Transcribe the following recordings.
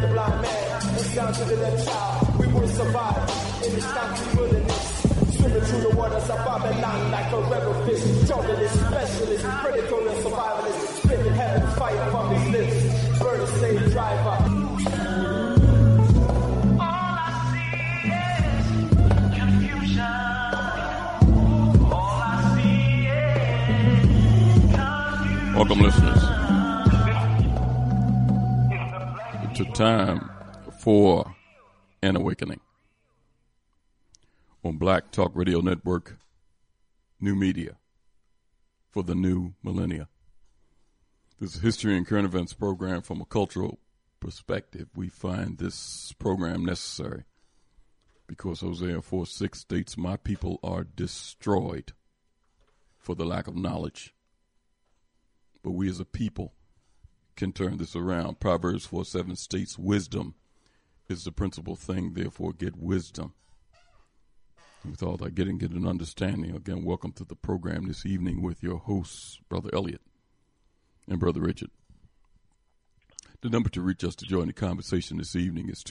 the blind man, and down to the left child. We will survive in this country wilderness. Swimming through the waters of Babylon like a rebel fish. Journalist, specialist, predator and survivalist. Spitting heaven fire from his lips. Bird a slave driver. Welcome, listeners, to Time for an Awakening on Black Talk Radio Network, new media for the new millennia. This is History and Current Events program from a cultural perspective. We find this program necessary because Hosea 4:6 states, "My people are destroyed for the lack of knowledge." But we as a people can turn this around. Proverbs 4:7 states, "Wisdom is the principal thing, therefore get wisdom." And with all that, get an understanding. Again, welcome to the program this evening with your hosts, Brother Elliot and Brother Richard. The number to reach us to join the conversation this evening is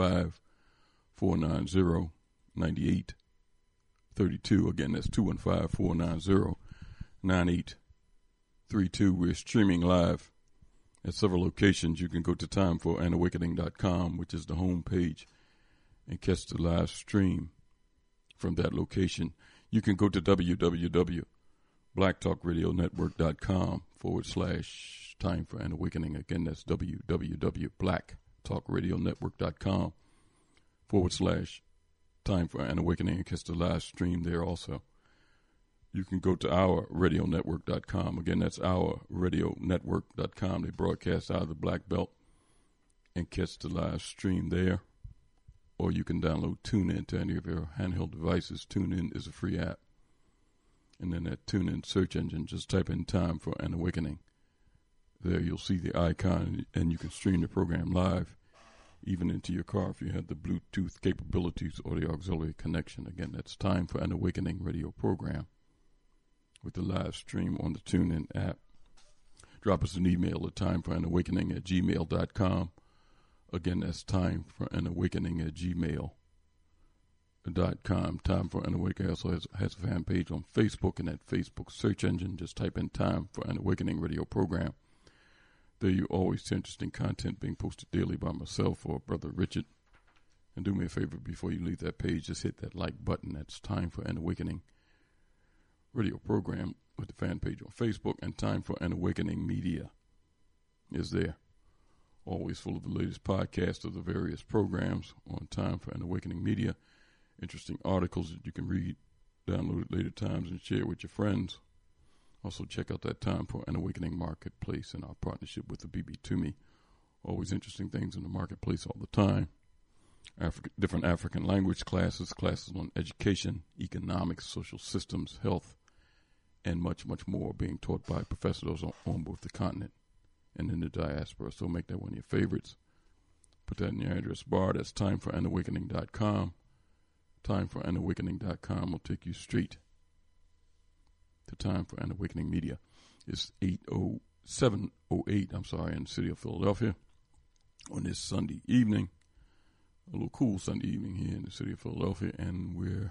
215-490-9832. Again, that's 215-490-9832. We're streaming live at several locations. You can go to timeforanawakening.com, which is the home page, and catch the live stream from that location. You can go to www.blacktalkradionetwork.com/Time for an Awakening. Again, that's www.blacktalkradionetwork.com/Time for an Awakening, and catch the live stream there also. You can go to ourradionetwork.com. Again, that's ourradionetwork.com. They broadcast out of the Black Belt and catch the live stream there. Or you can download TuneIn to any of your handheld devices. TuneIn is a free app. And then that TuneIn search engine, just type in Time for an Awakening. There you'll see the icon, and you can stream the program live, even into your car if you have the Bluetooth capabilities or the auxiliary connection. Again, that's Time for an Awakening radio program with the live stream on the TuneIn app. Drop us an email at timeforanawakening@gmail.com. Again, that's timeforanawakening@gmail.com. Time for an Awakening also has a fan page on Facebook, and that Facebook search engine, just type in Time for an Awakening radio program. There you always see interesting content being posted daily by myself or Brother Richard. And do me a favor, before you leave that page, just hit that like button. That's Time for an Awakening radio program with the fan page on Facebook, and Time for an Awakening media is there. Always full of the latest podcasts of the various programs on Time for an Awakening media. Interesting articles that you can read, download at later times, and share with your friends. Also check out that Time for an Awakening marketplace and our partnership with the BB Toomey. Always interesting things in the marketplace all the time. Different African language classes on education, economics, social systems, health, and much, much more being taught by professors on both the continent and in the diaspora. So make that one of your favorites. Put that in your address bar. That's timeforanawakening.com. Timeforanawakening.com will take you straight to Time for an Awakening media. It's 7:08, in the city of Philadelphia on this Sunday evening. A little cool Sunday evening here in the city of Philadelphia, and we're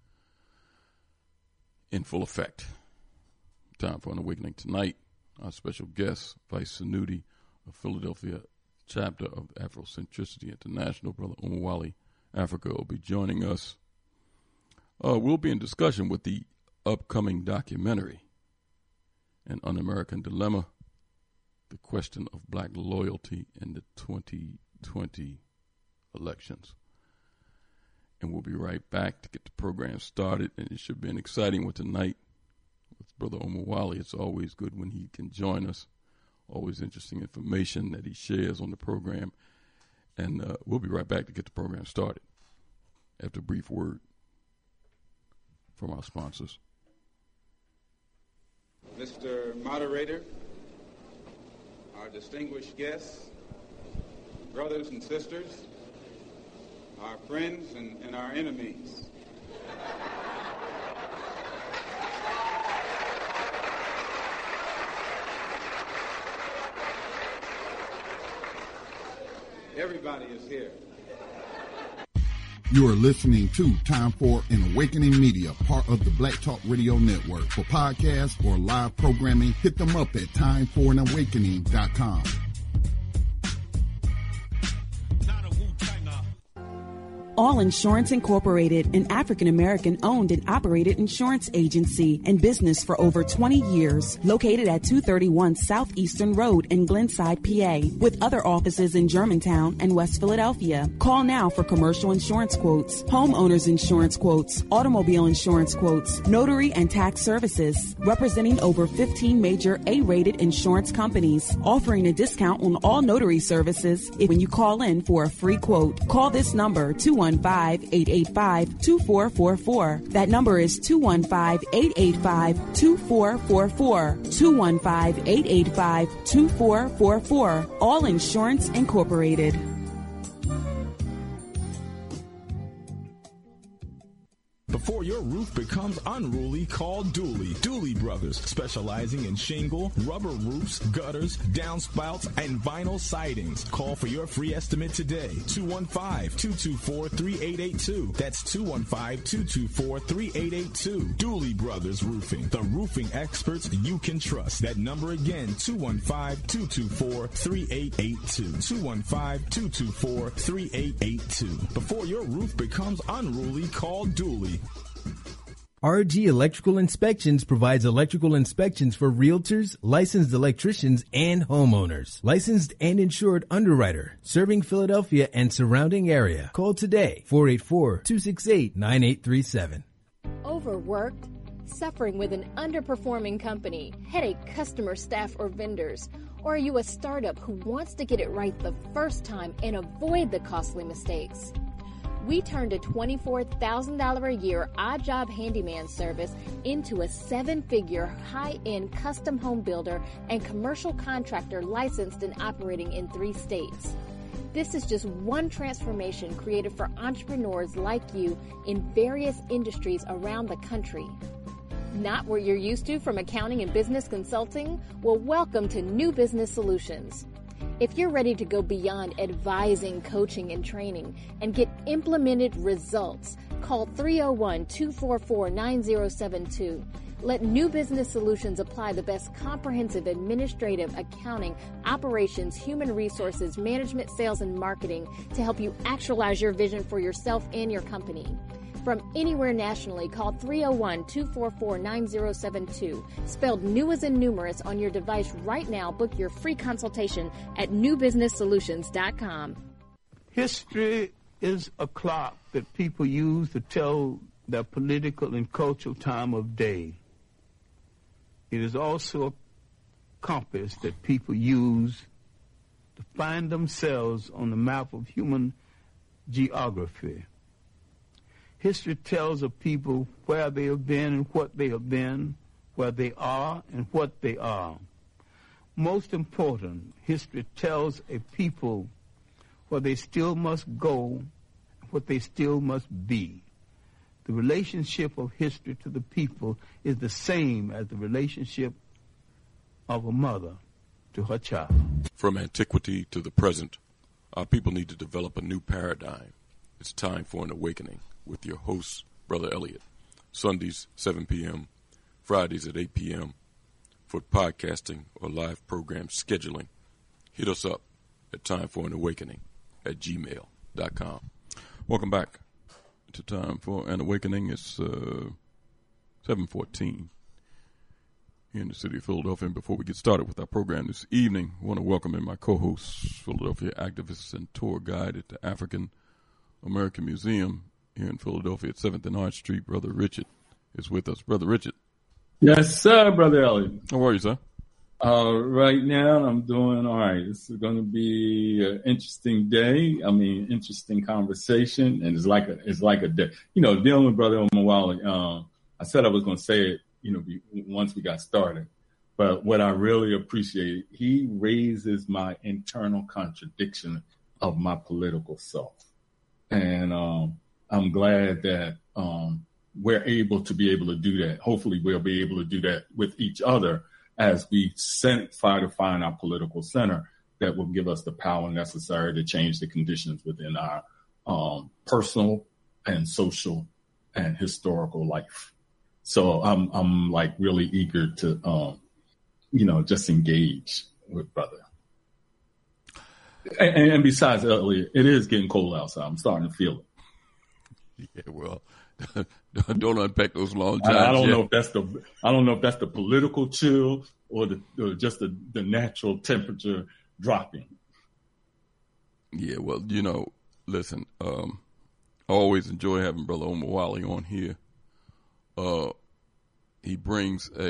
in full effect. Time for an Awakening tonight. Our special guest, Vice Sanuti of Philadelphia chapter of Afrocentricity International, Brother Omowale Africa, will be joining us. We'll be in discussion with the upcoming documentary, An Un-American Dilemma, the question of black loyalty in the 2020 elections. And we'll be right back to get the program started, and it should be an exciting one tonight with Brother Omowale. It's always good when he can join us. Always interesting information that he shares on the program. And we'll be right back to get the program started after a brief word from our sponsors. Mr. Moderator, our distinguished guests, brothers and sisters, our friends and our enemies. Everybody is here. You are listening to Time for an Awakening Media, part of the Black Talk Radio Network. For podcasts or live programming, hit them up at timeforanawakening.com. All Insurance Incorporated, an African-American owned and operated insurance agency and business for over 20 years, located at 231 Southeastern Road in Glenside, PA, with other offices in Germantown and West Philadelphia. Call now for commercial insurance quotes, homeowners insurance quotes, automobile insurance quotes, notary and tax services, representing over 15 major A-rated insurance companies, offering a discount on all notary services when you call in for a free quote. Call this number, 215-885-2444. That number is 215-885-2444. 215-885-2444. All Insurance Incorporated. Before your roof becomes unruly, call Dooley. Dooley Brothers, specializing in shingle, rubber roofs, gutters, downspouts, and vinyl sidings. Call for your free estimate today. 215-224-3882. That's 215-224-3882. Dooley Brothers Roofing, the roofing experts you can trust. That number again, 215-224-3882. 215-224-3882. Before your roof becomes unruly, call Dooley. RG Electrical Inspections provides electrical inspections for realtors, licensed electricians, and homeowners. Licensed and insured underwriter, serving Philadelphia and surrounding area. Call today, 484-268-9837. Overworked? Suffering with an underperforming company, headache customer, staff, or vendors? Or are you a startup who wants to get it right the first time and avoid the costly mistakes? We turned a $24,000 a year odd job handyman service into a 7-figure high-end custom home builder and commercial contractor licensed and operating in 3 states. This is just one transformation created for entrepreneurs like you in various industries around the country. Not what you're used to from accounting and business consulting? Well, welcome to New Business Solutions. If you're ready to go beyond advising, coaching, and training and get implemented results, call 301-244-9072. Let New Business Solutions apply the best comprehensive administrative, accounting, operations, human resources, management, sales, and marketing to help you actualize your vision for yourself and your company. From anywhere nationally, call 301-244-9072. Spelled new as in numerous on your device right now. Book your free consultation at newbusinesssolutions.com. History is a clock that people use to tell their political and cultural time of day. It is also a compass that people use to find themselves on the map of human geography. History tells of people where they have been and what they have been, where they are and what they are. Most important, history tells a people where they still must go and what they still must be. The relationship of history to the people is the same as the relationship of a mother to her child. From antiquity to the present, our people need to develop a new paradigm. It's time for an awakening. With your host, Brother Elliott. Sundays, 7 p.m., Fridays at 8 p.m. For podcasting or live program scheduling, hit us up at timeforanawakening@gmail.com. Welcome back to Time for an Awakening. It's 7:14 here in the city of Philadelphia. And before we get started with our program this evening, I want to welcome in my co-host, Philadelphia activist and tour guide at the African American Museum here in Philadelphia at 7th and Arch Street. Brother Richard is with us. Brother Richard. Yes, sir, Brother Elliott. How are you, sir? Right now, I'm doing all right. It's going to be an interesting day. I mean, interesting conversation, and it's like a day. You know, dealing with Brother Omawale, I said I was going to say it, you know, once we got started. But what I really appreciate, he raises my internal contradiction of my political self. And I'm glad that we're able to do that. Hopefully we'll be able to do that with each other as we try to find our political center, that will give us the power necessary to change the conditions within our personal and social and historical life. So I'm like really eager to, just engage with brother. And besides, Elliot, it is getting cold outside. I'm starting to feel it. Yeah, well, don't unpack those long johns. I don't know if that's the political chill or just the natural temperature dropping. Yeah, well, listen, I always enjoy having Brother Omowale on here. He brings put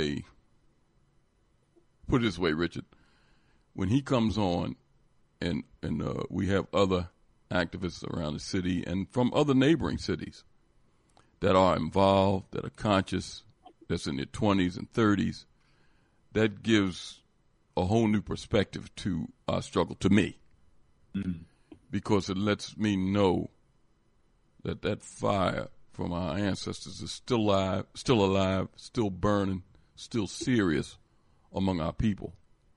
it this way, Richard, when he comes on and we have other activists around the city and from other neighboring cities that are involved, that are conscious, that's in their 20s and 30s, that gives a whole new perspective to our struggle, to me, because it lets me know that fire from our ancestors is still alive, still burning, still serious among our people.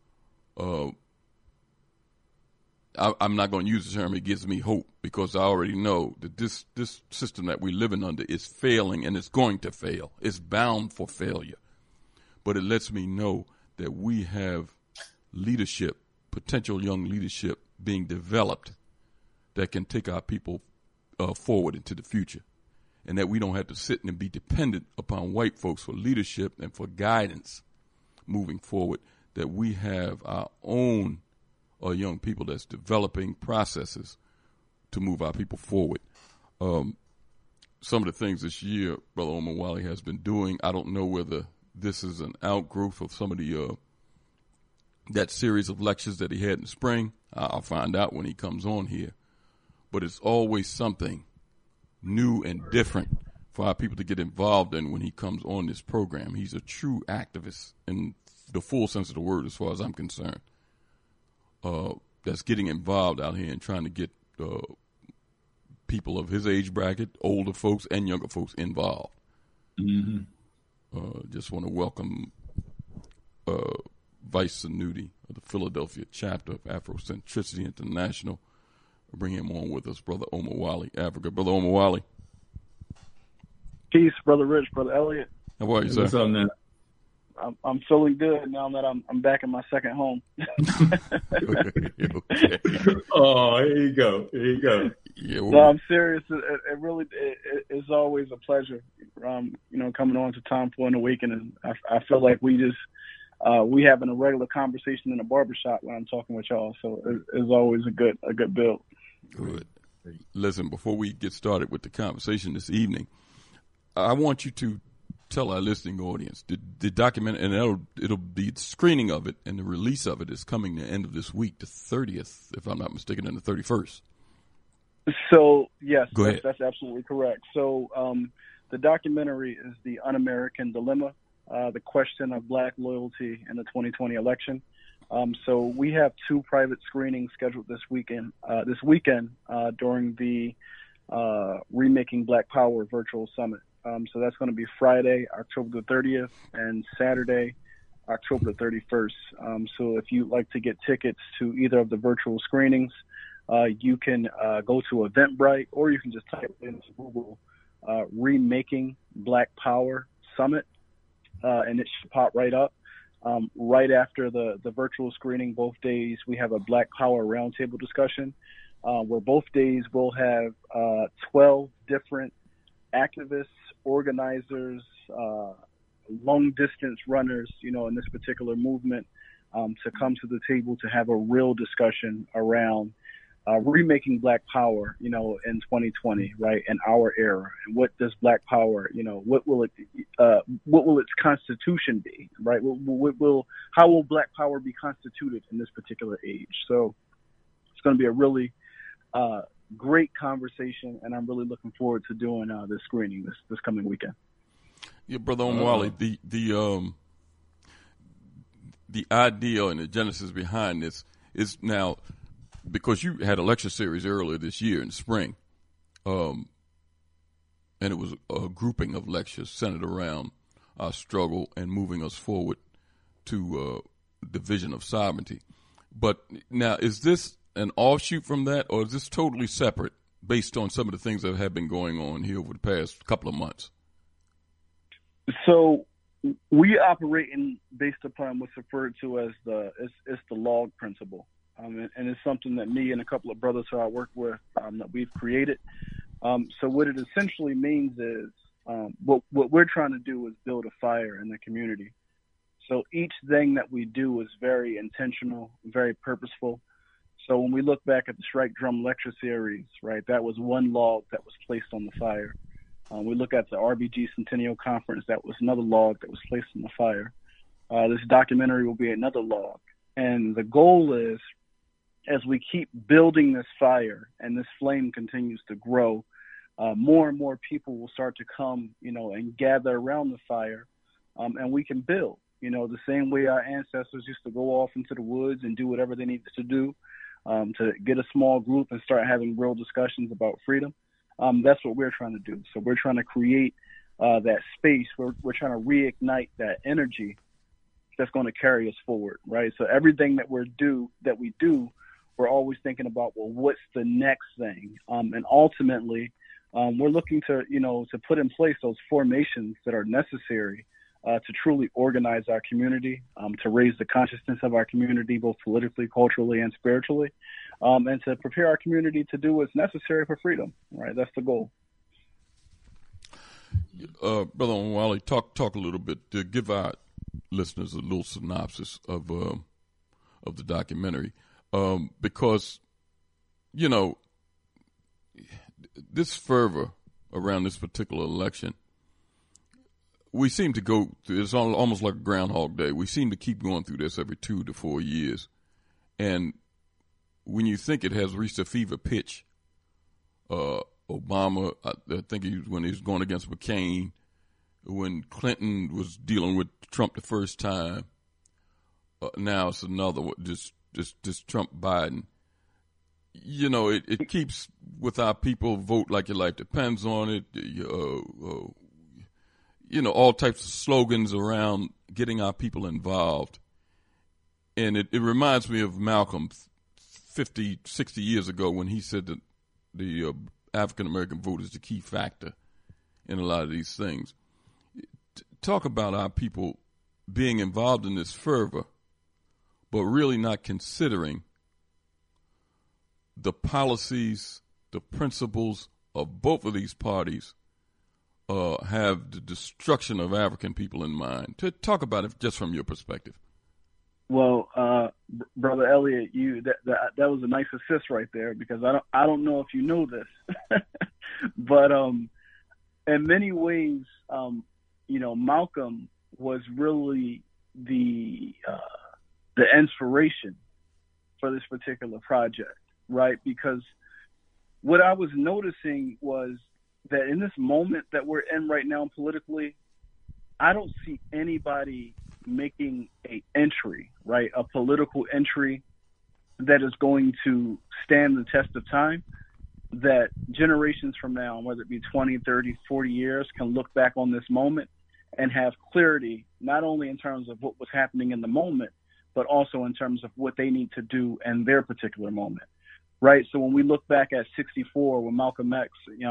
I'm not going to use the term, it gives me hope, because I already know that this system that we're living under is failing, and it's going to fail. It's bound for failure. But it lets me know that we have leadership, potential young leadership being developed that can take our people forward into the future, and that we don't have to sit and be dependent upon white folks for leadership and for guidance moving forward, that we have our own young people that's developing processes to move our people forward. Some of the things this year Brother Omowale has been doing, I don't know whether this is an outgrowth of some of the that series of lectures that he had in the spring. I'll find out when he comes on here. But it's always something new and different for our people to get involved in when he comes on this program. He's a true activist in the full sense of the word, as far as I'm concerned. That's getting involved out here and trying to get people of his age bracket, older folks and younger folks involved. Mm-hmm. Just want to welcome Vice Sanuti of the Philadelphia chapter of Afrocentricity International. I'll bring him on with us, Brother Omowale, Africa. Brother Omowale. Peace, Brother Rich, Brother Elliot. How are you, sir? What's up, man? I'm feeling good now that I'm back in my second home. Okay. Oh, here you go. Yeah, no, I'm serious. It really is always a pleasure, coming on to Time for an Awakening. I feel like we having a regular conversation in a barbershop when I'm talking with y'all. So it's always a good build. Good. Listen, before we get started with the conversation this evening, I want you to tell our listening audience the document, and it'll be the screening of it and the release of it is coming the end of this week, the 30th, if I'm not mistaken, and the 31st. So yes, Go ahead. That's absolutely correct. So the documentary is The Un-American Dilemma, the question of Black loyalty in the 2020 election. So we have two private screenings scheduled this weekend during the Remaking Black Power virtual summit. So that's going to be Friday, October the 30th, and Saturday, October the 31st. So if you'd like to get tickets to either of the virtual screenings, you can go to Eventbrite, or you can just type into Google Remaking Black Power Summit, and it should pop right up. Right after the virtual screening, both days, we have a Black Power Roundtable discussion, where both days we'll have 12 different activists, organizers, long-distance runners, in this particular movement, to come to the table to have a real discussion around remaking Black Power, in 2020, right, in our era. And what does Black Power, what will its constitution be, right? How will Black Power be constituted in this particular age? So it's going to be a really great conversation, and I'm really looking forward to doing this screening this coming weekend. Yeah, Brother Omowale, the idea and the genesis behind this is now, because you had a lecture series earlier this year in spring, and it was a grouping of lectures centered around our struggle and moving us forward to the vision of sovereignty. But now, is this an offshoot from that, or is this totally separate based on some of the things that have been going on here over the past couple of months? So we operate based upon what's referred to as the log principle. And it's something that me and a couple of brothers who I work with that we've created. So what it essentially means is what we're trying to do is build a fire in the community. So each thing that we do is very intentional, very purposeful. So when we look back at the Strike Drum Lecture Series, right, that was one log that was placed on the fire. We look at the RBG Centennial Conference, that was another log that was placed on the fire. This documentary will be another log. And the goal is, as we keep building this fire and this flame continues to grow, more and more people will start to come, and gather around the fire, and we can build. The same way our ancestors used to go off into the woods and do whatever they needed to do to get a small group and start having real discussions about freedom. That's what we're trying to do. So we're trying to create that space. We're trying to reignite that energy that's going to carry us forward, right? So everything that we do, we're always thinking about, well, what's the next thing? And ultimately, we're looking to put in place those formations that are necessary to truly organize our community, to raise the consciousness of our community, both politically, culturally, and spiritually, and to prepare our community to do what's necessary for freedom, right? That's the goal. Brother Omowale, talk a little bit, to give our listeners a little synopsis of the documentary, because, this fervor around this particular election, we seem to go through, it's almost like a Groundhog Day. We seem to keep going through this every 2 to 4 years. And when you think it has reached a fever pitch, Obama, I think when he was going against McCain, when Clinton was dealing with Trump the first time, now it's another one, just Trump Biden. It keeps with our people, vote like your life depends on it. All types of slogans around getting our people involved. And it reminds me of Malcolm 50, 60 years ago when he said that the African-American vote is the key factor in a lot of these things. Talk about our people being involved in this fervor, but really not considering the policies, the principles of both of these parties have the destruction of African people in mind. To talk about it just from your perspective. Well, Brother Elliot, that was a nice assist right there, because I don't know if you know this, but in many ways, Malcolm was really the inspiration for this particular project, right? Because what I was noticing was that in this moment that we're in right now politically, I don't see anybody making a entry, right? A political entry that is going to stand the test of time, that generations from now, whether it be 20, 30, 40 years, can look back on this moment and have clarity, not only in terms of what was happening in the moment, but also in terms of what they need to do in their particular moment. Right, so when we look back at '64, when Malcolm X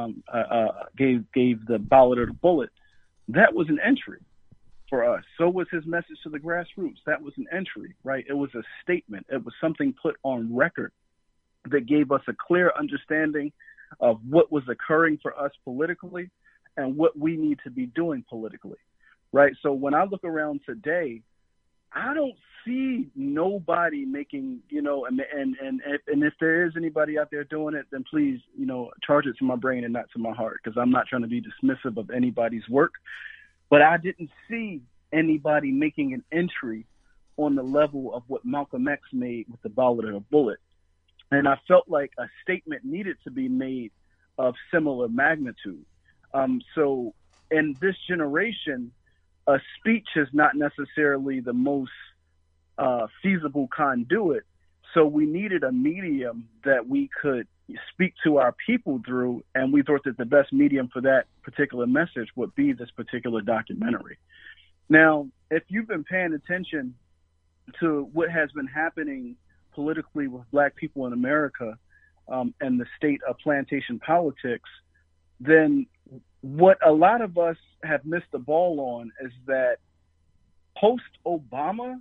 gave the ballot or the bullet, that was an entry for us. So was his message to the grassroots. That was an entry, right? It was a statement. It was something put on record that gave us a clear understanding of what was occurring for us politically and what we need to be doing politically, right? So when I look around today, I don't see nobody making, and if there is anybody out there doing it, then please, charge it to my brain and not to my heart, because I'm not trying to be dismissive of anybody's work. But I didn't see anybody making an entry on the level of what Malcolm X made with the ballot and a bullet. And I felt like a statement needed to be made of similar magnitude. So in this generation, a speech is not necessarily the most feasible conduit. So we needed a medium that we could speak to our people through, and we thought that the best medium for that particular message would be this particular documentary. Now, if you've been paying attention to what has been happening politically with black people in America and the state of plantation politics, then what a lot of us have missed the ball on is that post-Obama,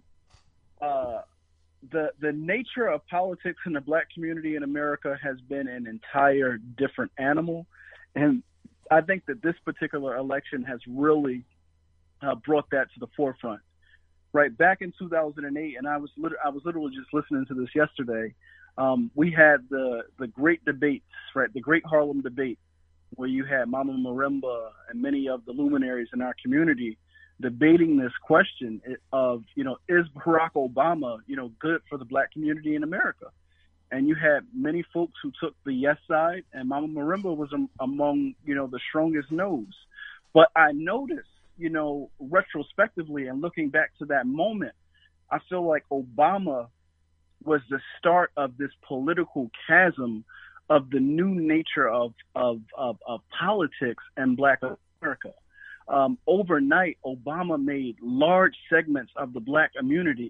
the nature of politics in the black community in America has been an entire different animal. And I think that this particular election has really brought that to the forefront. Right back in 2008, and I was literally just listening to this yesterday. We had the great debates, right? The Great Harlem Debate, where you had Mama Marimba and many of the luminaries in our community debating this question of, is Barack Obama, good for the black community in America? And you had many folks who took the yes side, and Mama Marimba was among, the strongest no's. But I noticed, retrospectively and looking back to that moment, I feel like Obama was the start of this political chasm of the new nature of politics in black America. Overnight, Obama made large segments of the black community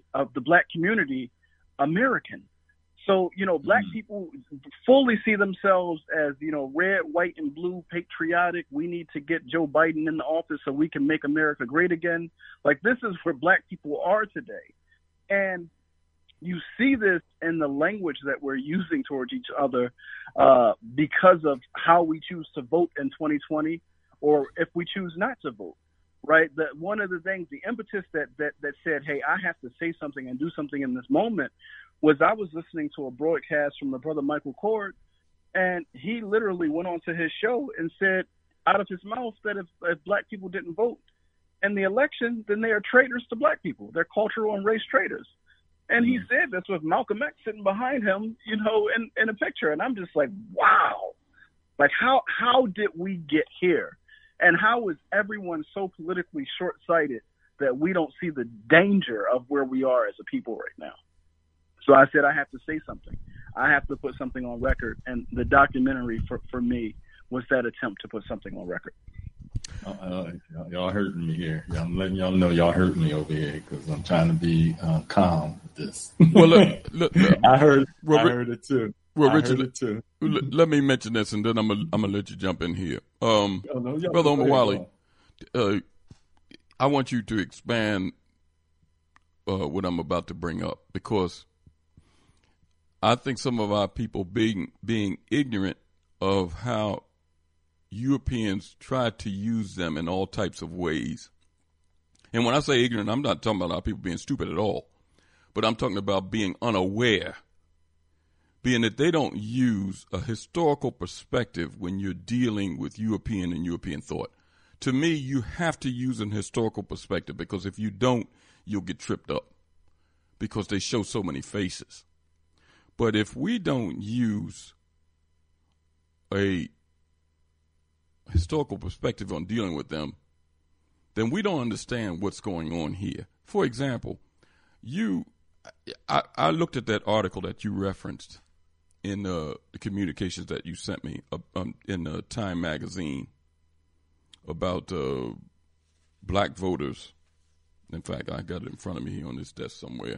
American. So, black people fully see themselves as, red, white, and blue, patriotic. We need to get Joe Biden in the office so we can make America great again. Like, this is where black people are today. And you see this in the language that we're using towards each other because of how we choose to vote in 2020 or if we choose not to vote. Right. That one of the things, the impetus that said, hey, I have to say something and do something in this moment was I was listening to a broadcast from the brother Michael Cord, and he literally went on to his show and said out of his mouth that if black people didn't vote in the election, then they are traitors to black people. They're cultural and race traitors. And he said this with Malcolm X sitting behind him, in a picture. And I'm just like, wow, like how did we get here? And how is everyone so politically short-sighted that we don't see the danger of where we are as a people right now? So I said, I have to say something. I have to put something on record. And the documentary for me was that attempt to put something on record. Y'all hurting me here. I'm letting y'all know y'all hurting me over here because I'm trying to be calm with this. Well, look, I heard it too. Well, Richard, let me mention this, and then I'm gonna let you jump in here. Brother Omawale, I want you to expand what I'm about to bring up, because I think some of our people being ignorant of how Europeans try to use them in all types of ways. And when I say ignorant, I'm not talking about our people being stupid at all, but I'm talking about being unaware, being that they don't use a historical perspective when you're dealing with European and European thought. To me, you have to use an historical perspective, because if you don't, you'll get tripped up, because they show so many faces. But if we don't use a historical perspective on dealing with them, then we don't understand what's going on here. For example, I looked at that article that you referenced in the communications that you sent me in Time magazine about black voters. In fact, I got it in front of me here on this desk somewhere.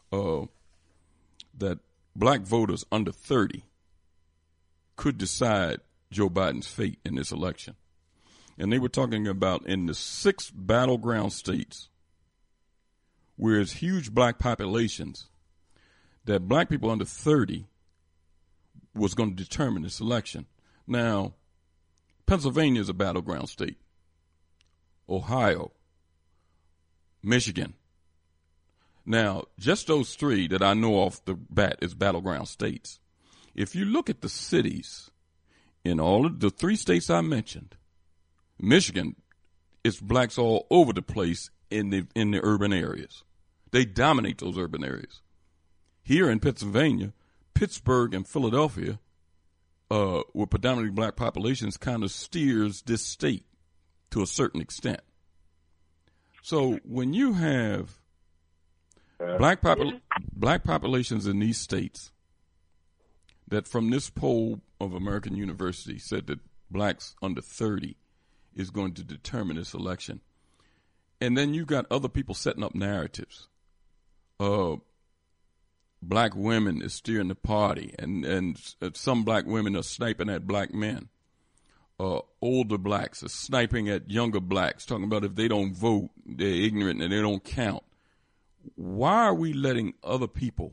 That black voters under 30 could decide Joe Biden's fate in this election. And they were talking about in the 6 battleground states where there's huge black populations, that black people under 30 was going to determine this election. Now, Pennsylvania is a battleground state. Ohio, Michigan. Now, just those 3 that I know off the bat is battleground states. If you look at the cities in all of the 3 states I mentioned, Michigan, it's blacks all over the place in the urban areas. They dominate those urban areas. Here in Pennsylvania, Pittsburgh and Philadelphia, with predominantly black populations, kind of steers this state to a certain extent. So when you have black populations in these states, that from this poll of American University said that blacks under 30 is going to determine this election. And then you got other people setting up narratives. black women is steering the party, and some black women are sniping at black men. Older blacks are sniping at younger blacks, talking about if they don't vote, they're ignorant and they don't count. Why are we letting other people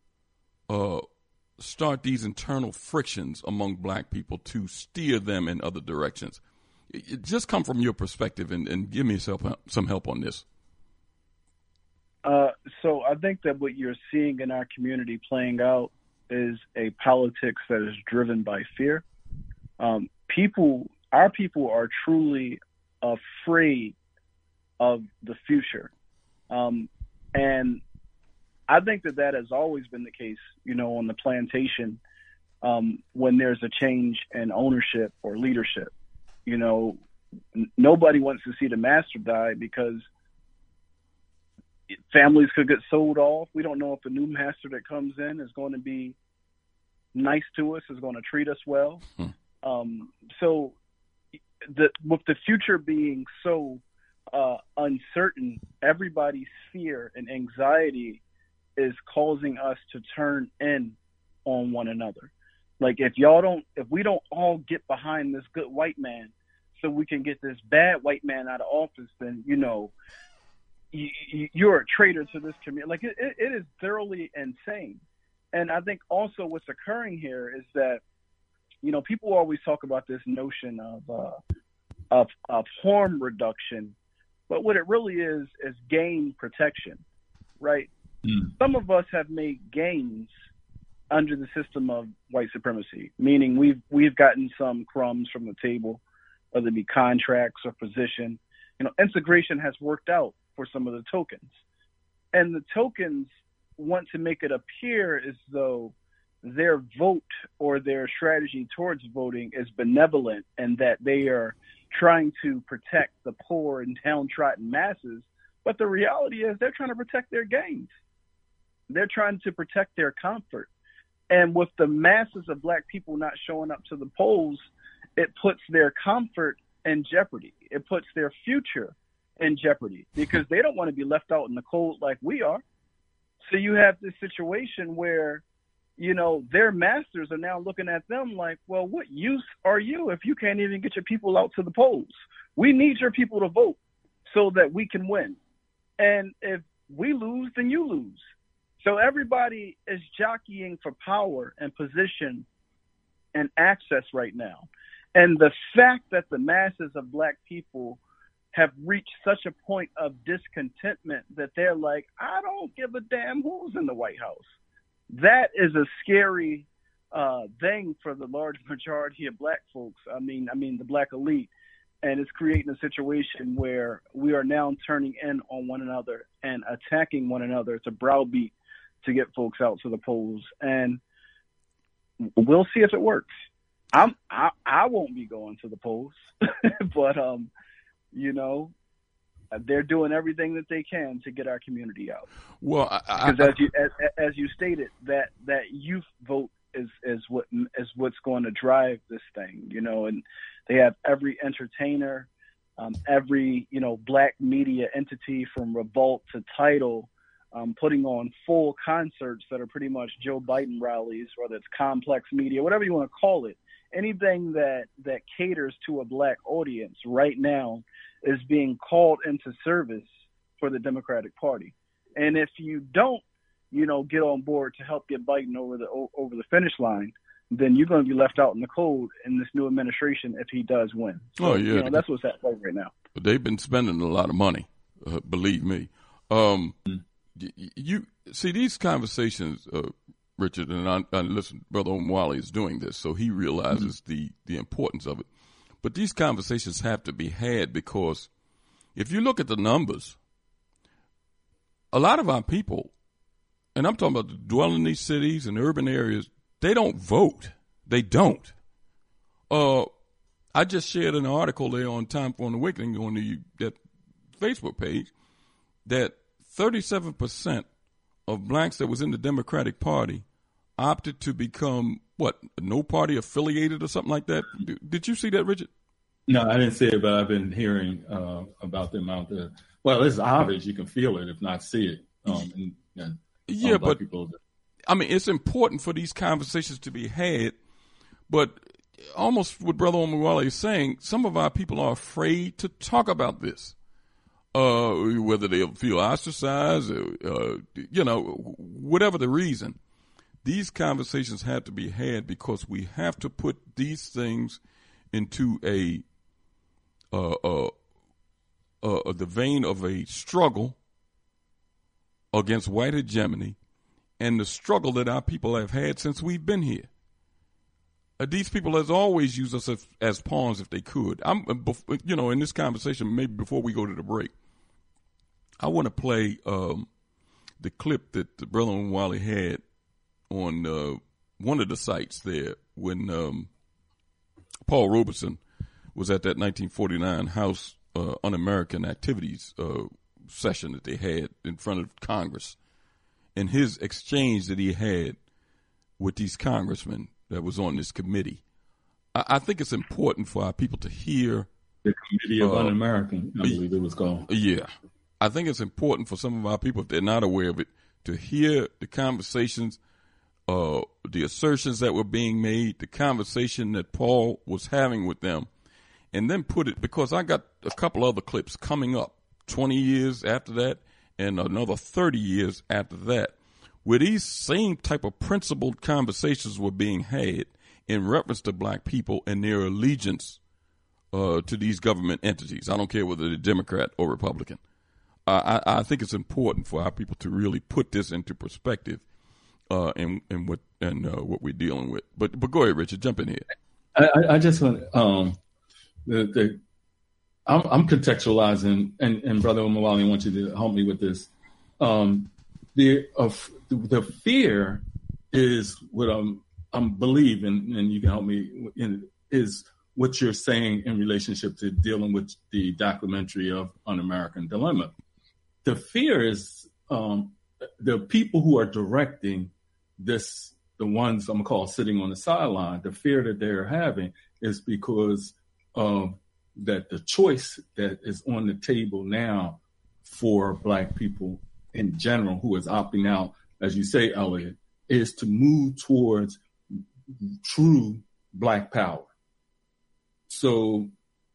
start these internal frictions among black people to steer them in other directions? Just come from your perspective and give me some help on this. So I think that what you're seeing in our community playing out is a politics that is driven by fear. Our people are truly afraid of the future. And I think that has always been the case, on the plantation, when there's a change in ownership or leadership. Nobody wants to see the master die because families could get sold off. We don't know if the new master that comes in is going to be nice to us, is going to treat us well. So with the future being so uncertain, everybody's fear and anxiety is causing us to turn in on one another. Like if we don't all get behind this good white man so we can get this bad white man out of office, then, you're a traitor to this community. Like it is thoroughly insane. And I think also what's occurring here is that, people always talk about this notion of harm reduction, but what it really is gain protection, right? Some of us have made gains under the system of white supremacy, meaning we've gotten some crumbs from the table, whether it be contracts or position. Integration has worked out for some of the tokens, and the tokens want to make it appear as though their vote or their strategy towards voting is benevolent and that they are trying to protect the poor and downtrodden masses. But the reality is they're trying to protect their gains. They're trying to protect their comfort. And with the masses of black people not showing up to the polls, it puts their comfort in jeopardy. It puts their future in jeopardy because they don't want to be left out in the cold like we are. So you have this situation where, their masters are now looking at them like, well, what use are you if you can't even get your people out to the polls? We need your people to vote so that we can win. And if we lose, then you lose. So everybody is jockeying for power and position and access right now. And the fact that the masses of black people have reached such a point of discontentment that they're like, I don't give a damn who's in the White House. That is a scary thing for the large majority of black folks. I mean, the black elite. And it's creating a situation where we are now turning in on one another and attacking one another to browbeat to get folks out to the polls. And we'll see if it works. I won't be going to the polls, but they're doing everything that they can to get our community out. Well, because as you stated, that youth vote is what's going to drive this thing, and they have every entertainer, every black media entity from Revolt to Tidal, putting on full concerts that are pretty much Joe Biden rallies, whether it's complex media, whatever you want to call it. Anything that caters to a black audience right now is being called into service for the Democratic Party. And if you don't, get on board to help get Biden over the finish line, then you're going to be left out in the cold in this new administration if he does win. So, that's what's at play right now. But they've been spending a lot of money, believe me. You see these conversations, Richard, and I listen, Brother Omwali is doing this, so he realizes the importance of it. But these conversations have to be had because if you look at the numbers, a lot of our people, and I'm talking about the dwell in these cities and urban areas, they don't vote. They don't. I just shared an article there on Time for an Awakening on that Facebook page that 37% of blacks that was in the Democratic Party opted to become, no party affiliated or something like that? Did you see that, Richard? No, I didn't see it, but I've been hearing about them out there. Well, it's obvious. You can feel it, if not see it. Yeah, but people. I mean, it's important for these conversations to be had, but almost what Brother Omawale is saying, some of our people are afraid to talk about this, whether they feel ostracized, whatever the reason. These conversations have to be had because we have to put these things into the vein of a struggle against white hegemony and the struggle that our people have had since we've been here. These people has always used us as pawns if they could. In this conversation, maybe before we go to the break, I want to play the clip that the Brother Omawale had on one of the sites there when Paul Robeson was at that 1949 House Un-American Activities session that they had in front of Congress, and his exchange that he had with these congressmen that was on this committee. I think it's important for our people to hear. The Committee of Un-American, I believe it was called. Yeah. I think it's important for some of our people, if they're not aware of it, to hear the conversations, the assertions that were being made, the conversation that Paul was having with them, and then put it, because I got a couple other clips coming up 20 years after that and another 30 years after that, where these same type of principled conversations were being had in reference to black people and their allegiance to these government entities. I don't care whether they're Democrat or Republican. I think it's important for our people to really put this into perspective and what we're dealing with. But go ahead, Richard, jump in here. I just want I'm contextualizing, and Brother Omawale, I want you to help me with this. The fear is what I'm believing, and you can help me in, is what you're saying in relationship to dealing with the documentary of Un-American Dilemma. The fear is the people who are directing this, the ones I'm going to call sitting on the sideline, the fear that they're having is because that the choice that is on the table now for black people in general who is opting out, as you say, Elliot, is to move towards true black power. So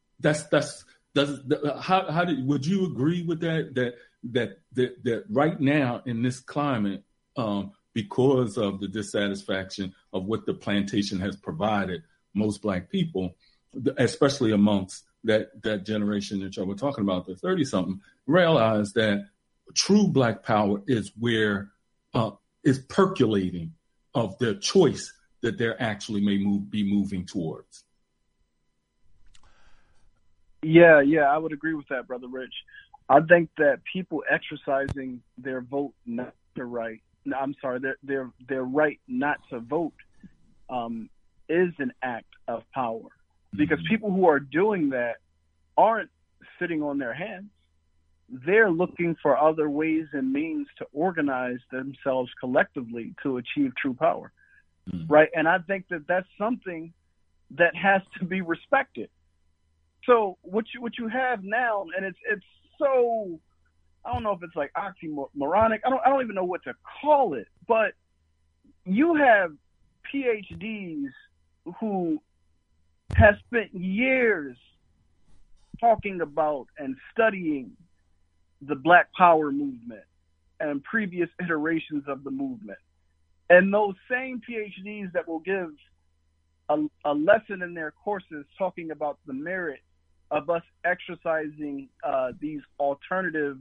would you agree with that right now in this climate, because of the dissatisfaction of what the plantation has provided most black people, especially amongst that generation that y'all were talking about, the 30-something, realize that true black power is where is percolating of the choice that they're actually be moving towards. Yeah, I would agree with that, Brother Rich. I think that people exercising their vote not to right, their right not to vote is an act of power. Because people who are doing that aren't sitting on their hands. They're looking for other ways and means to organize themselves collectively to achieve true power, right? And I think that that's something that has to be respected. So what you have now, and it's so, I don't know if it's like oxymoronic. I don't even know what to call it, but you have PhDs who has spent years talking about and studying the Black Power movement and previous iterations of the movement. And those same PhDs that will give a lesson in their courses talking about the merit of us exercising these alternative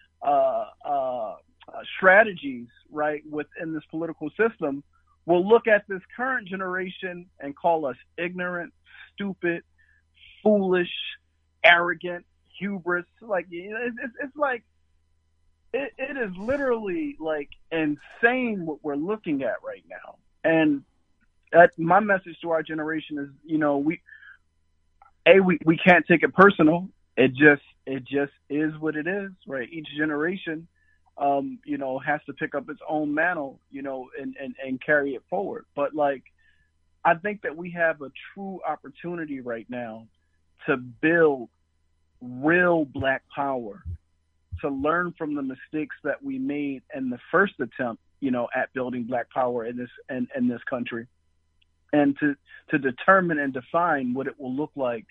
strategies, right, within this political system, will look at this current generation and call us ignorant, stupid, foolish, arrogant, hubris. Like, it's like, it is literally like insane what we're looking at right now. And my message to our generation is, we can't take it personal. It just is what it is, right? Each generation, has to pick up its own mantle, and carry it forward. But I think that we have a true opportunity right now to build real Black power, to learn from the mistakes that we made in the first attempt at building Black power in this country, and to determine and define what it will look like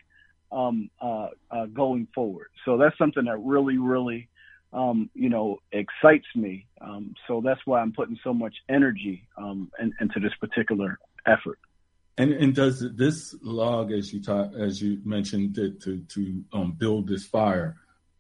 going forward. So that's something that really, really, excites me. So that's why I'm putting so much energy into this particular effort. And does this log, as you mentioned, to build this fire,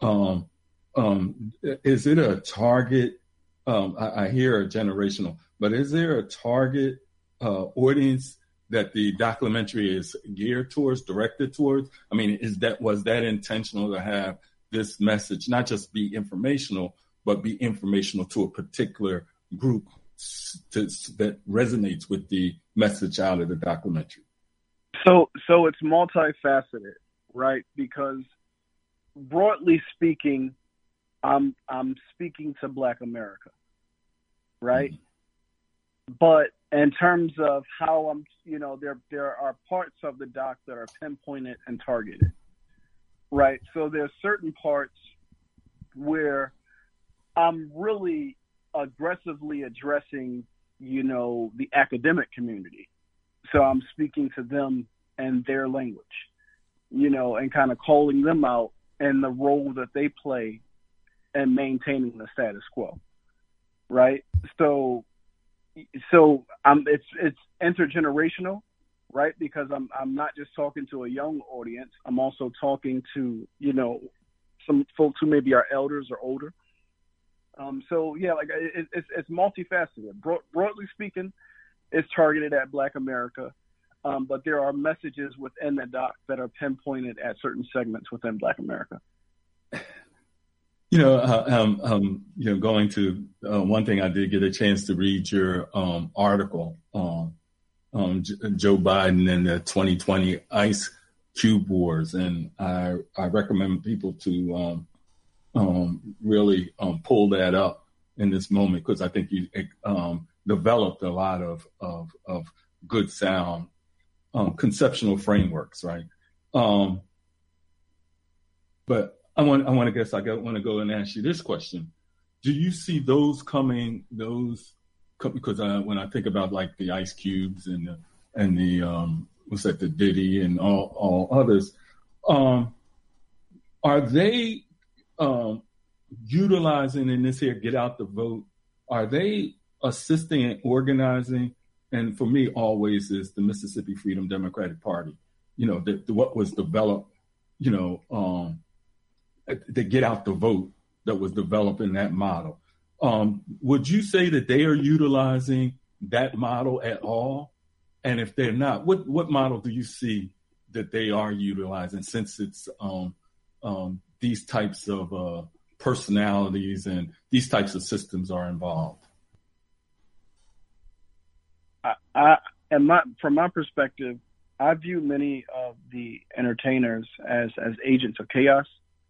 is it a target? I hear a generational, but is there a target audience that the documentary is geared towards, directed towards? I mean, was that intentional to have this message not just be informational, but be informational to a particular group that resonates with the message out of the documentary? So it's multifaceted, right? Because broadly speaking, I'm speaking to Black America, right? Mm-hmm. But in terms of how I'm, there are parts of the doc that are pinpointed and targeted, right? So there's certain parts where I'm really aggressively addressing, the academic community. So I'm speaking to them and their language, and kind of calling them out and the role that they play in maintaining the status quo, right? So it's intergenerational, right? Because I'm not just talking to a young audience. I'm also talking to, some folks who maybe are elders or older. It's multifaceted. Broadly speaking, it's targeted at Black America, but there are messages within the doc that are pinpointed at certain segments within Black America. Going to one thing, I did get a chance to read your article on Joe Biden and the 2020 Ice Cube Wars, and I recommend people to really pull that up in this moment, because I think you developed a lot of good sound conceptual frameworks, right? But I want to go and ask you this question: do you see those coming? Because when I think about like the Ice Cubes and the the Diddy and all others, are they utilizing in this here Get Out the Vote? Are they assisting and organizing? And for me, always is the Mississippi Freedom Democratic Party. What was developed, the Get Out the Vote that was developed in that model. Would you say that they are utilizing that model at all? And if they're not, what model do you see that they are utilizing, since it's these types of personalities and these types of systems are involved? From my perspective, I view many of the entertainers as agents of chaos.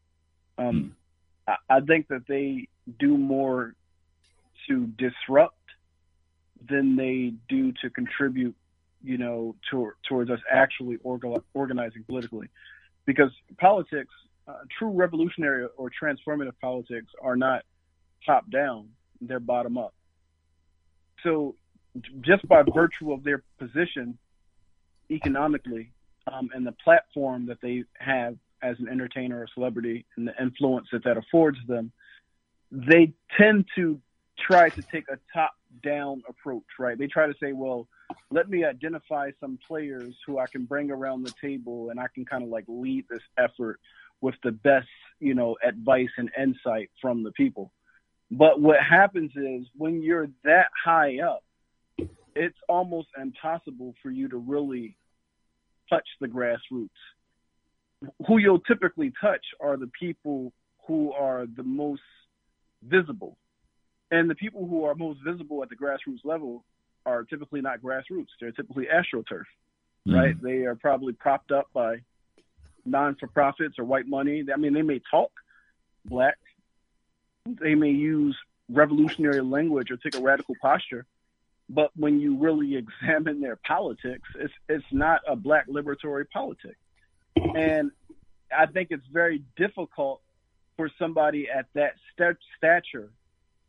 I think that they do more to disrupt than they do to contribute, towards us actually organizing politically. Because politics, true revolutionary or transformative politics, are not top down, they're bottom up. So just by virtue of their position economically, and the platform that they have as an entertainer or celebrity and the influence that affords them, they tend to try to take a top-down approach, right? They try to say, well, let me identify some players who I can bring around the table and I can kind of like lead this effort with the best, advice and insight from the people. But what happens is when you're that high up, it's almost impossible for you to really touch the grassroots. Who you'll typically touch are the people who are the most visible. And the people who are most visible at the grassroots level are typically not grassroots. They're typically AstroTurf, right? They are probably propped up by non-for-profits or white money. I mean, they may talk Black. They may use revolutionary language or take a radical posture. But when you really examine their politics, it's not a Black liberatory politic. And I think it's very difficult for somebody at that stature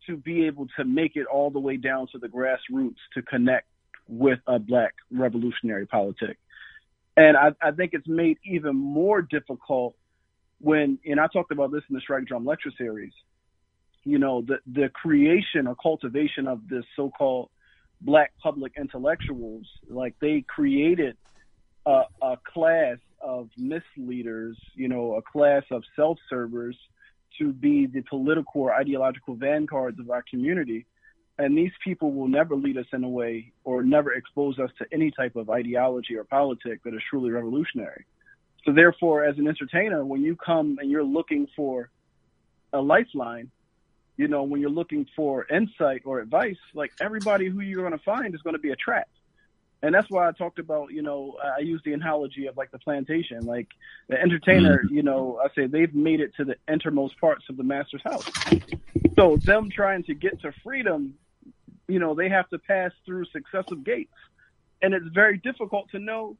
to be able to make it all the way down to the grassroots to connect with a black revolutionary politic. And I think it's made even more difficult when, and I talked about this in the Strike Drum lecture series, you know, the creation or cultivation of this so-called black public intellectuals, like they created a class of misleaders, you know, a class of self-servers to be the political or ideological vanguards of our community. And these people will never lead us in a way or never expose us to any type of ideology or politic that is truly revolutionary. So therefore, as an entertainer, when you come and you're looking for a lifeline, you know, when you're looking for insight or advice, like everybody who you're going to find is going to be a trap. And that's why I talked about, you know, I use the analogy of like the plantation, like the entertainer, you know, I say they've made it to the innermost parts of the master's house. So them trying to get to freedom, you know, they have to pass through successive gates. And it's very difficult to know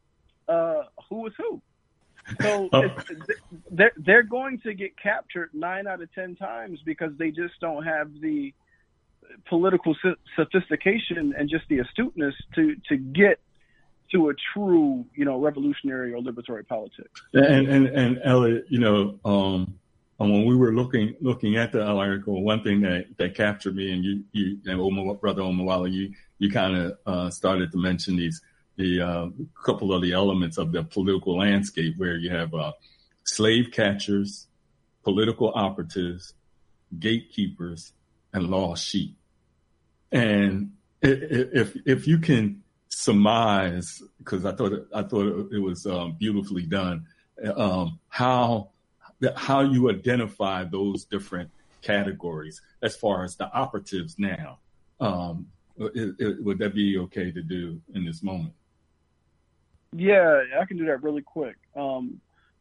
who is who. So they're going to get captured 9 out of 10 times because they just don't have the political sophistication and just the astuteness to get to a true, you know, revolutionary or liberatory politics. And Elliot, you know, when we were looking at the article, one thing that captured me, and you and Brother Omawala, you kind of started to mention the couple of the elements of the political landscape where you have slave catchers, political operatives, gatekeepers, and lost sheep. And if you can surmise, because I thought it was beautifully done, how you identify those different categories as far as the operatives now, would that be okay to do in this moment? Yeah, I can do that really quick. So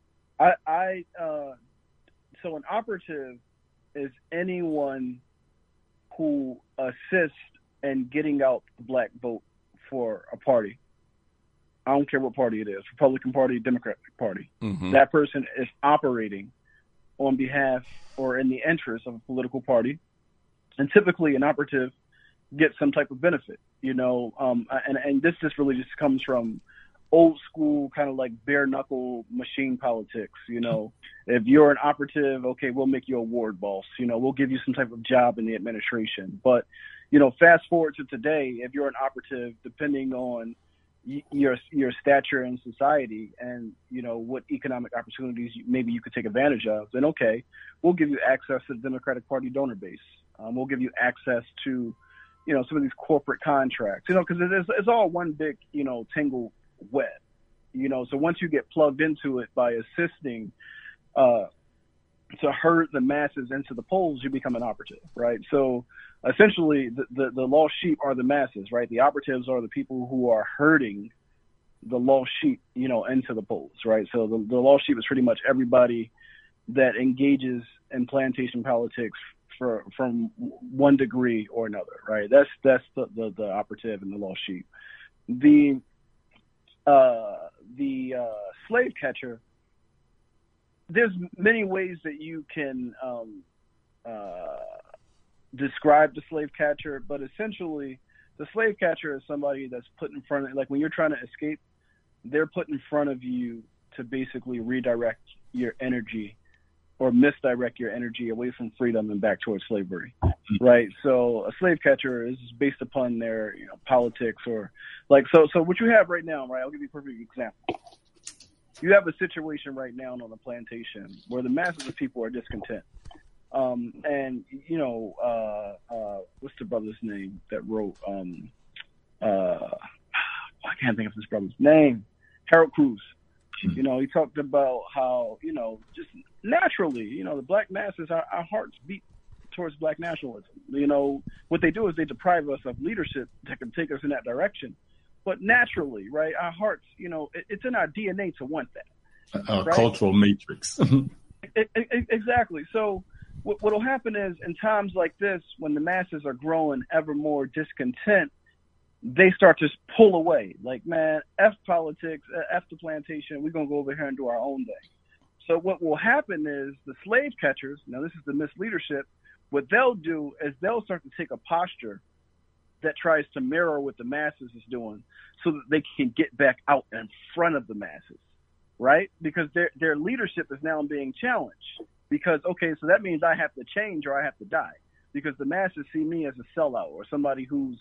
an operative is anyone who assists in getting out the black vote for a party. I don't care what party it is, Republican Party, Democratic Party. Mm-hmm. That person is operating on behalf or in the interest of a political party. And typically an operative gets some type of benefit, you know, and this just really just comes from old school kind of like bare knuckle machine politics. You know, if you're an operative, okay, we'll make you a ward boss, you know, we'll give you some type of job in the administration. But, you know, fast forward to today, if you're an operative, depending on your stature in society and, you know, what economic opportunities maybe you could take advantage of, then okay, we'll give you access to the Democratic Party donor base. We'll give you access to, you know, some of these corporate contracts, you know, because it's all one big, you know, tangled web, you know. So once you get plugged into it by assisting to herd the masses into the polls, you become an operative, right? So essentially the lost sheep are the masses, right? The operatives are the people who are herding the lost sheep, you know, into the polls, right? So the lost sheep is pretty much everybody that engages in plantation politics from one degree or another, right? That's the operative and the lost sheep. The slave catcher, there's many ways that you can describe the slave catcher, but essentially the slave catcher is somebody that's put in front of, like when you're trying to escape, they're put in front of you to basically redirect your energy or misdirect your energy away from freedom and back towards slavery, right? So a slave catcher is based upon their, you know, politics or like, so what you have right now, right? I'll give you a perfect example. You have a situation right now on the plantation where the masses of people are discontent. And, you know, what's the brother's name that wrote, I can't think of his brother's name, Harold Cruz. You know, he talked about how, you know, just naturally, you know, the black masses, our hearts beat towards black nationalism. You know, what they do is they deprive us of leadership that can take us in that direction. But naturally, right, our hearts, you know, it's in our DNA to want that. Right? Cultural matrix. Exactly. So what will happen is in times like this, when the masses are growing ever more discontent, they start to pull away. Like, man, F politics, F the plantation, we're going to go over here and do our own thing. So what will happen is the slave catchers, now this is the misleadership, what they'll do is they'll start to take a posture that tries to mirror what the masses is doing so that they can get back out in front of the masses, right? Because their leadership is now being challenged because, okay, so that means I have to change or I have to die because the masses see me as a sellout or somebody who's,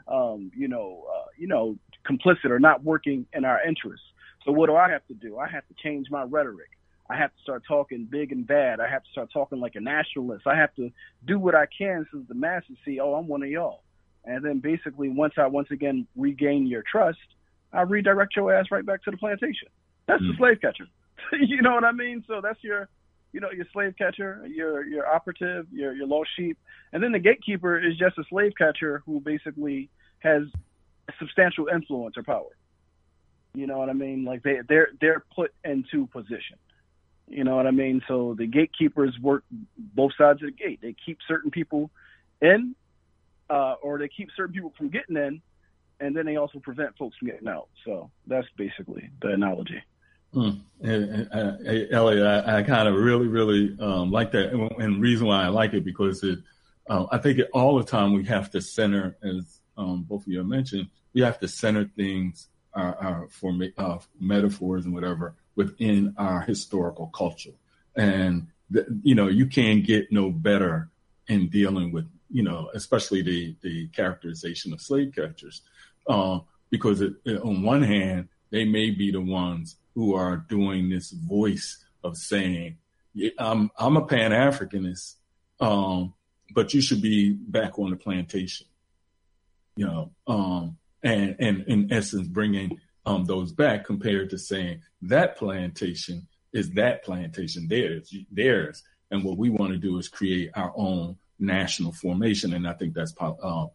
complicit or not working in our interests. So what do I have to do? I have to change my rhetoric. I have to start talking big and bad. I have to start talking like a nationalist. I have to do what I can so that the masses see, oh, I'm one of y'all. And then basically once I once again regain your trust, I redirect your ass right back to the plantation. That's the slave catcher. You know what I mean? So that's your slave catcher, your operative, your lost sheep. And then the gatekeeper is just a slave catcher who basically has substantial influence or power. You know what I mean? Like they're put into position. You know what I mean? So the gatekeepers work both sides of the gate. They keep certain people in, or they keep certain people from getting in, and then they also prevent folks from getting out. So that's basically the analogy. Elliot, I kind of really like that. And the reason why I like it because I think all the time we have to center, as both of you mentioned, we have to center things for metaphors and whatever within our historical culture. And, you can't get no better in dealing with, especially the characterization of slave catchers, because on one hand, they may be the ones who are doing this voice of saying, I'm a Pan-Africanist, but you should be back on the plantation, and in essence, bringing those back compared to saying that plantation is that plantation theirs. And what we want to do is create our own national formation. And I think that's power.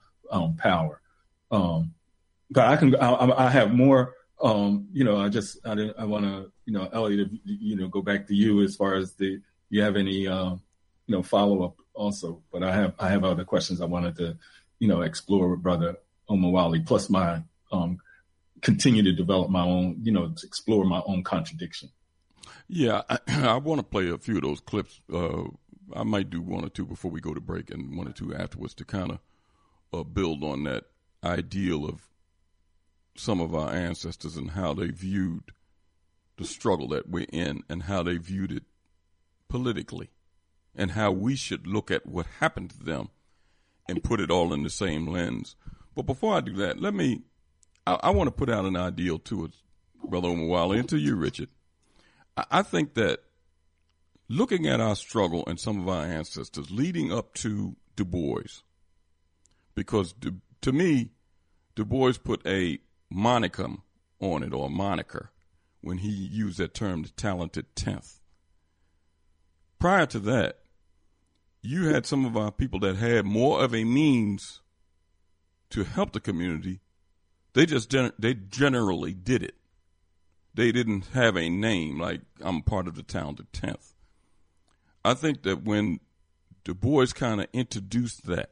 But I have more, I want to, Elliot, go back to you as far as you have any, follow up also, but I have other questions I wanted to, explore with Brother Omowale, plus my, continue to develop my own, to explore my own contradiction. Yeah, I want to play a few of those clips. I might do one or two before we go to break and one or two afterwards to kind of build on that ideal of some of our ancestors and how they viewed the struggle that we're in and how they viewed it politically and how we should look at what happened to them and put it all in the same lens. But before I do that, I want to put out an ideal to Brother Omowale, and to you, Richard. I think that looking at our struggle and some of our ancestors leading up to Du Bois, because to me, Du Bois put a monicum on it, or a moniker, when he used that term, the talented 10th. Prior to that, you had some of our people that had more of a means to help the community. They generally did it. They didn't have a name like I'm part of the talented 10th. I think that when Du Bois kind of introduced that,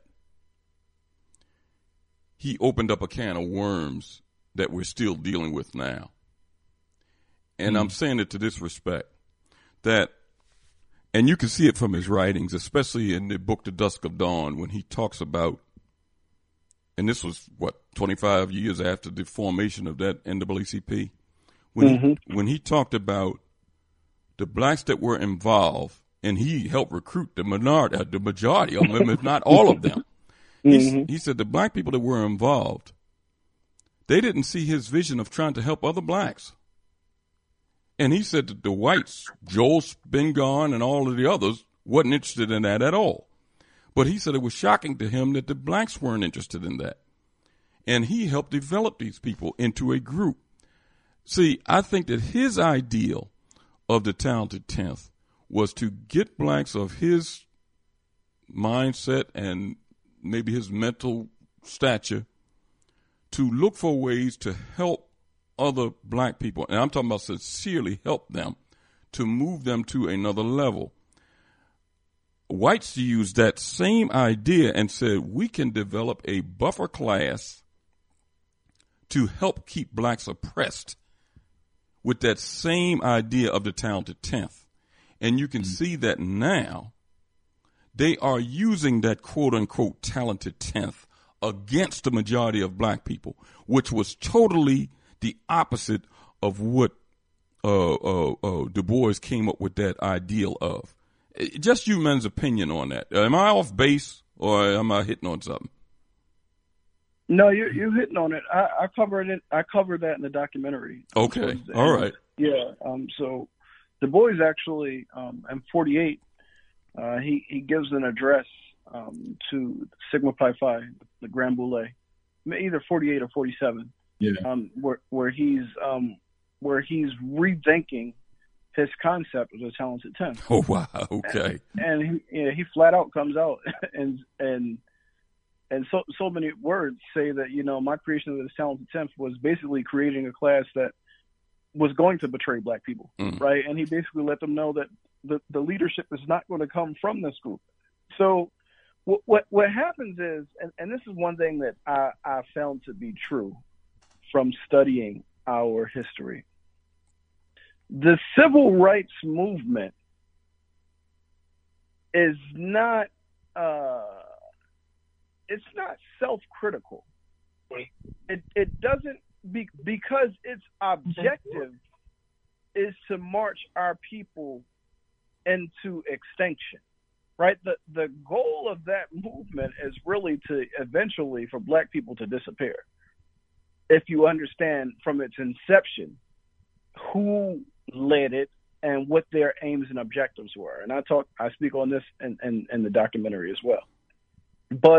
he opened up a can of worms that we're still dealing with now. And I'm saying it to this respect, and you can see it from his writings, especially in the book, The Dusk of Dawn, when he talks about, and this was, 25 years after the formation of that NAACP, when he talked about the blacks that were involved, and he helped recruit the majority of them, if not all of them. He said the black people that were involved, they didn't see his vision of trying to help other blacks. And he said that the whites, Joel Spingarn and all of the others, wasn't interested in that at all. But he said it was shocking to him that the blacks weren't interested in that. And he helped develop these people into a group. See, I think that his ideal of the talented 10th was to get blacks of his mindset and maybe his mental stature to look for ways to help other black people. And I'm talking about sincerely help them to move them to another level. Whites used that same idea and said, we can develop a buffer class to help keep blacks oppressed with that same idea of the talented 10th. And you can see that now they are using that quote-unquote talented 10th against the majority of black people, which was totally the opposite of what Du Bois came up with that ideal of. Just you men's opinion on that. Am I off base or am I hitting on something? No, you're hitting on it. I covered it. I covered that in the documentary. Okay. All right. Yeah. So Du Bois actually, in 48, he gives an address to Sigma Pi Phi, the Grand Boule, either 48 or 47. Yeah. Where he's rethinking his concept of the talented 10. Oh wow. Okay. And he flat out comes out and so many words say that, my creation of this talented 10th was basically creating a class that was going to betray black people, right? And he basically let them know that the leadership is not going to come from this group. So what happens is, and this is one thing that I found to be true from studying our history. The civil rights movement is not it's not self-critical. It doesn't because its objective is to march our people into extinction, right? The goal of that movement is really to eventually for black people to disappear. If you understand from its inception who led it and what their aims and objectives were. And I speak on this in the documentary as well. But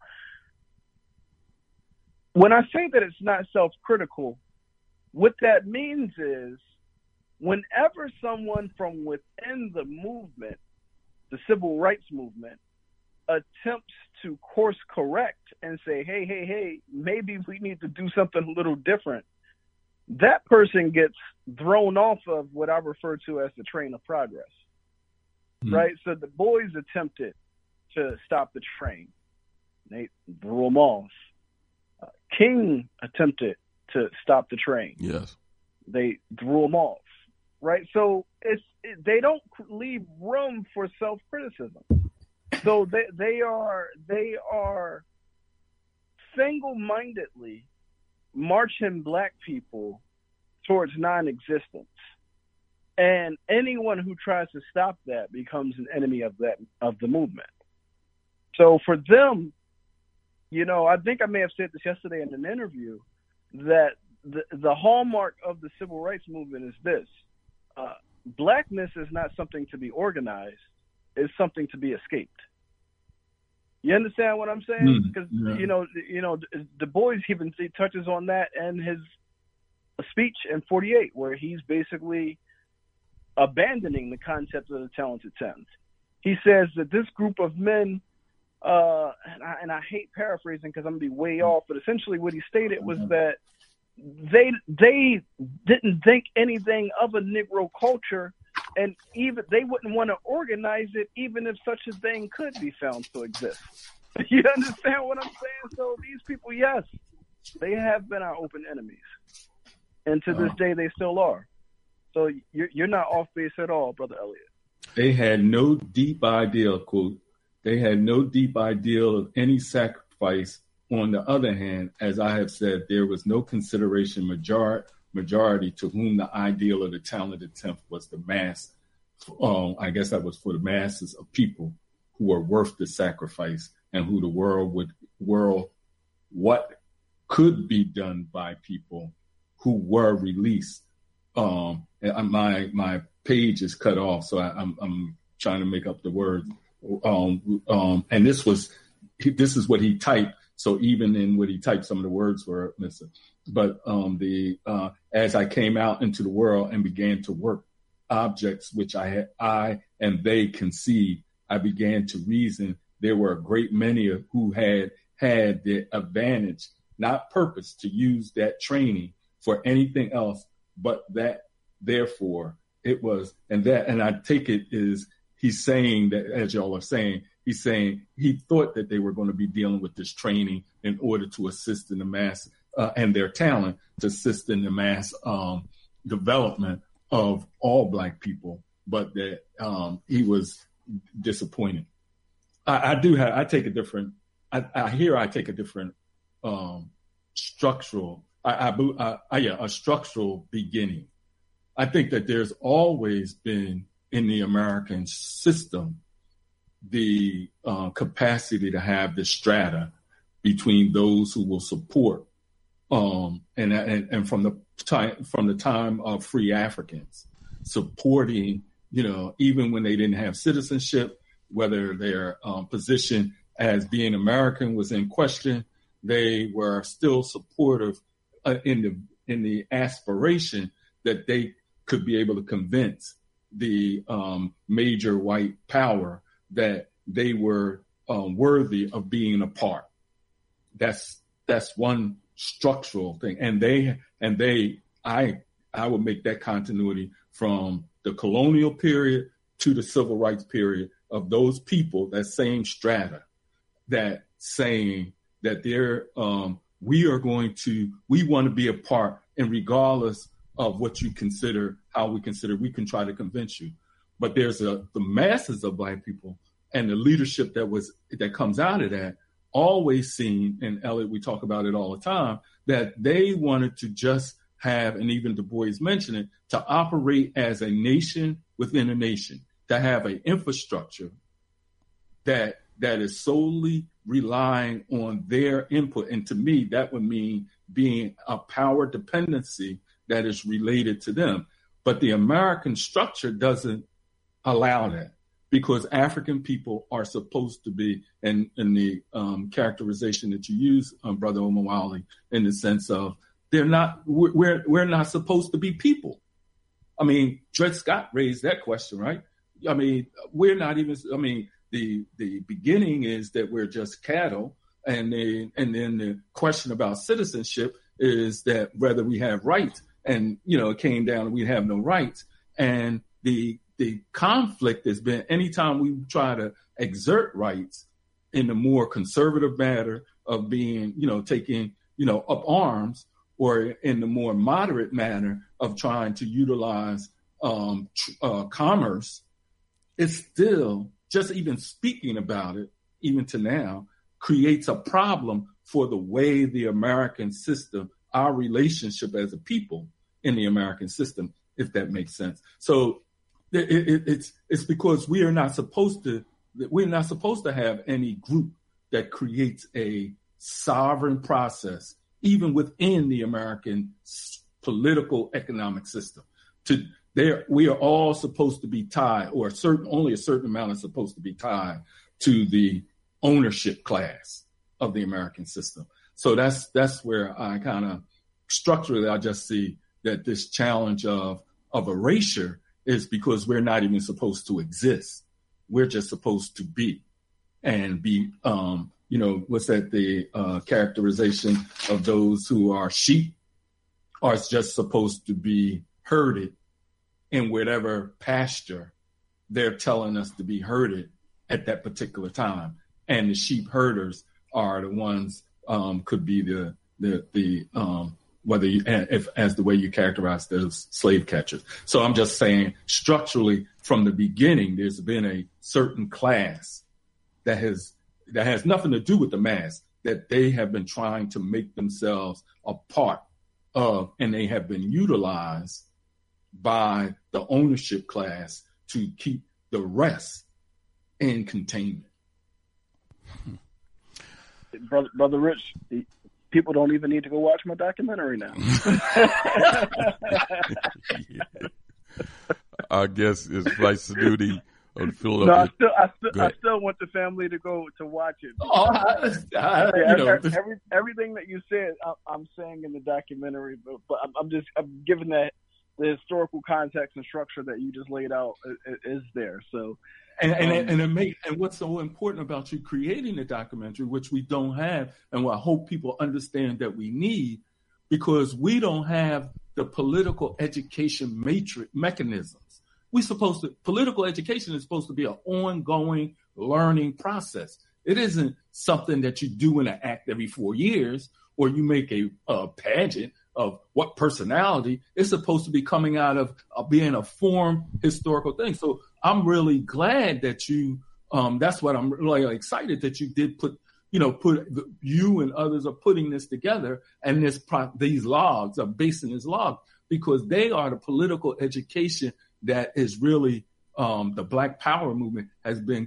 when I say that it's not self-critical, what that means is whenever someone from within the movement, the civil rights movement, attempts to course correct and say, hey, maybe we need to do something a little different, that person gets thrown off of what I refer to as the train of progress, right? So the boys attempted to stop the train. They threw them off. King attempted to stop the train. Yes. They threw them off, right? So they don't leave room for self-criticism. So they are single-mindedly marching black people towards non-existence. And anyone who tries to stop that becomes an enemy of the movement. So for them, I think I may have said this yesterday in an interview, that the hallmark of the civil rights movement is this. Blackness is not something to be organized. It's something to be escaped. You understand what I'm saying? Because, Du Bois even touches on that in his speech in 48, where he's basically abandoning the concept of the talented 10th. He says that this group of men, and I hate paraphrasing because I'm going to be way off, but essentially what he stated was that they didn't think anything of a Negro culture, and even they wouldn't want to organize it even if such a thing could be found to exist. You understand what I'm saying? So these people, yes, they have been our open enemies, and to this day they still are. So you're not off base at all, Brother Elliot. They had no deep ideal, quote. They had no deep ideal of any sacrifice. On the other hand, as I have said, there was no consideration majority to whom the ideal of the talented 10th was the mass. I guess that was for the masses of people who were worth the sacrifice and who the world what could be done by people who were released. My page is cut off, so I'm trying to make up the words. And this is what he typed. So even in what he typed, some of the words were missing. But as I came out into the world and began to work objects which I and they conceived, I began to reason. There were a great many who had the advantage, not purpose, to use that training for anything else, but that therefore it was, and I take it is he's saying that, as y'all are saying, he's saying he thought that they were going to be dealing with this training in order to assist in the mass and their talent to assist in the mass development of all Black people, but that he was disappointed. I take a different structural, a structural beginning. I think that there's always been in the American system the capacity to have the strata between those who will support, and from the time of free Africans supporting, even when they didn't have citizenship, whether their position as being American was in question, they were still supportive in the aspiration that they could be able to convince the major white power that they were worthy of being a part. That's one structural thing, I would make that continuity from the colonial period to the civil rights period of those people, that same strata, that saying that we want to be a part, and regardless of what you consider, how we consider, we can try to convince you. But there's the masses of Black people and the leadership that comes out of that always seen, and Elliot, we talk about it all the time, that they wanted to just have, and even Du Bois mentioned it, to operate as a nation within a nation, to have an infrastructure that is solely relying on their input. And to me, that would mean being a power dependency that is related to them. But the American structure doesn't allow that, because African people are supposed to be, and in the characterization that you use, Brother Omowale, in the sense of we're not supposed to be people. I mean, Dred Scott raised that question, right? I mean, we're not even, the beginning is that we're just cattle. And then the question about citizenship is that whether we have rights, and, it came down and we have no rights. And the conflict has been anytime we try to exert rights in the more conservative matter of being, taking, up arms, or in the more moderate manner of trying to utilize commerce, it's still, just even speaking about it, even to now, creates a problem for the way the American system, our relationship as a people in the American system, if that makes sense. So it's because we are not supposed to have any group that creates a sovereign process, even within the American political economic system. We are all supposed to be tied, or only a certain amount is supposed to be tied to the ownership class of the American system. So that's where I kind of structurally, I just see that this challenge of erasure is because we're not even supposed to exist. We're just supposed to be, and be, what's that, the characterization of those who are sheep are just supposed to be herded in whatever pasture they're telling us to be herded at that particular time. And the sheep herders are the ones, could be the whether you, if as the way you characterize those slave catchers. So I'm just saying, structurally, from the beginning, there's been a certain class that has nothing to do with the mass, that they have been trying to make themselves a part of, and they have been utilized by the ownership class to keep the rest in containment. Brother Rich, people don't even need to go watch my documentary now. I guess it's Flights to Duty of Philadelphia. No, I still want the family to go to watch it. Everything that you said, I'm saying in the documentary, but I'm giving that the historical context and structure that you just laid out is there. So, and what's so important about you creating the documentary, which we don't have, and what I hope people understand that we need, because we don't have the political education matrix mechanisms. Political education is supposed to be an ongoing learning process. It isn't something that you do in an act every 4 years, or you make a pageant of what personality. It's supposed to be coming out of being a formed historical thing. So I'm really glad that you that's what I'm really excited that you did you and others are putting this together, and these logs are based in this log, because they are the political education that is really the Black Power movement has been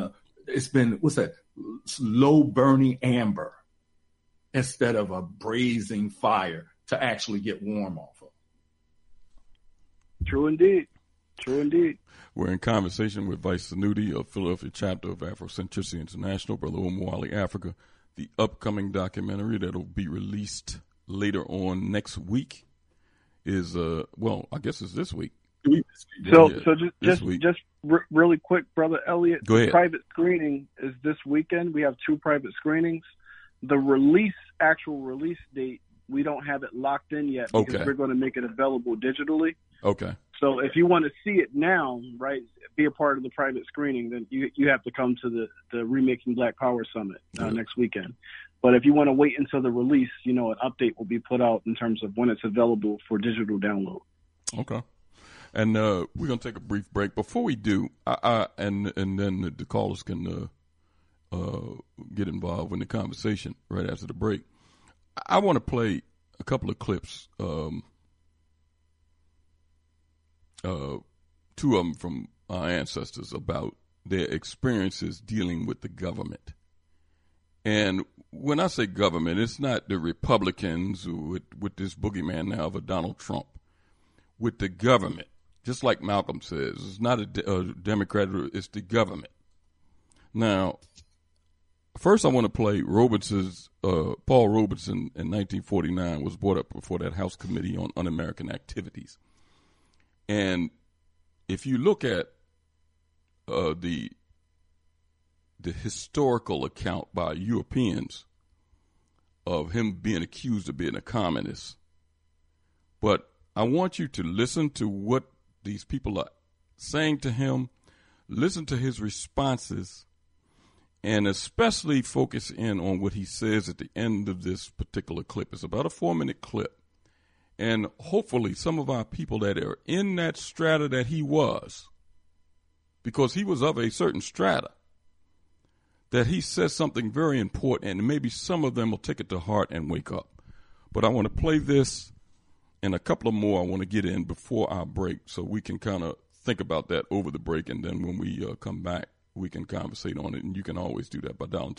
slow burning amber instead of a blazing fire to actually get warm off of. True indeed. We're in conversation with Vice Sanuti of Philadelphia chapter of Afrocentricity International, Brother Omowale Africa. The upcoming documentary that will be released later on next week is, I guess it's this week. So just really quick, Brother Elliot. Go ahead. The private screening is this weekend. We have 2 private screenings. The actual release date, we don't have it locked in yet because we're going to make it available digitally. Okay. So if you want to see it now, right, be a part of the private screening, then you have to come to the Remaking Black Power Summit next weekend. But if you want to wait until the release, an update will be put out in terms of when it's available for digital download. Okay. And we're going to take a brief break. Before we do, and then the callers can get involved in the conversation right after the break. I want to play a couple of clips, 2 of them from our ancestors about their experiences dealing with the government. And when I say government, it's not the Republicans with this boogeyman now of a Donald Trump. With the government, just like Malcolm says, it's not a Democrat, it's the government. Now, first I want to play Paul Robeson in 1949 was brought up before that House Committee on Un-American Activities. And if you look at the historical account by Europeans of him being accused of being a communist, but I want you to listen to what these people are saying to him, listen to his responses, and especially focus in on what he says at the end of this particular clip. It's about a 4-minute clip. And hopefully some of our people that are in that strata that he was, because he was of a certain strata, that he says something very important, and maybe some of them will take it to heart and wake up. But I want to play this and a couple of more I want to get in before our break so we can kind of think about that over the break, and then when we come back, we can conversate on it. And you can always do that by dialing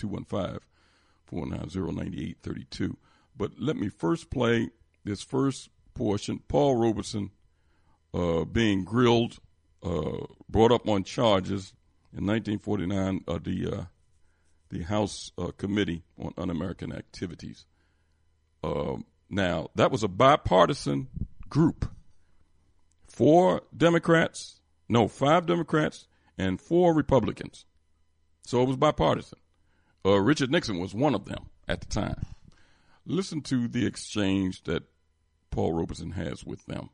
215-490-9832. But let me first play this first portion. Paul Robeson being grilled, brought up on charges in 1949, the House Committee on Un-American Activities. Now, that was a bipartisan group. 5 Democrats and 4 Republicans. So it was bipartisan. Richard Nixon was one of them at the time. Listen to the exchange that Paul Robeson has with them.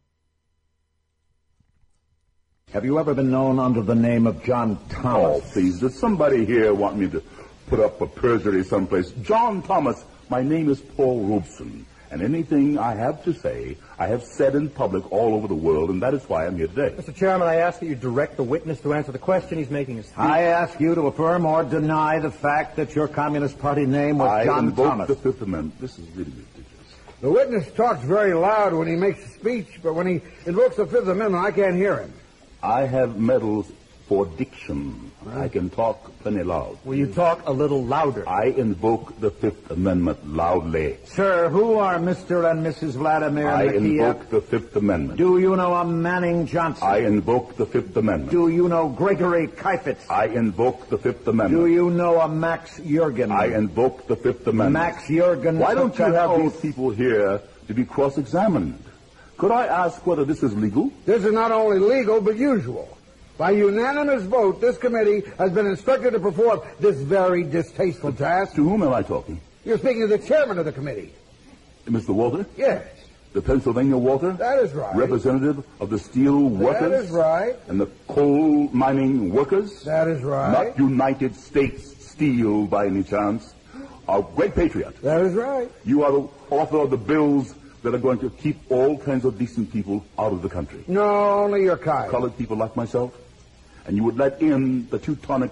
Have you ever been known under the name of John Thomas? Oh, please, does somebody here want me to put up a perjury someplace? John Thomas, my name is Paul Robeson, and anything I have to say, I have said in public all over the world, and that is why I'm here today. Mr. Chairman, I ask that you direct the witness to answer the question he's making. I ask you to affirm or deny the fact that your Communist Party name was John Thomas. I invoke the Fifth Amendment. This is really ridiculous. The witness talks very loud when he makes a speech, but when he invokes the Fifth Amendment, I can't hear him. I have medals for diction. I can talk plenty loud. Will you talk a little louder? I invoke the Fifth Amendment loudly. Sir, who are Mr. and Mrs. Vladimir I Makia? invoke the Fifth Amendment. Do you know a Manning Johnson? I invoke the Fifth Amendment. Do you know Gregory Kifetz? I invoke the Fifth Amendment. Do you know a Max Jurgen? I invoke the Fifth Amendment. Max Jurgen. Why don't you have these people here to be cross-examined? Could I ask whether this is legal? This is not only legal, but usual. By unanimous vote, this committee has been instructed to perform this very distasteful task. To whom am I talking? You're speaking to the chairman of the committee. Mr. Walter? Yes. The Pennsylvania Walter? That is right. Representative of the steel workers? That is right. And the coal mining workers? That is right. Not United States Steel by any chance. A great patriot. That is right. You are the author of the bills that are going to keep all kinds of decent people out of the country. No, only your kind. Colored people like myself. And you would let in the Teutonic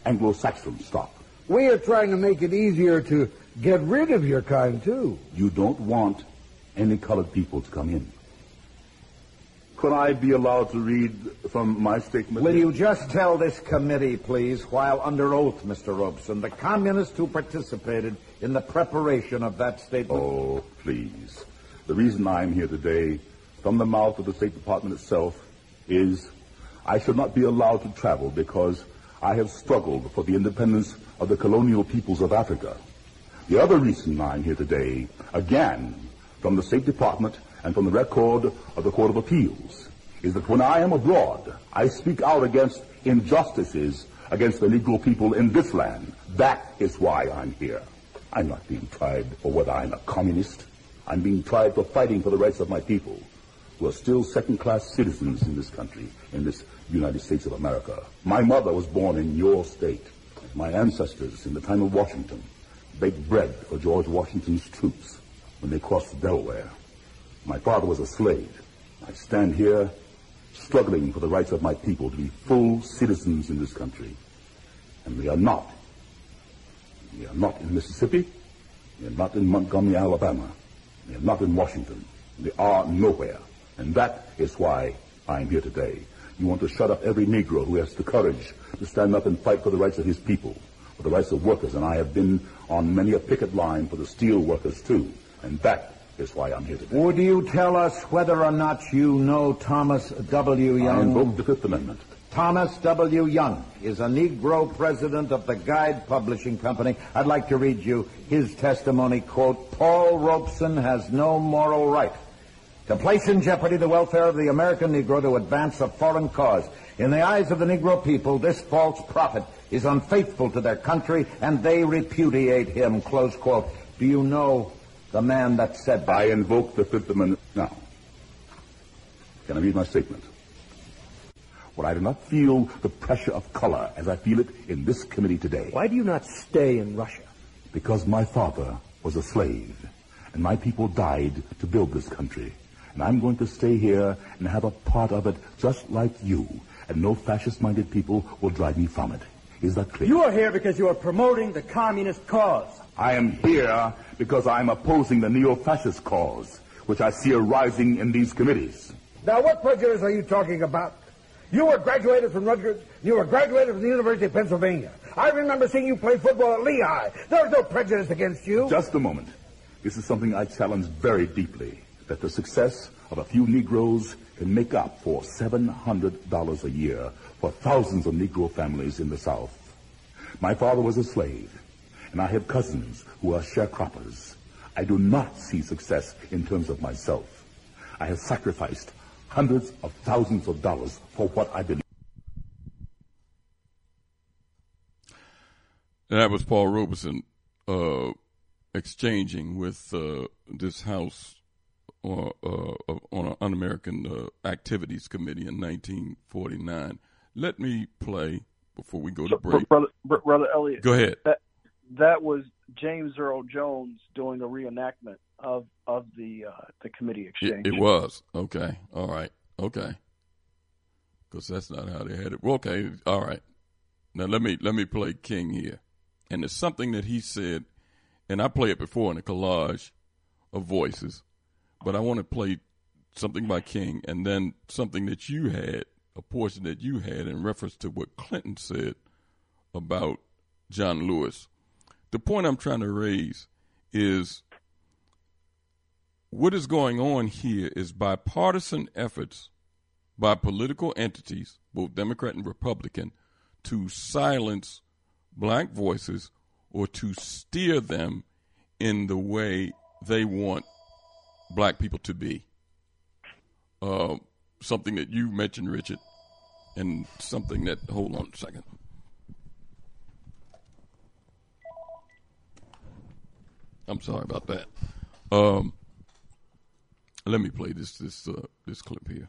Anglo-Saxon stock. We are trying to make it easier to get rid of your kind, too. You don't want any colored people to come in. Could I be allowed to read from my statement? Will you just tell this committee, please, while under oath, Mr. Robeson, the communists who participated in the preparation of that statement? Oh, please. The reason I'm here today, from the mouth of the State Department itself, is I should not be allowed to travel because I have struggled for the independence of the colonial peoples of Africa. The other reason I'm here today, again, from the State Department and from the record of the Court of Appeals, is that when I am abroad, I speak out against injustices against the Negro people in this land. That is why I'm here. I'm not being tried for whether I'm a communist. I'm being tried for fighting for the rights of my people, who are still second-class citizens in this country, in this United States of America. My mother was born in your state. My ancestors, in the time of Washington, baked bread for George Washington's troops when they crossed the Delaware. My father was a slave. I stand here struggling for the rights of my people to be full citizens in this country. And we are not. We are not in Mississippi. We are not in Montgomery, Alabama. We are not in Washington. We are nowhere. And that is why I'm here today. You want to shut up every Negro who has the courage to stand up and fight for the rights of his people, for the rights of workers. And I have been on many a picket line for the steel workers, too. And that is why I'm here today. Would you tell us whether or not you know Thomas W. Young? I invoke the Fifth Amendment. Thomas W. Young is a Negro president of the Guide Publishing Company. I'd like to read you his testimony, quote, Paul Robeson has no moral right to place in jeopardy the welfare of the American Negro to advance a foreign cause. In the eyes of the Negro people, this false prophet is unfaithful to their country, and they repudiate him, close quote. Do you know the man that said that? I invoke the Fifth Amendment now. Can I read my statement? When I do not feel the pressure of color as I feel it in this committee today. Why do you not stay in Russia? Because my father was a slave, and my people died to build this country. And I'm going to stay here and have a part of it just like you, and no fascist-minded people will drive me from it. Is that clear? You are here because you are promoting the communist cause. I am here because I'm opposing the neo-fascist cause, which I see arising in these committees. Now, what prejudice are you talking about? You were graduated from Rutgers. You were graduated from the University of Pennsylvania. I remember seeing you play football at Lehigh. There was no prejudice against you. Just a moment. This is something I challenge very deeply, that the success of a few Negroes can make up for $700 a year for thousands of Negro families in the South. My father was a slave, and I have cousins who are sharecroppers. I do not see success in terms of myself. I have sacrificed hundreds of thousands of dollars for what I believe. That was Paul Robeson exchanging with this House on an Un-American Activities Committee in 1949. Let me play before we go to break. Brother Elliott. Go ahead. That was James Earl Jones doing a reenactment of the committee exchange. It was. Okay. All right. Okay. Because that's not how they had it. Well, okay. All right. Now let me play King here. And it's something that he said, and I play it before in a collage of voices, but I want to play something by King and then something that you had, a portion that you had in reference to what Clinton said about John Lewis. The point I'm trying to raise is what is going on here is bipartisan efforts by political entities, both Democrat and Republican, to silence black voices or to steer them in the way they want black people to be. Something that you mentioned, Richard, and something that, hold on a second. I'm sorry about that. Let me play this clip here.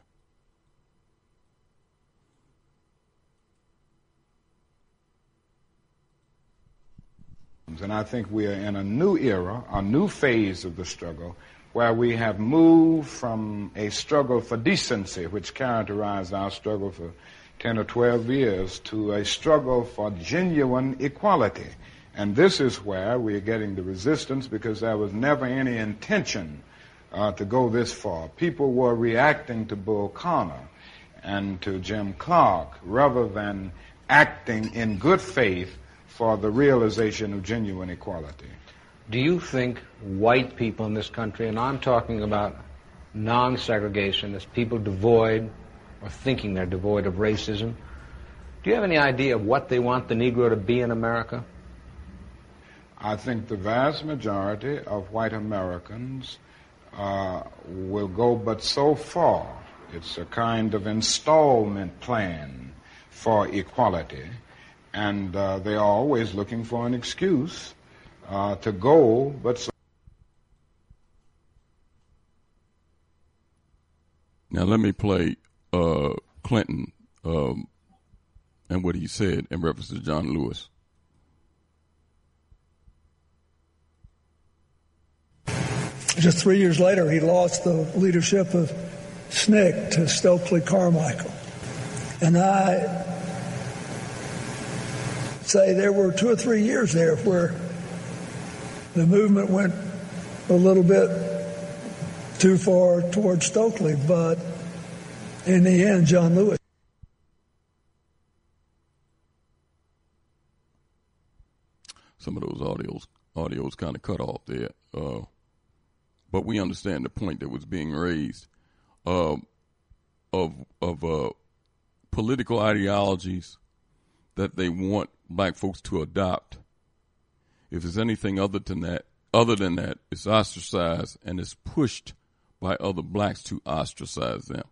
And I think we are in a new era, a new phase of the struggle, where we have moved from a struggle for decency, which characterized our struggle for 10 or 12 years, to a struggle for genuine equality. And this is where we're getting the resistance, because there was never any intention to go this far. People were reacting to Bull Connor and to Jim Clark rather than acting in good faith for the realization of genuine equality. Do you think white people in this country, and I'm talking about non-segregationists, people devoid or thinking they're devoid of racism, do you have any idea of what they want the Negro to be in America? I think the vast majority of white Americans will go but so far. It's a kind of installment plan for equality, and they are always looking for an excuse to go but so. Now let me play Clinton and what he said in reference to John Lewis. Just 3 years later, he lost the leadership of SNCC to Stokely Carmichael. And I say there were 2 or 3 years there where the movement went a little bit too far towards Stokely, but in the end, John Lewis. Some of those audios kind of cut off there. But we understand the point that was being raised of political ideologies that they want black folks to adopt. If there's anything other than that, it's ostracized and it's pushed by other blacks to ostracize them.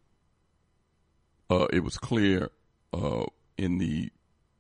It was clear in the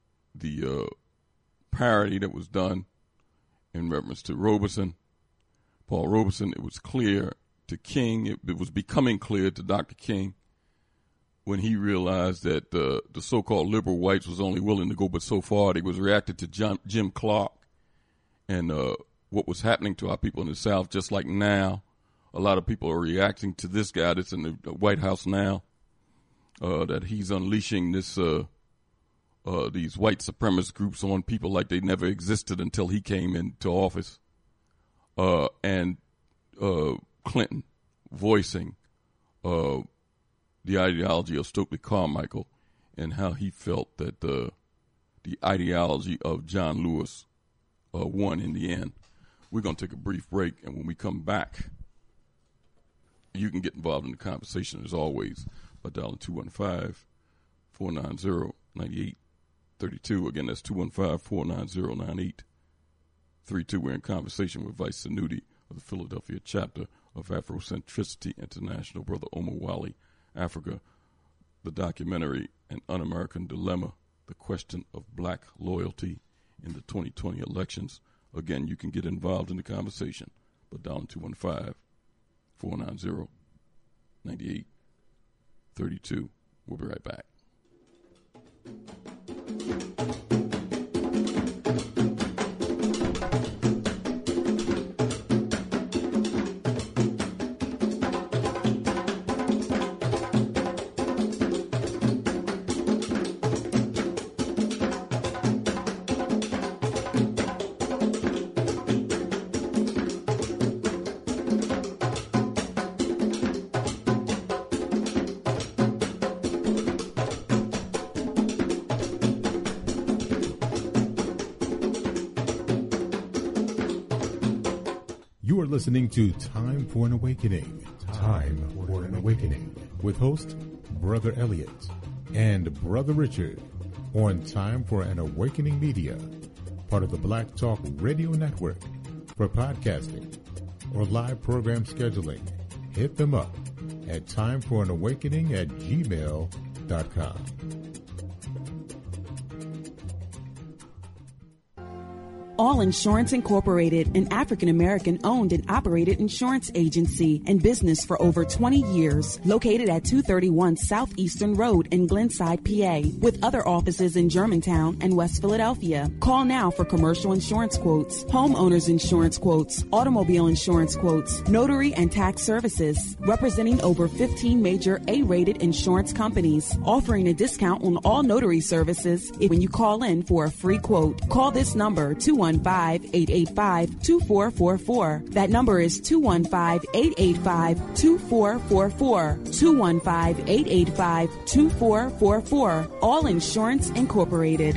parody that was done in reference to Robeson. Paul Robeson, it was clear to King, it was becoming clear to Dr. King when he realized that the so-called liberal whites was only willing to go but so far. They was reacted to Jim Clark and what was happening to our people in the South, just like now. A lot of people are reacting to this guy that's in the White House now, that he's unleashing this these white supremacist groups on people like they never existed until he came into office. And Clinton voicing the ideology of Stokely Carmichael and how he felt that the ideology of John Lewis won in the end. We're going to take a brief break, and when we come back, you can get involved in the conversation as always by dialing 215-490-9832. Again, that's 215-490-9832. We're in conversation with Vice Sanuti of the Philadelphia chapter of Afrocentricity International, Brother Omar Wali, Africa, the documentary, An Un-American Dilemma, the question of black loyalty in the 2020 elections. Again, you can get involved in the conversation by dialing 215-490-9832. We'll be right back. Listening to Time for an Awakening. Time for an Awakening with host Brother Elliot and Brother Richard on Time for an Awakening Media, part of the Black Talk Radio Network. For podcasting or live program scheduling, hit them up at timeforanawakening@gmail.com. All Insurance Incorporated, an African-American owned and operated insurance agency in business for over 20 years, located at 231 Southeastern Road in Glenside, PA, with other offices in Germantown and West Philadelphia. Call now for commercial insurance quotes, homeowners insurance quotes, automobile insurance quotes, notary and tax services, representing over 15 major A-rated insurance companies, offering a discount on all notary services when you call in for a free quote. Call this number, 215-885-2444. That number is 215-885-2444. 215-885-2444. All Insurance Incorporated.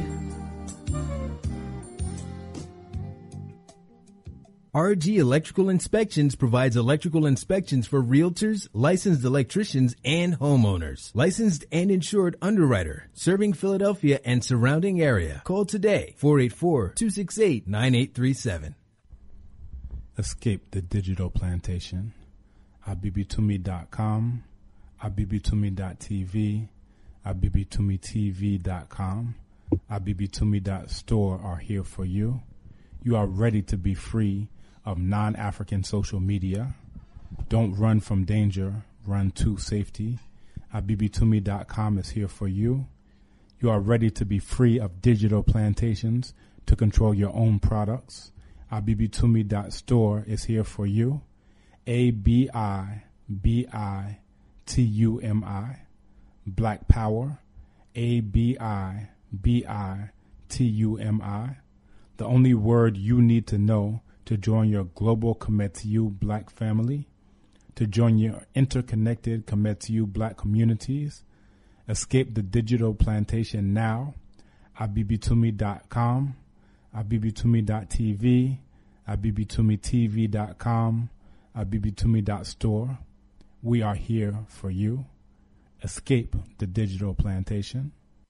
RG Electrical Inspections provides electrical inspections for realtors, licensed electricians, and homeowners. Licensed and insured underwriter, serving Philadelphia and surrounding area. Call today, 484-268-9837. Escape the digital plantation. abibitumi.com, abibitumi.tv, abibitumitv.com, abibitumi.store are here for you. You are ready to be free of non-African social media. Don't run from danger, run to safety. abibitumi.com is here for you. You are ready to be free of digital plantations to control your own products. abibitumi.store is here for you. ABIBITUMI, Black Power, ABIBITUMI. The only word you need to know to join your global Commit to You Black family, to join your interconnected Commit to You Black communities. Escape the digital plantation now. abibitumi.com, abibitumi.tv, abibitumitv.com, abibitumi.store. We are here for you. Escape the digital plantation.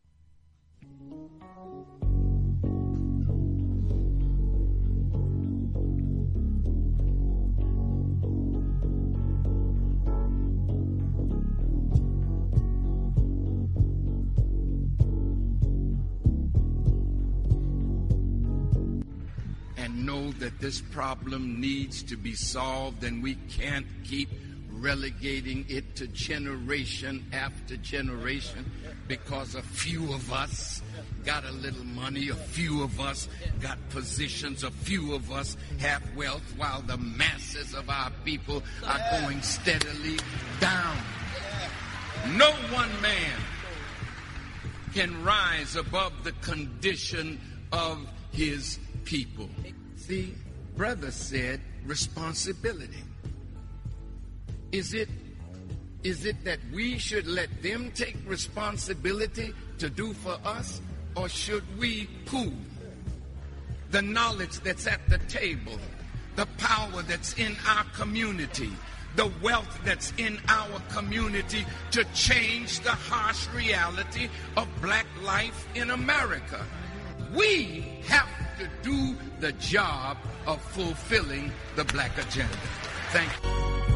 Know that this problem needs to be solved, and we can't keep relegating it to generation after generation because a few of us got a little money, a few of us got positions, a few of us have wealth, while the masses of our people are going steadily down. No one man can rise above the condition of his people. See, brother said responsibility. Is it that we should let them take responsibility to do for us, or should we pool the knowledge that's at the table, the power that's in our community, the wealth that's in our community to change the harsh reality of black life in America? We have to do the job of fulfilling the black agenda. Thank you.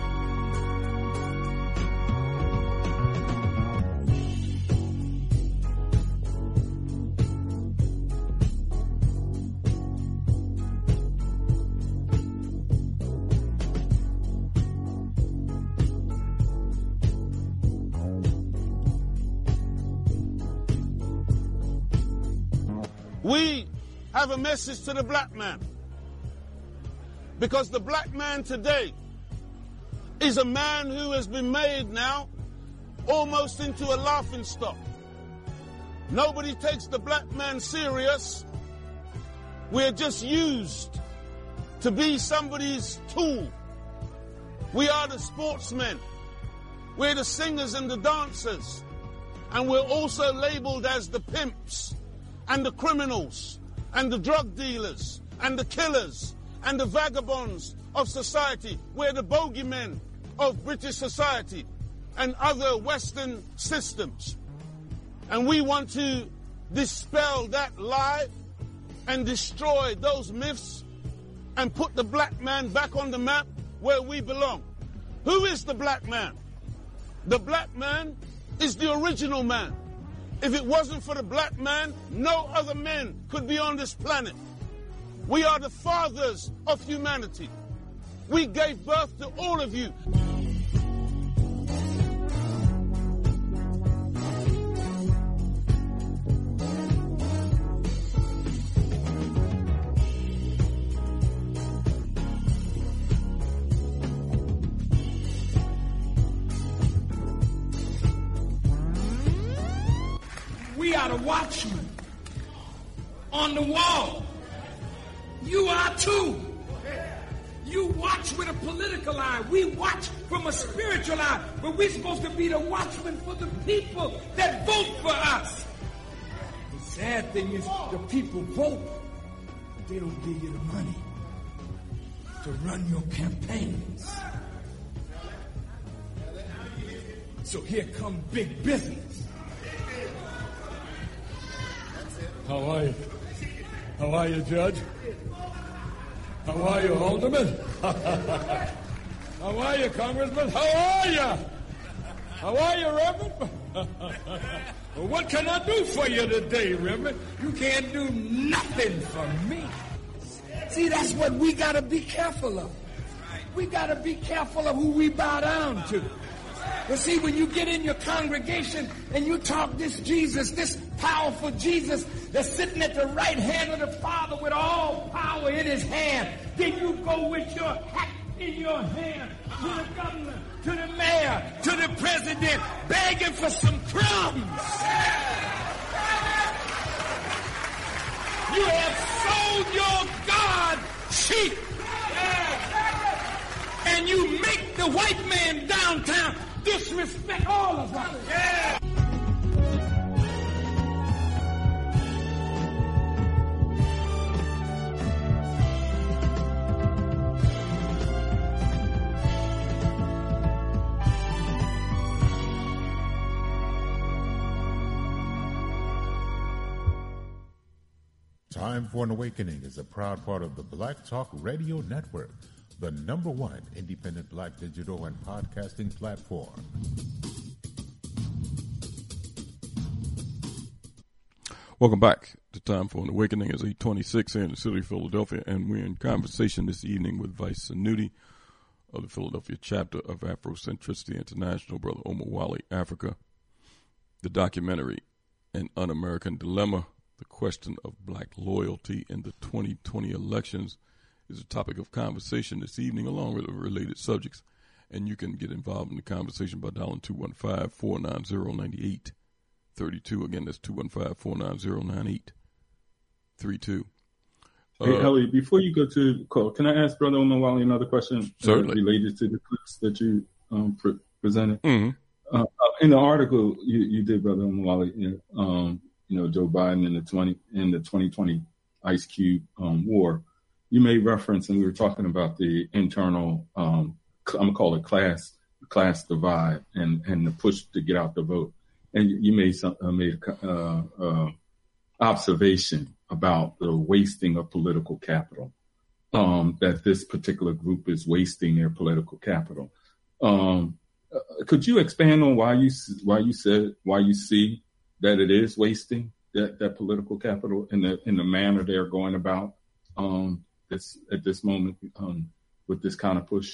We have a message to the black man, because the black man today is a man who has been made now almost into a laughing stock. Nobody takes the black man serious. We're just used to be somebody's tool. We are the sportsmen. We're the singers and the dancers. And we're also labeled as the pimps and the criminals and the drug dealers and the killers and the vagabonds of society. We're the bogeymen of British society and other Western systems. And we want to dispel that lie and destroy those myths and put the black man back on the map where we belong. Who is the black man? The black man is the original man. If it wasn't for the black man, no other men could be on this planet. We are the fathers of humanity. We gave birth to all of you. We are the watchmen on the wall. You are too. You watch with a political eye. We watch from a spiritual eye. But we're supposed to be the watchmen for the people that vote for us. The sad thing is the people vote, but they don't give you the money to run your campaigns. So here come big business. How are you? How are you, Judge? How are you, Alderman? How are you, Congressman? How are you? How are you, Reverend? Well, what can I do for you today, Reverend? You can't do nothing for me. See, that's what we got to be careful of. We got to be careful of who we bow down to. But see, when you get in your congregation and you talk this Jesus, this powerful Jesus that's sitting at the right hand of the Father with all power in his hand, then you go with your hat in your hand to the governor, to the mayor, to the president, begging for some crumbs. You have sold your God cheap. And you make the white man downtown disrespect all of us. Yeah. Time for an Awakening is a proud part of the Black Talk Radio Network, the #1 independent black digital and podcasting platform. Welcome back to Time for an Awakening. It's 8:26 here in the city of Philadelphia, and we're in conversation this evening with Vice Sanuti of the Philadelphia chapter of Afrocentricity International, Brother Omowale Africa. The documentary, An Un-American Dilemma, the question of black loyalty in the 2020 elections, is a topic of conversation this evening, along with related subjects. And you can get involved in the conversation by dialing 215-490-9832. Again, that's 215-490-9832. Hey, Elliot, before you go to the call, can I ask Brother Omowale another question? Certainly. Related to the clips that you presented? Mm-hmm. In the article you did, Brother Omowale, Joe Biden in the 2020 Ice Cube war, you made reference, and we were talking about the internal, I'm gonna call it class divide, and the push to get out the vote. And you made observation about the wasting of political capital, that this particular group is wasting their political capital. Could you expand on why you see that it is wasting that political capital in the manner they're going about at this moment with this kind of push?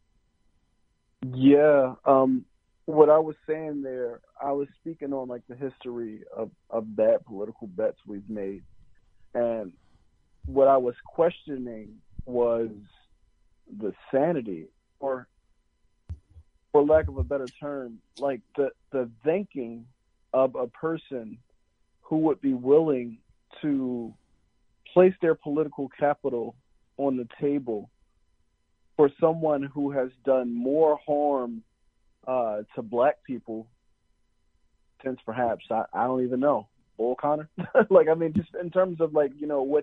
Yeah. What I was saying there, I was speaking on like the history of bad political bets we've made. And what I was questioning was the sanity, or for lack of a better term, like the thinking of a person who would be willing to place their political capital on the table for someone who has done more harm to black people since perhaps, I don't even know, Bull Connor? Just in terms of what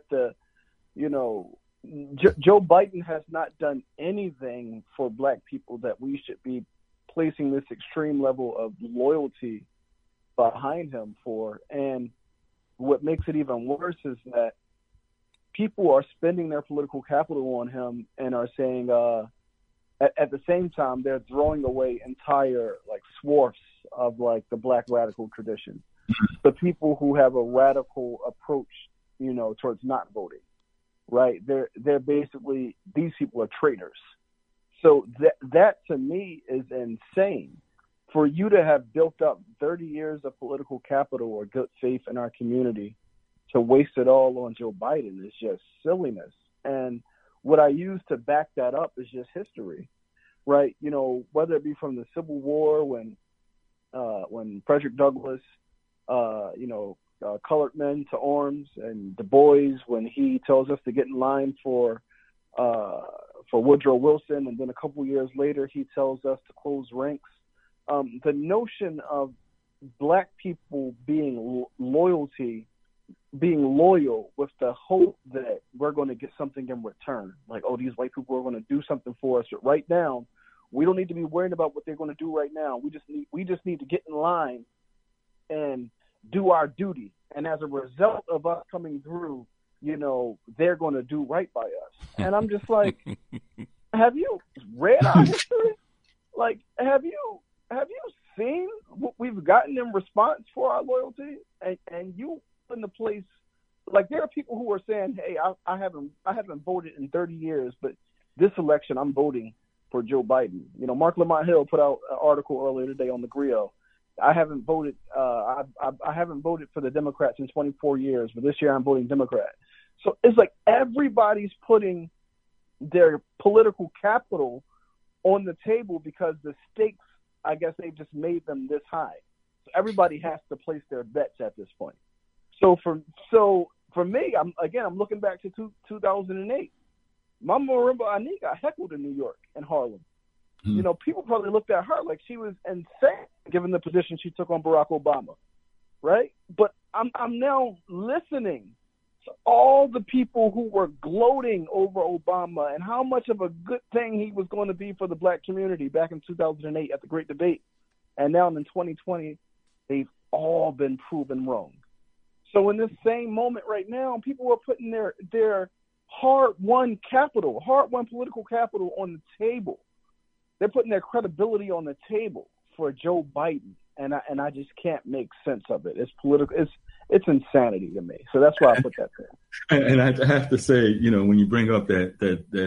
Joe Biden has not done anything for black people that we should be placing this extreme level of loyalty behind him for. And what makes it even worse is that people are spending their political capital on him and are saying, at the same time, they're throwing away entire swaths of the black radical tradition. The people who have a radical approach, towards not voting. right? They're basically, these people are traitors. So that to me is insane. For you to have built up 30 years of political capital or good faith in our community to waste it all on Joe Biden is just silliness. And what I use to back that up is just history, right? You know, whether it be from the Civil War when Frederick Douglass, colored men to arms, and Du Bois when he tells us to get in line for Woodrow Wilson, and then a couple years later he tells us to close ranks. The notion of black people being loyal with the hope that we're going to get something in return, like, oh, these white people are going to do something for us. But right now, we don't need to be worried about what they're going to do right now. We just need to get in line and do our duty. And as a result of us coming through, you know, they're going to do right by us. And I'm just like, have you read our history? Like, have you seen what we've gotten in response for our loyalty? And you in the place, like, there are people who are saying, hey, I haven't voted in 30 years, but this election I'm voting for Joe Biden. You know, Mark Lamont Hill put out an article earlier today on the Griot. I haven't voted I haven't voted for the Democrats in 24 years, but this year I'm voting Democrat. So it's like everybody's putting their political capital on the table because the stakes, I guess they've just made them this high. So everybody has to place their bets at this point. So for me, I'm looking back to 2008. Mama Marimba Ani got heckled in New York and Harlem. You know, people probably looked at her like she was insane, given the position she took on Barack Obama, right? But I'm now listening to all the people who were gloating over Obama and how much of a good thing he was going to be for the black community back in 2008 at the Great Debate. And now in 2020, they've all been proven wrong. So in this same moment right now, people are putting their hard-won political capital on the table. They're putting their credibility on the table for Joe Biden, and I just can't make sense of it. It's political. It's insanity to me. So that's why I put that there. And I have to say, you know, when you bring up the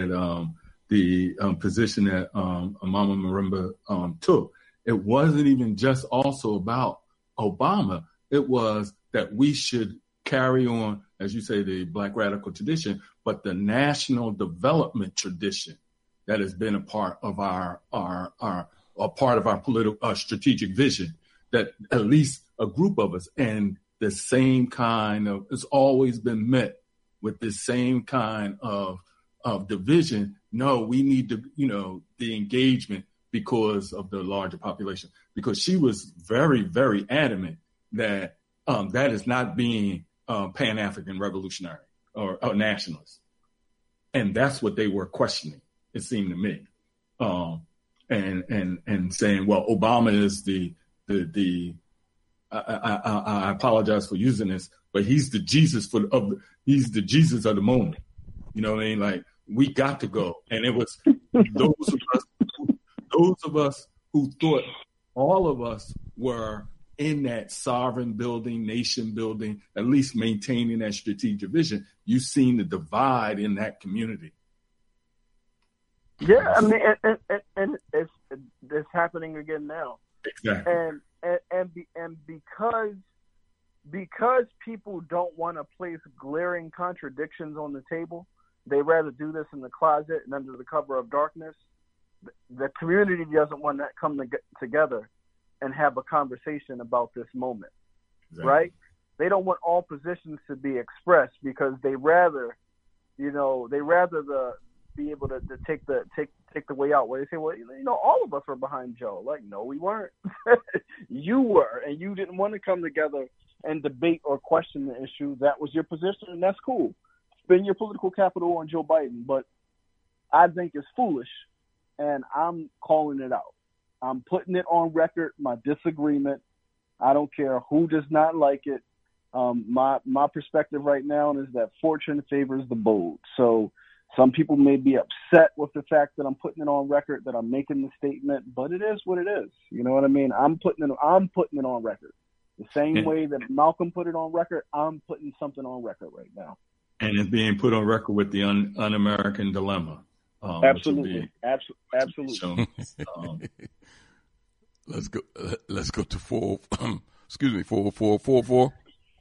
position that Mama Marimba took, it wasn't even just also about Obama. It was that we should carry on, as you say, the black radical tradition, but the national development tradition that has been a part of our political strategic vision, that at least a group of us, and the same kind of, it's always been met with the same kind of division. No, we need to, you know, the engagement because of the larger population, because she was very, very adamant that that is not being Pan-African revolutionary or nationalist. And that's what they were questioning, it seemed to me. And saying, well, Obama is I apologize for using this, but he's the Jesus he's the Jesus of the moment. You know what I mean? Like, we got to go. And it was those of us who thought all of us were in that sovereign building, nation building, at least maintaining that strategic vision. You've seen the divide in that community. Yeah, I mean, and it's happening again now. Exactly. And because people don't want to place glaring contradictions on the table, they rather do this in the closet and under the cover of darkness. The community doesn't want to come together and have a conversation about this moment, right? They don't want all positions to be expressed because they rather be able to take the way out, where they say, well, you know, all of us were behind Joe. Like, no, we weren't. You were, and you didn't want to come together and debate or question the issue. That was your position, and that's cool. Spend your political capital on Joe Biden, but I think it's foolish, and I'm calling it out. I'm putting it on record, my disagreement. I don't care who does not like it. My perspective right now is that fortune favors the bold. So some people may be upset with the fact that I'm putting it on record, that I'm making the statement, but it is what it is. You know what I mean? I'm putting it on record. The same way that Malcolm put it on record, I'm putting something on record right now. And it's being put on record with the Un-American Dilemma. Absolutely. Absolutely. So, let's go to 4444.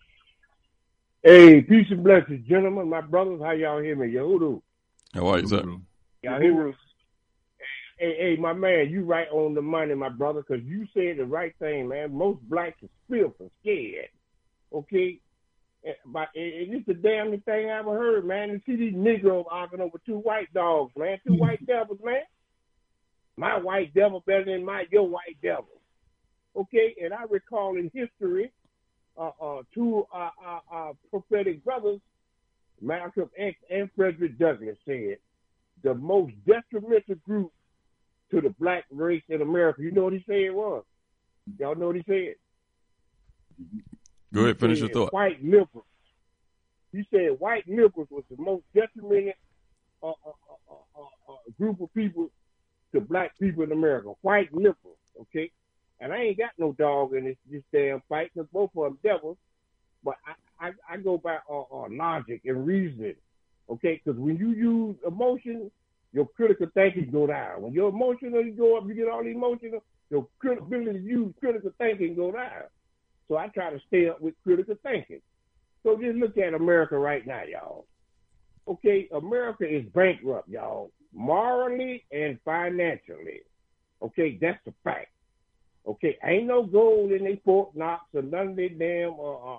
Hey, peace and blessings, gentlemen, my brothers. How y'all hear me? Yehudu. How are you, sir? Y'all hear me? Hey, my man, you right on the money, my brother, because you said the right thing, man. Most blacks are filth and scared. Okay? But it's the damnest thing I ever heard, man. To see these Negroes arguing over two white dogs, man. Two white devils, man. My white devil better than your white devil. Okay? And I recall in history, two prophetic brothers, Malcolm X and Frederick Douglass, said the most detrimental group to the black race in America. You know what he said it was? Y'all know what he said? Go ahead, finish your thought. White liberals. He said white liberals was the most detrimental group of people to black people in America. White liberals, okay? And I ain't got no dog in this damn fight because both of them devils. But I go by logic and reasoning, okay? Because when you use emotion, your critical thinking go down. When your emotional you go up, you get all emotional, your ability to use critical thinking go down. So I try to stay up with critical thinking. So just look at America right now, y'all. Okay, America is bankrupt, y'all, morally and financially. Okay, that's the fact. Okay, ain't no gold in their Fort Knox or none of their damn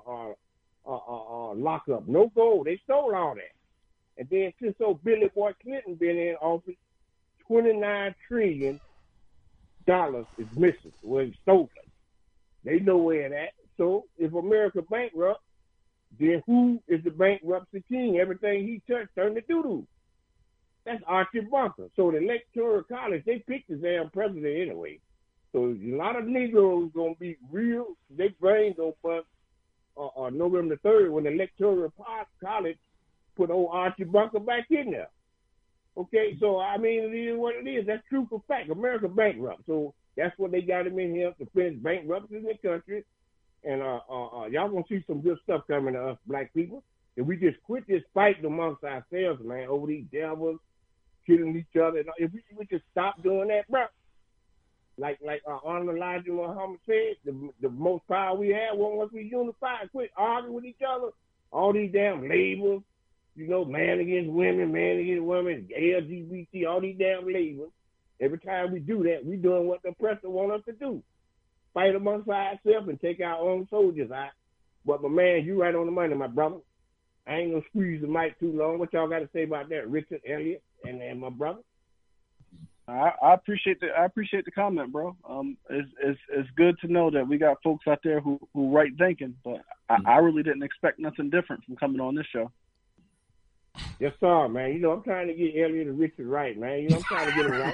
lockup. No gold. They stole all that. And then since old Billy Boy Clinton been in office, $29 trillion is missing. Well, it's stolen. They know where that. So if America bankrupt, then who is the bankruptcy king? Everything he touched turned to doo-doo. That's Archie Bunker. So the Electoral College, they picked the damn president anyway. So a lot of Negroes going to be real. Their brains going to bust November 3rd when the Electoral College put old Archie Bunker back in there. Okay, so I mean, it is what it is. That's true for fact. America bankrupt. So that's what they got him in here to finish bankruptcy in the country. And y'all gonna see some good stuff coming to us black people. If we just quit this fighting amongst ourselves, man, over these devils, killing each other. If we just stop doing that, bro. Like Honorable Elijah Muhammad said, the most power we have once we unify, quit arguing with each other. All these damn labels, you know, man against women, LGBT, all these damn labels. Every time we do that, we doing what the oppressor want us to do. Fight amongst ourselves and take our own soldiers out. But, my man, you right on the money, my brother. I ain't going to squeeze the mic too long. What y'all got to say about that, Richard, Elliott, and my brother? I appreciate the comment, bro. It's good to know that we got folks out there who right thinking, but I really didn't expect nothing different from coming on this show. Yes, sir, man. You know, I'm trying to get Elliott and Richard right, man. You know, I'm trying to get them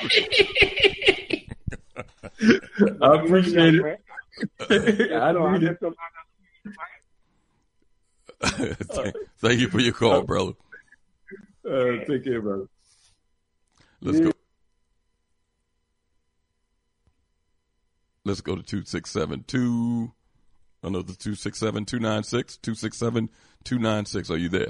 right. I appreciate it. Thank you for your call, brother. Take care, brother. Let's go. Let's go to 2672. Another 267-296. 267-296. Are you there?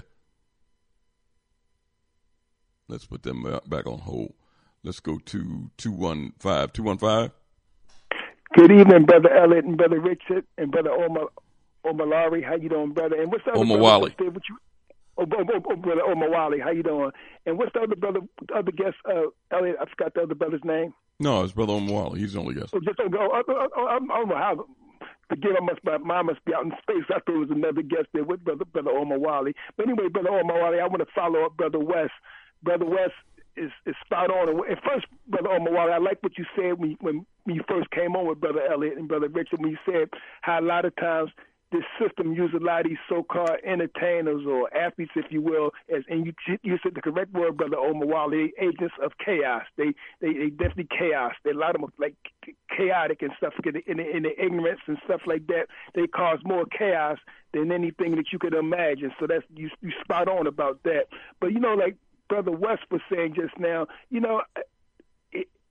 Let's put them back on hold. Let's go to 215. 215. Good evening, Brother Elliott and Brother Richard and Brother Omalari. How you doing, brother? And what's the other Omawali. brother? Brother Omawali. How you doing? And what's the other brother, other guest, Elliott? I forgot the other brother's name. No, it's Brother Omawali. He's the only guest. I don't know how. Forgive, mine must be out in space. I thought it was another guest there with Brother Omawali. But anyway, Brother Omawali, I want to follow up Brother West. Brother West is spot on. And first, Brother Omawali, I like what you said when you first came on with Brother Elliott and Brother Richard, when you said how a lot of times this system uses a lot of these so-called entertainers or athletes, if you will, and you said the correct word, Brother Omawali, agents of chaos. They definitely chaos. They, a lot of them are like chaotic and stuff in the ignorance and stuff like that. They cause more chaos than anything that you could imagine. So that's you spot on about that. But you know, like Brother West was saying just now, you know,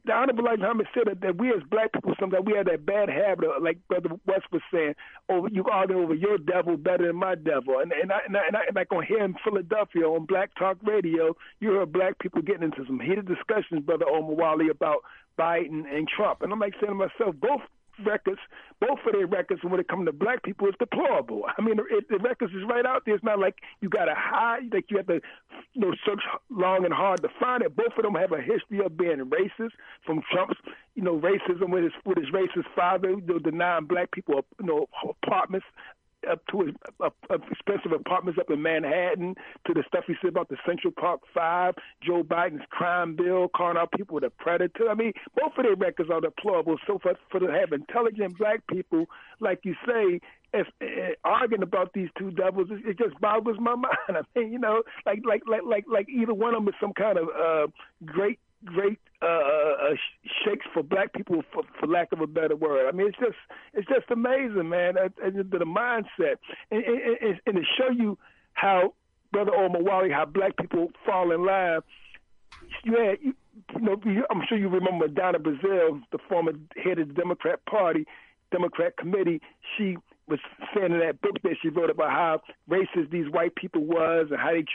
the Honorable Elijah Muhammad said that we as black people sometimes we have that bad habit of, like Brother West was saying, you argue over your devil better than my devil. And like on here in Philadelphia on Black Talk Radio, you heard black people getting into some heated discussions, Brother Omar Wally, about Biden and Trump. And I'm like saying to myself, both of their records when it comes to black people is deplorable. I mean, the records is right out there. It's not like you got to hide, like you have to search long and hard to find it. Both of them have a history of being racist, from Trump's racism with his racist father, denying black people apartments, up to his expensive apartments up in Manhattan, to the stuff he said about the Central Park Five, Joe Biden's crime bill, calling out people with a predator. I mean, both of their records are deplorable. So for to have intelligent black people, like you say, arguing about these two devils, it just boggles my mind. I mean, like either one of them is some kind of great shakes for black people, for lack of a better word. I mean, it's just amazing, man. The mindset, and to show you how, Brother Omar Wally, how black people fall in line. I'm sure you remember Donna Brazile, the former head of the Democrat Committee. She was saying in that book that she wrote about how racist these white people was and how they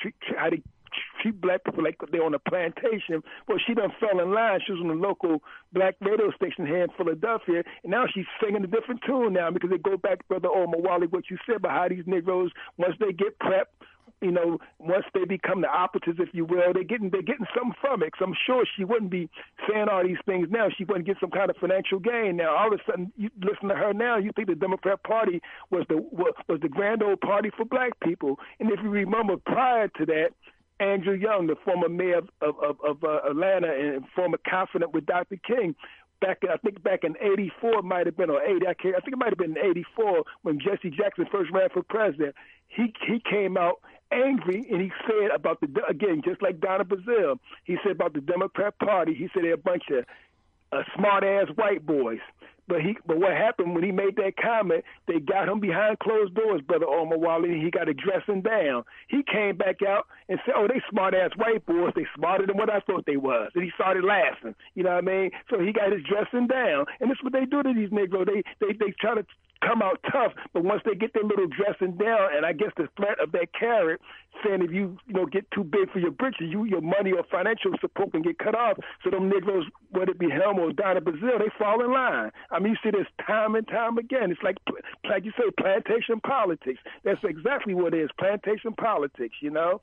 treat black people like they're on a plantation. Well, she done fell in line. She was on a local black radio station here in Philadelphia, and now she's singing a different tune now, because they go back, Brother Omar Wally, what you said about how these Negroes, once they get prepped, once they become the operatives, if you will, they're getting something from it. So I'm sure she wouldn't be saying all these things now. She wouldn't get some kind of financial gain now. All of a sudden, you listen to her now, you think the Democrat Party was the grand old party for black people. And if you remember, prior to that, Andrew Young, the former mayor of Atlanta and former confidant with Dr. King, back in '84 might have been, or '80, I think it might have been in '84 when Jesse Jackson first ran for president. He came out angry, and he said about again, just like Donna Brazile, he said about the Democrat Party, he said they're a bunch of smart-ass white boys. But what happened when he made that comment, they got him behind closed doors, Brother Omar Wally, and he got a dressing down. He came back out and said, they smart-ass white boys. They smarter than what I thought they was. And he started laughing. You know what I mean? So he got his dressing down. And that's what they do to these Negroes. They try to come out tough, but once they get their little dressing down, and I guess the threat of that carrot saying if you get too big for your britches, your money or financial support can get cut off. So them Negroes, whether it be Helm or Donna Brazile, they fall in line. I mean, you see this time and time again. It's like you say, plantation politics. That's exactly what it is, plantation politics.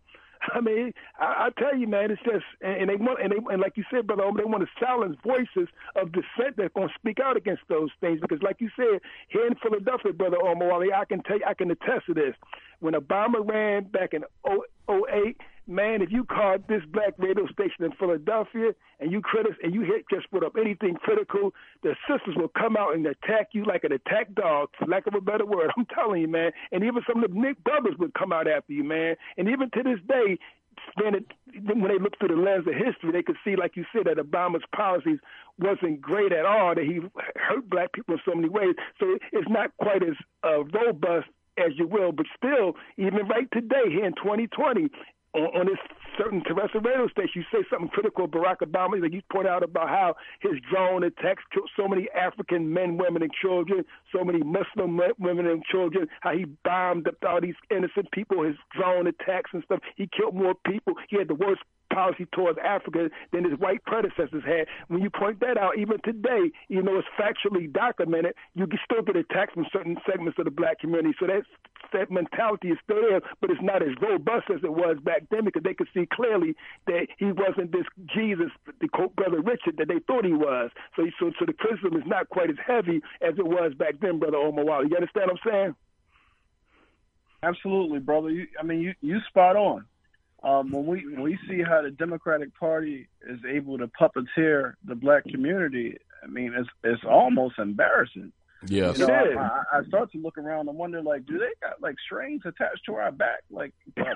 I mean, I tell you, man, it's just, and like you said, Brother Omar, they want to silence voices of dissent that's going to speak out against those things. Because, like you said, here in Philadelphia, Brother Omar Wally, I can attest to this. When Obama ran back in 2008, man, if you called this black radio station in Philadelphia and you just put up anything critical, the sisters will come out and attack you like an attack dog, for lack of a better word. I'm telling you, man. And even some of the Nick brothers would come out after you, man. And even to this day, when they look through the lens of history, they could see, like you said, that Obama's policies wasn't great at all, that he hurt black people in so many ways. So it's not quite as robust as you will, but still, even right today, here in 2020, on this certain terrestrial radio station, you say something critical of Barack Obama, like you point out about how his drone attacks killed so many African men, women, and children, so many Muslim women and children, how he bombed up all these innocent people, his drone attacks and stuff. He killed more people. He had the worst policy towards Africa than his white predecessors had. When you point that out, even today, even though it's factually documented, you can still get attacked from certain segments of the black community. So that mentality is still there, but it's not as robust as it was back then, because they could see clearly that he wasn't this Jesus, the quote Brother Richard, that they thought he was. So the criticism is not quite as heavy as it was back then, Brother Omar Wally. You understand what I'm saying? Absolutely, brother. You spot on. When we see how the Democratic Party is able to puppeteer the black community, I mean, it's almost embarrassing. Yes, I start to look around and wonder, like, do they got like strings attached to our back? Like,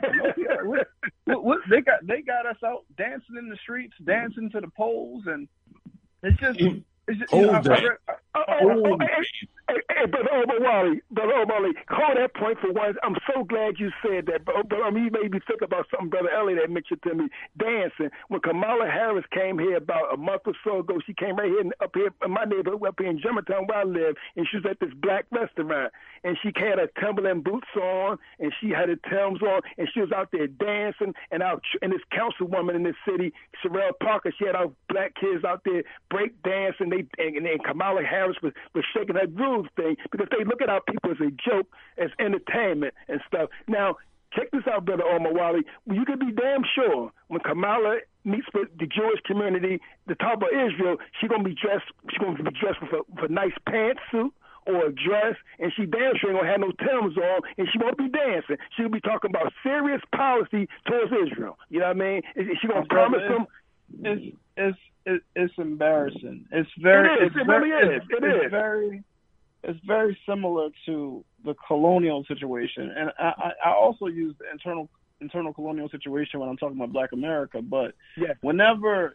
what they got us out dancing in the streets, dancing to the polls, and it's just. Hey, Brother Omawale, hold that point for once. I'm so glad you said that, but you made me think about something Brother Elliot had mentioned to me, dancing. When Kamala Harris came here about a month or so ago, she came right here up here in my neighborhood, up here in Germantown where I live, and she was at this black restaurant, and she had her Timberland boots on, and she had her Timbs on, and she was out there dancing, and this councilwoman in this city, Sherelle Parker, she had our black kids out there break dancing, and Kamala Harris was shaking her groove thing, because they look at our people as a joke, as entertainment and stuff. Now, check this out, Brother Omawale. You can be damn sure when Kamala meets with the Jewish community, the top of Israel, she's gonna be dressed with a nice pantsuit or a dress, and she damn sure ain't gonna have no Timbs on, and she won't be dancing. She'll be talking about serious policy towards Israel. You know what I mean? She gonna promise them. It's embarrassing. It is. It's very similar to the colonial situation, and I also use the internal colonial situation when I'm talking about Black America. But whenever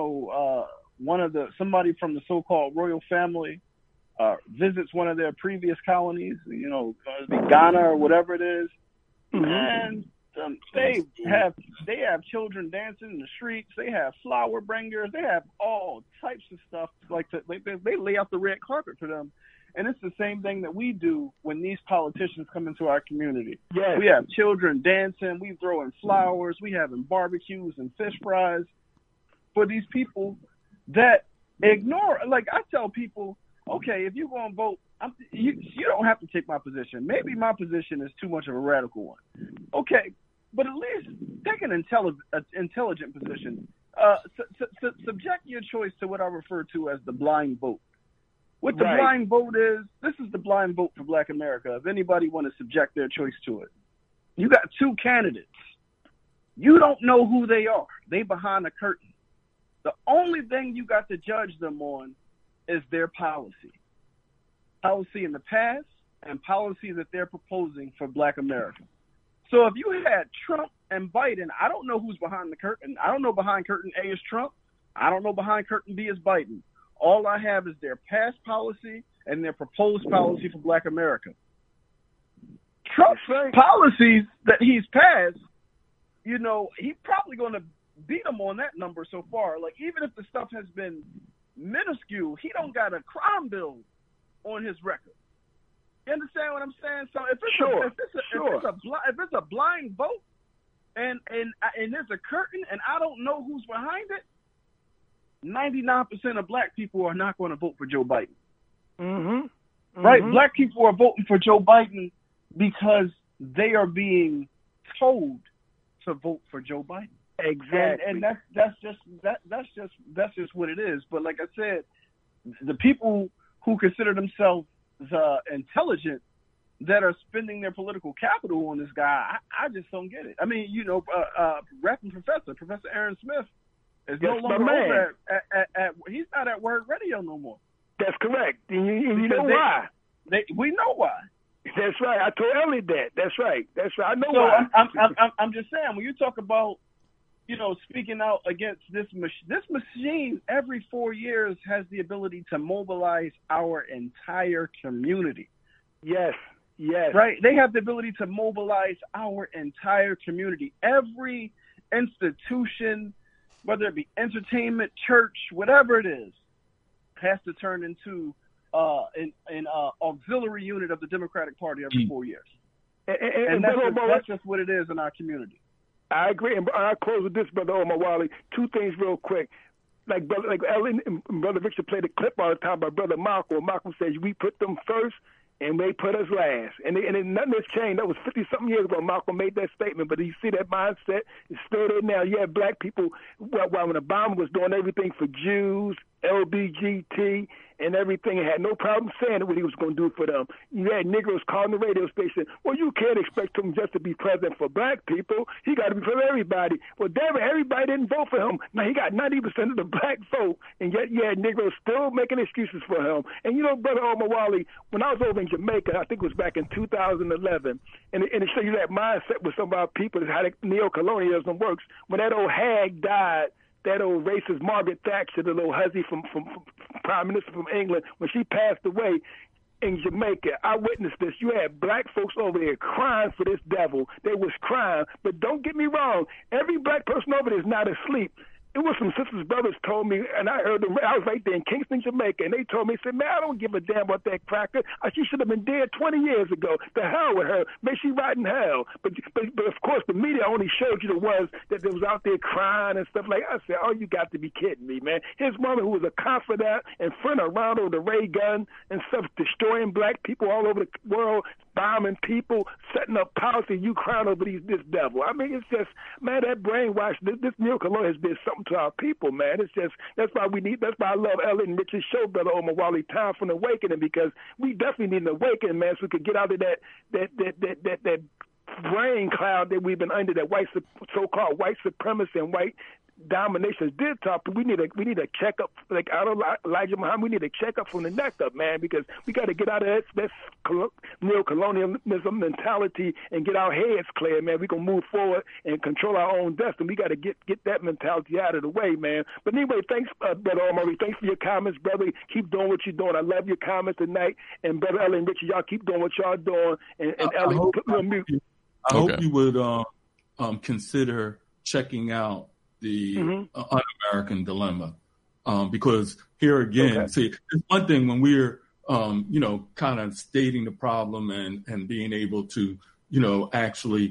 somebody from the so-called royal family visits one of their previous colonies, Ghana or whatever it is, and they have children dancing in the streets. They have flower bringers. They have all types of stuff. They lay out the red carpet for them. And it's the same thing that we do when these politicians come into our community. Yes. We have children dancing. We throwing flowers. We having barbecues and fish fries for these people that ignore. Like, I tell people, okay, if you're going to vote, you don't have to take my position. Maybe my position is too much of a radical one. Okay, but at least take an intelligent position. Subject your choice to what I refer to as the blind vote. What the blind vote is, this is the blind vote for Black America. If anybody want to subject their choice to it, you got two candidates. You don't know who they are. They behind a curtain. The only thing you got to judge them on is their policy. Policy in the past and policy that they're proposing for Black America. So if you had Trump and Biden, I don't know who's behind the curtain. I don't know behind curtain A is Trump. I don't know behind curtain B is Biden. All I have is their past policy and their proposed policy for Black America. Trump's policies that he's passed, he's probably going to beat them on that number so far. Like, even if the stuff has been minuscule, he don't got a crime bill on his record. You understand what I'm saying? So if it's a blind vote and there's a curtain and I don't know who's behind it, 99% of Black people are not going to vote for Joe Biden. Right? Black people are voting for Joe Biden because they are being told to vote for Joe Biden. Exactly. And that's just what it is. But like I said, the people who consider themselves intelligent that are spending their political capital on this guy, I just don't get it. I mean, rapping Professor Aaron Smith is no longer over he's not at Word Radio no more. That's correct. And you know why? We know why. That's right. I told Ellie that. That's right. I know why. I'm just saying, when you talk about, speaking out against this machine every 4 years has the ability to mobilize our entire community. Yes. Right? They have the ability to mobilize our entire community. Every institution, whether it be entertainment, church, whatever it is, has to turn into an auxiliary unit of the Democratic Party every 4 years. And that's just what it is in our community. I agree. And I'll close with this, Brother Omawale. Two things real quick. Like Ellen and Brother Victor played a clip all the time by Brother Malcolm. Malcolm says, we put them first and they put us last. And nothing has changed. That was 50-something years ago Malcolm made that statement. But you see that mindset is still there now. You have Black people, when Obama was doing everything for Jews, LBGT, and everything, and had no problem saying what he was going to do for them. You had Negroes calling the radio station, well, you can't expect him just to be president for Black people. He got to be for everybody. Well, damn it, everybody didn't vote for him. Now, he got 90% of the Black vote, and yet you had Negroes still making excuses for him. And, Brother Omawale, when I was over in Jamaica, I think it was back in 2011, and it showed you that mindset with some of our people, how neo-colonialism works. When that old hag died, that old racist Margaret Thatcher, the little hussy from Prime Minister from England, when she passed away, in Jamaica, I witnessed this. You had black folks over there crying for this devil. They was crying. But don't get me wrong. Every black person over there is not asleep. It was some sisters, brothers told me, and I heard them. I was right there in Kingston, Jamaica, and they told me, said, man, I don't give a damn about that cracker. She should have been dead 20 years ago. The hell with her. May she rot in hell. But of course, the media only showed you the ones that was out there crying and stuff like that. I said, oh, you got to be kidding me, man. His mother, who was a confidant and friend of Ronald the Ray Gun and stuff, destroying black people all over the world, bombing people, setting up policy, you crying over this devil. I mean, it's just, man, that brainwash, this neocolonia has did something to our people, man. It's just, that's why I love Elliot and Richard's show, Brother Omar Wally, Time for an Awakening, because we definitely need an awakening, man, so we could get out of that brain cloud that we've been under, that so-called white supremacy and white dominations did talk, but we need a checkup, like out of Elijah Muhammad. We need a checkup from the neck up, man, because we got to get out of that neo-colonialism mentality and get our heads clear, man. We can move forward and control our own destiny. We got to get that mentality out of the way, man. But anyway, thanks, Brother Omar. Thanks for your comments, brother. Keep doing what you're doing. I love your comments tonight. And Brother Ellen and Richard, y'all keep doing what y'all doing. And Ellen, put me on mute. I hope you would consider checking out the Un-American Dilemma, because here again, see, it's one thing when we're, kind of stating the problem and being able to, actually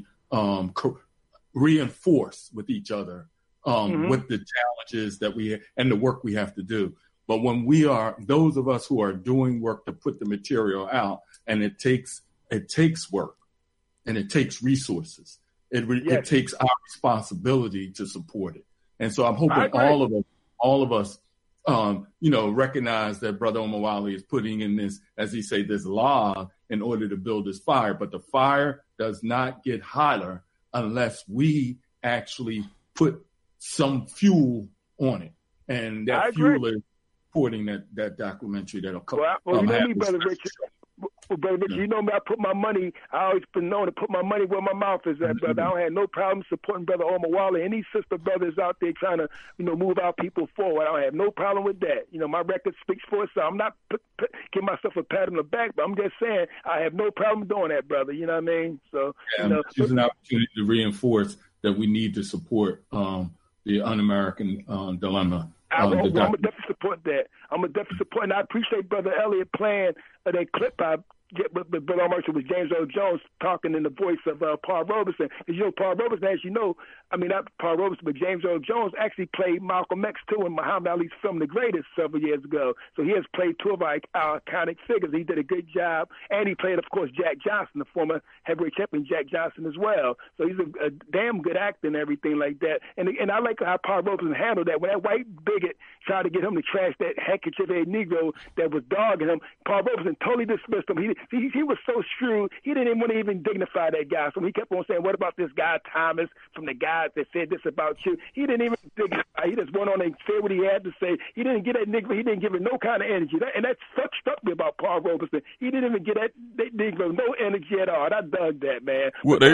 reinforce with each other with the challenges that we and the work we have to do. But when we are, those of us who are doing work to put the material out, and it takes work and it takes resources. It takes our responsibility to support it. And so I'm hoping all of us, recognize that Brother Omar Wally is putting in this, as he say, this log in order to build this fire. But the fire does not get hotter unless we actually put some fuel on it. And that fuel is supporting that documentary that'll come. Well, you know me, Brother Richard. Well, Brother Richard, you know me, I always been known to put my money where my mouth is at, brother. I don't have no problem supporting Brother Omar Wally. Any sister brothers out there trying to, move our people forward, I don't have no problem with that. My record speaks for itself. I'm not giving myself a pat on the back, but I'm just saying I have no problem doing that, brother. You know what I mean? So, it's an opportunity to reinforce that we need to support the Un-American Dilemma. I'm going to definitely support that. And I appreciate Brother Elliot playing that clip but Brother Omar was James Earl Jones talking in the voice of Paul Robeson. Because, Paul Robeson, as you know, not Paul Robeson, but James Earl Jones actually played Malcolm X, too, in Muhammad Ali's film The Greatest several years ago. So he has played two of our iconic figures. He did a good job. And he played, of course, Jack Johnson, the former heavyweight champion Jack Johnson as well. So he's a damn good actor and everything like that. And I like how Paul Robeson handled that. When that white bigot tried to get him to trash that handkerchief-head Negro that was dogging him, Paul Robeson totally dismissed him. He was so shrewd, he didn't even want to even dignify that guy. So he kept on saying, what about this guy Thomas from the guys that said this about you? He didn't even dignify. He just went on and said what he had to say. He didn't get that Negro. He didn't give it no kind of energy. And that struck me about Paul Robeson. He didn't even get that Negro no energy at all. And I dug that, man.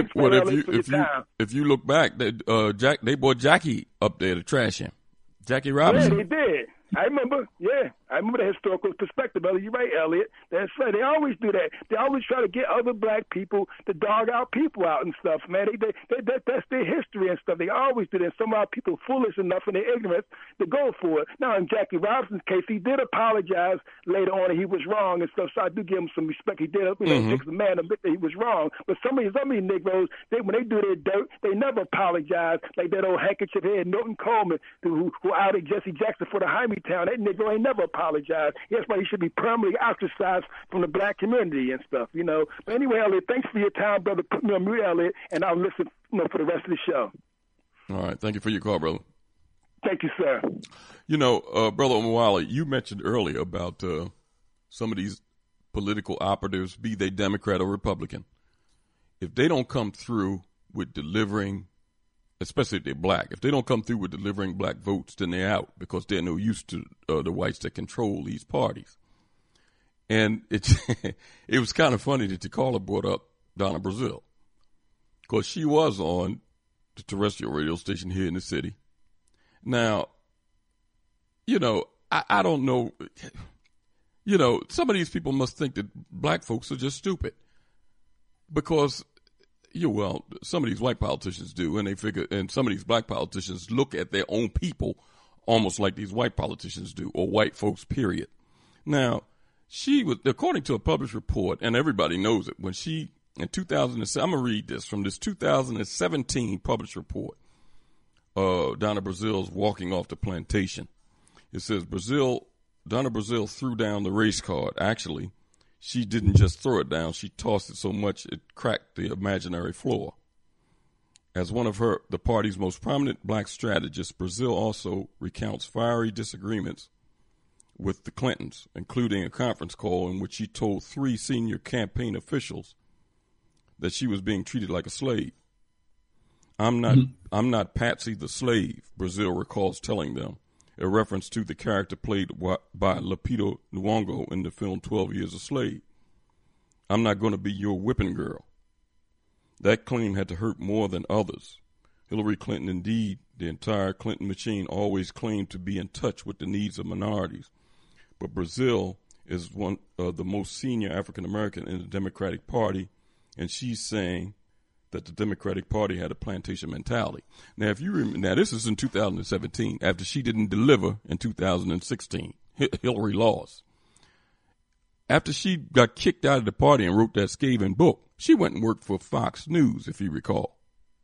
If you look back, they brought Jackie up there to trash him. Jackie Robinson. Yeah, they did. I remember the historical perspective, brother. You're right, Elliot. That's right. They always do that. They always try to get other black people to dog our people out and stuff, man. That's their history and stuff. They always do that. Some of our people foolish enough in their ignorance to go for it. Now, in Jackie Robinson's case, he did apologize later on and he was wrong and stuff, so I do give him some respect. He did, takes a man to admit that he was wrong. But some of these Negroes, when they do their dirt, they never apologize, like that old handkerchief head Milton Coleman who outed Jesse Jackson for the Town. That Negro ain't never apologized. That's why he should be permanently ostracized from the black community and stuff, But anyway, Elliot, thanks for your time, brother. Put me on mute, Elliot, and I'll listen for the rest of the show. All right. Thank you for your call, brother. Thank you, sir. Brother Omar Wally, you mentioned earlier about some of these political operatives, be they Democrat or Republican. If they don't come through with delivering, especially if they're black, if they don't come through with delivering black votes, then they're out because they're no use to the whites that control these parties. And it was kind of funny that Takala brought up Donna Brazile because she was on the terrestrial radio station here in the city. Now, I don't know. You know, some of these people must think that black folks are just stupid because, some of these white politicians do, and they figure, and some of these black politicians look at their own people almost like these white politicians do, or white folks, period. Now, she was, according to a published report, and everybody knows it, when she, in 2007, I'm going to read this from this 2017 published report, Donna Brazil's walking off the plantation. It says Donna Brazil threw down the race card. Actually, she didn't just throw it down. She tossed it so much it cracked the imaginary floor. As one of the party's most prominent black strategists, Brazil also recounts fiery disagreements with the Clintons, including a conference call in which she told 3 senior campaign officials that she was being treated like a slave. I'm not Patsy the slave, Brazil recalls telling them, a reference to the character played by Lupita Nyong'o in the film 12 Years a Slave. I'm not going to be your whipping girl. That claim had to hurt more than others. Hillary Clinton, indeed, the entire Clinton machine always claimed to be in touch with the needs of minorities. But Brazil is one of the most senior African American in the Democratic Party, and she's saying that the Democratic Party had a plantation mentality. Now, if you remember, now this is in 2017, after she didn't deliver in 2016. Hillary lost. After she got kicked out of the party and wrote that scathing book, she went and worked for Fox News, if you recall.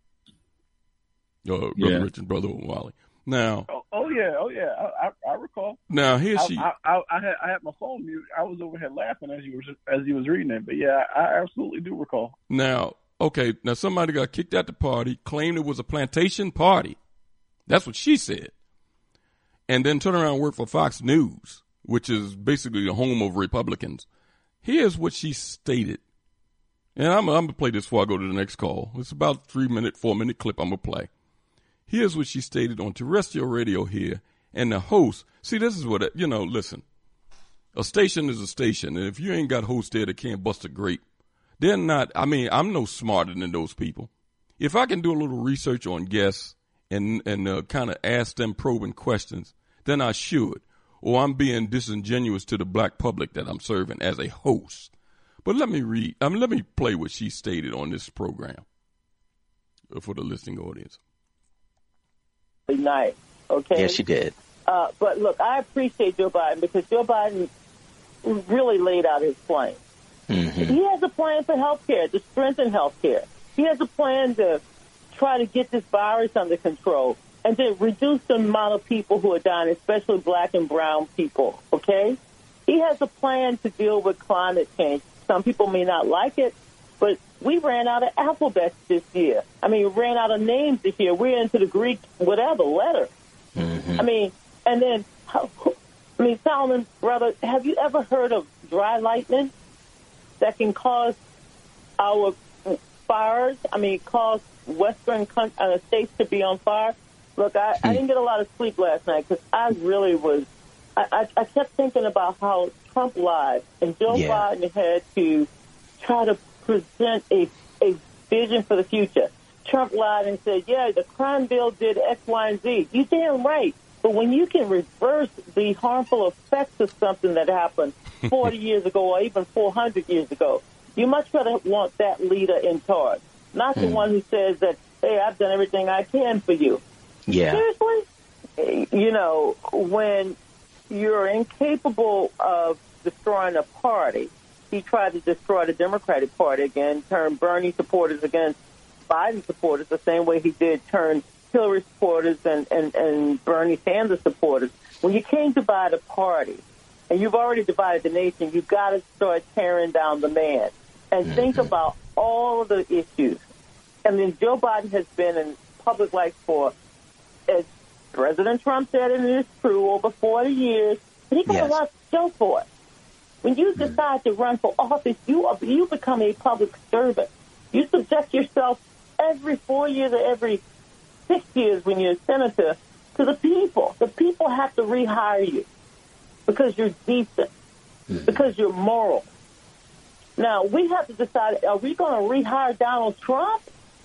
Brother Rich and Brother Wally. Now, oh yeah, I recall. Now here she. I had my phone mute. I was over here laughing as you was reading it, but yeah, I absolutely do recall. Now, okay, now somebody got kicked out the party, claimed it was a plantation party. That's what she said, and then turned around and worked for Fox News, which is basically the home of Republicans. Here's what she stated, and I'm gonna play this before I go to the next call. It's about a 4-minute clip I'm gonna play. Here's what she stated on terrestrial radio here, and the host, see, this is what, listen, a station is a station, and if you ain't got hosts there that can't bust a grape, they're not, I'm no smarter than those people. If I can do a little research on guests and kind of ask them probing questions, then I should, or I'm being disingenuous to the black public that I'm serving as a host. But let me play what she stated on this program for the listening audience. Night, okay? Yes, she did. But look, I appreciate Joe Biden because Joe Biden really laid out his plan. Mm-hmm. He has a plan for health care, to strengthen health care. He has a plan to try to get this virus under control and to reduce the amount of people who are dying, especially black and brown people, okay? He has a plan to deal with climate change. Some people may not like it, but we ran out of alphabets this year. Ran out of names this year. We're into the Greek, whatever, letter. Mm-hmm. And then, Solomon, brother, have you ever heard of dry lightning that can cause our fires? Cause western states to be on fire? Look, I didn't get a lot of sleep last night because I really was, I kept thinking about how Trump lied, and Joe Biden had to try to present a vision for the future. Trump lied and said, the crime bill did X, Y, and Z. You damn right. But when you can reverse the harmful effects of something that happened 40 years ago or even 400 years ago, you much rather want that leader in charge, not the one who says that, hey, I've done everything I can for you. Yeah. Seriously? When you're incapable of destroying a party, he tried to destroy the Democratic Party again, turn Bernie supporters against Biden supporters, the same way he did turn Hillary supporters and Bernie Sanders supporters. When you can't divide a party, and you've already divided the nation, you've got to start tearing down the man and think about all of the issues. Joe Biden has been in public life for, as President Trump said, and it is true, over 40 years, but he got a lot to show for it. When you decide to run for office, you become a public servant. You subject yourself every 4 years or every 6 years when you're a senator to the people. The people have to rehire you because you're decent, because you're moral. Now, we have to decide, are we going to rehire Donald Trump,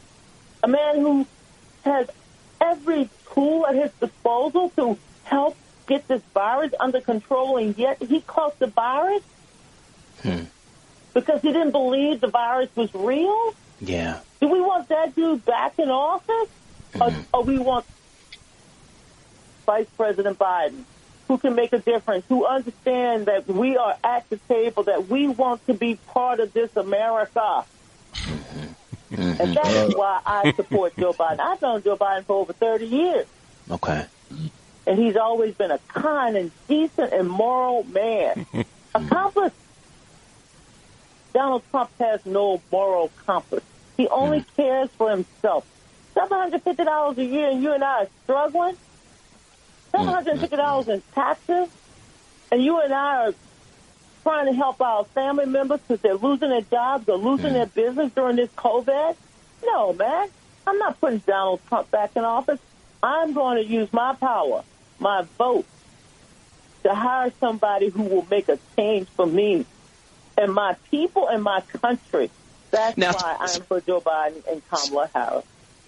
a man who has every tool at his disposal to help get this virus under control, and yet he caught the virus because he didn't believe the virus was real? Yeah. Do we want that dude back in office? Or we want Vice President Biden, who can make a difference, who understands that we are at the table, that we want to be part of this America? And that is why I support Joe Biden. I've known Joe Biden for over 30 years. Okay. And he's always been a kind and decent and moral man. A compass. Donald Trump has no moral compass. He only cares for himself. $750 a year, and you and I are struggling. $750 in taxes, and you and I are trying to help our family members because they're losing their jobs or losing their business during this COVID. No, man. I'm not putting Donald Trump back in office. I'm going to use my power, my vote, to hire somebody who will make a change for me and my people and my country. That's why I'm for Joe Biden and Kamala Harris.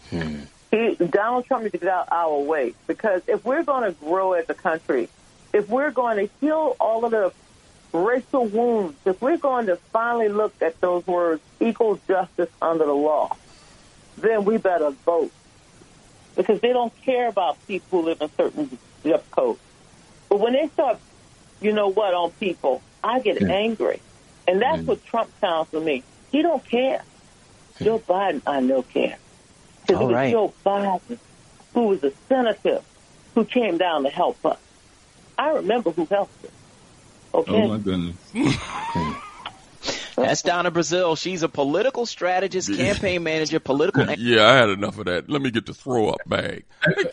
Donald Trump needs to get out our way, because if we're going to grow as a country, if we're going to heal all of the racial wounds, if we're going to finally look at those words, equal justice under the law, then we better vote. Because they don't care about people who live in certain zip codes. But when they start, you know what, on people, I get angry. And that's what Trump sounds to me. He don't care. Joe Biden, I know, cares. Because it was Joe Biden who was a senator who came down to help us. I remember who helped us. Okay? Oh, my goodness. That's Donna Brazile. She's a political strategist, campaign manager, political... Yeah, I had enough of that. Let me get the throw-up bag.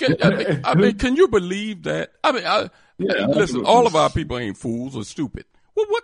Can you believe that? Listen, all of our people ain't fools or stupid. Well, what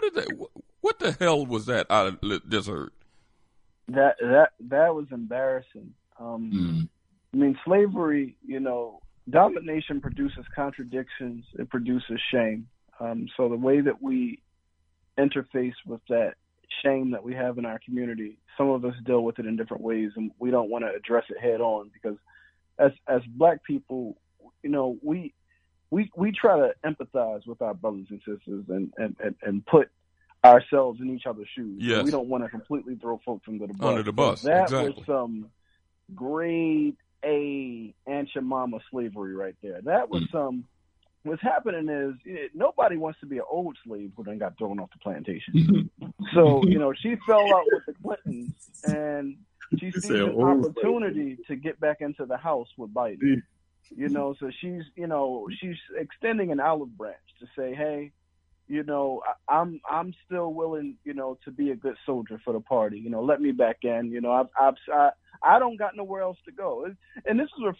the hell was that I just heard? That was embarrassing. I mean, slavery, domination produces contradictions. It produces shame. So the way that we interface with that shame that we have in our community, some of us deal with it in different ways, and we don't want to address it head on, because as Black people, we try to empathize with our brothers and sisters and put ourselves in each other's shoes. Yes. We don't want to completely throw folks under the bus. Under the bus, That exactly. was some grade A Aunt your mama slavery right there. That was some. What's happening is nobody wants to be an old slave who then got thrown off the plantation. So she fell out with the Clintons, and she sees an opportunity to get back into the house with Biden. So she's extending an olive branch to say, hey, I'm still willing, to be a good soldier for the party. Let me back in. I don't got nowhere else to go. And this is what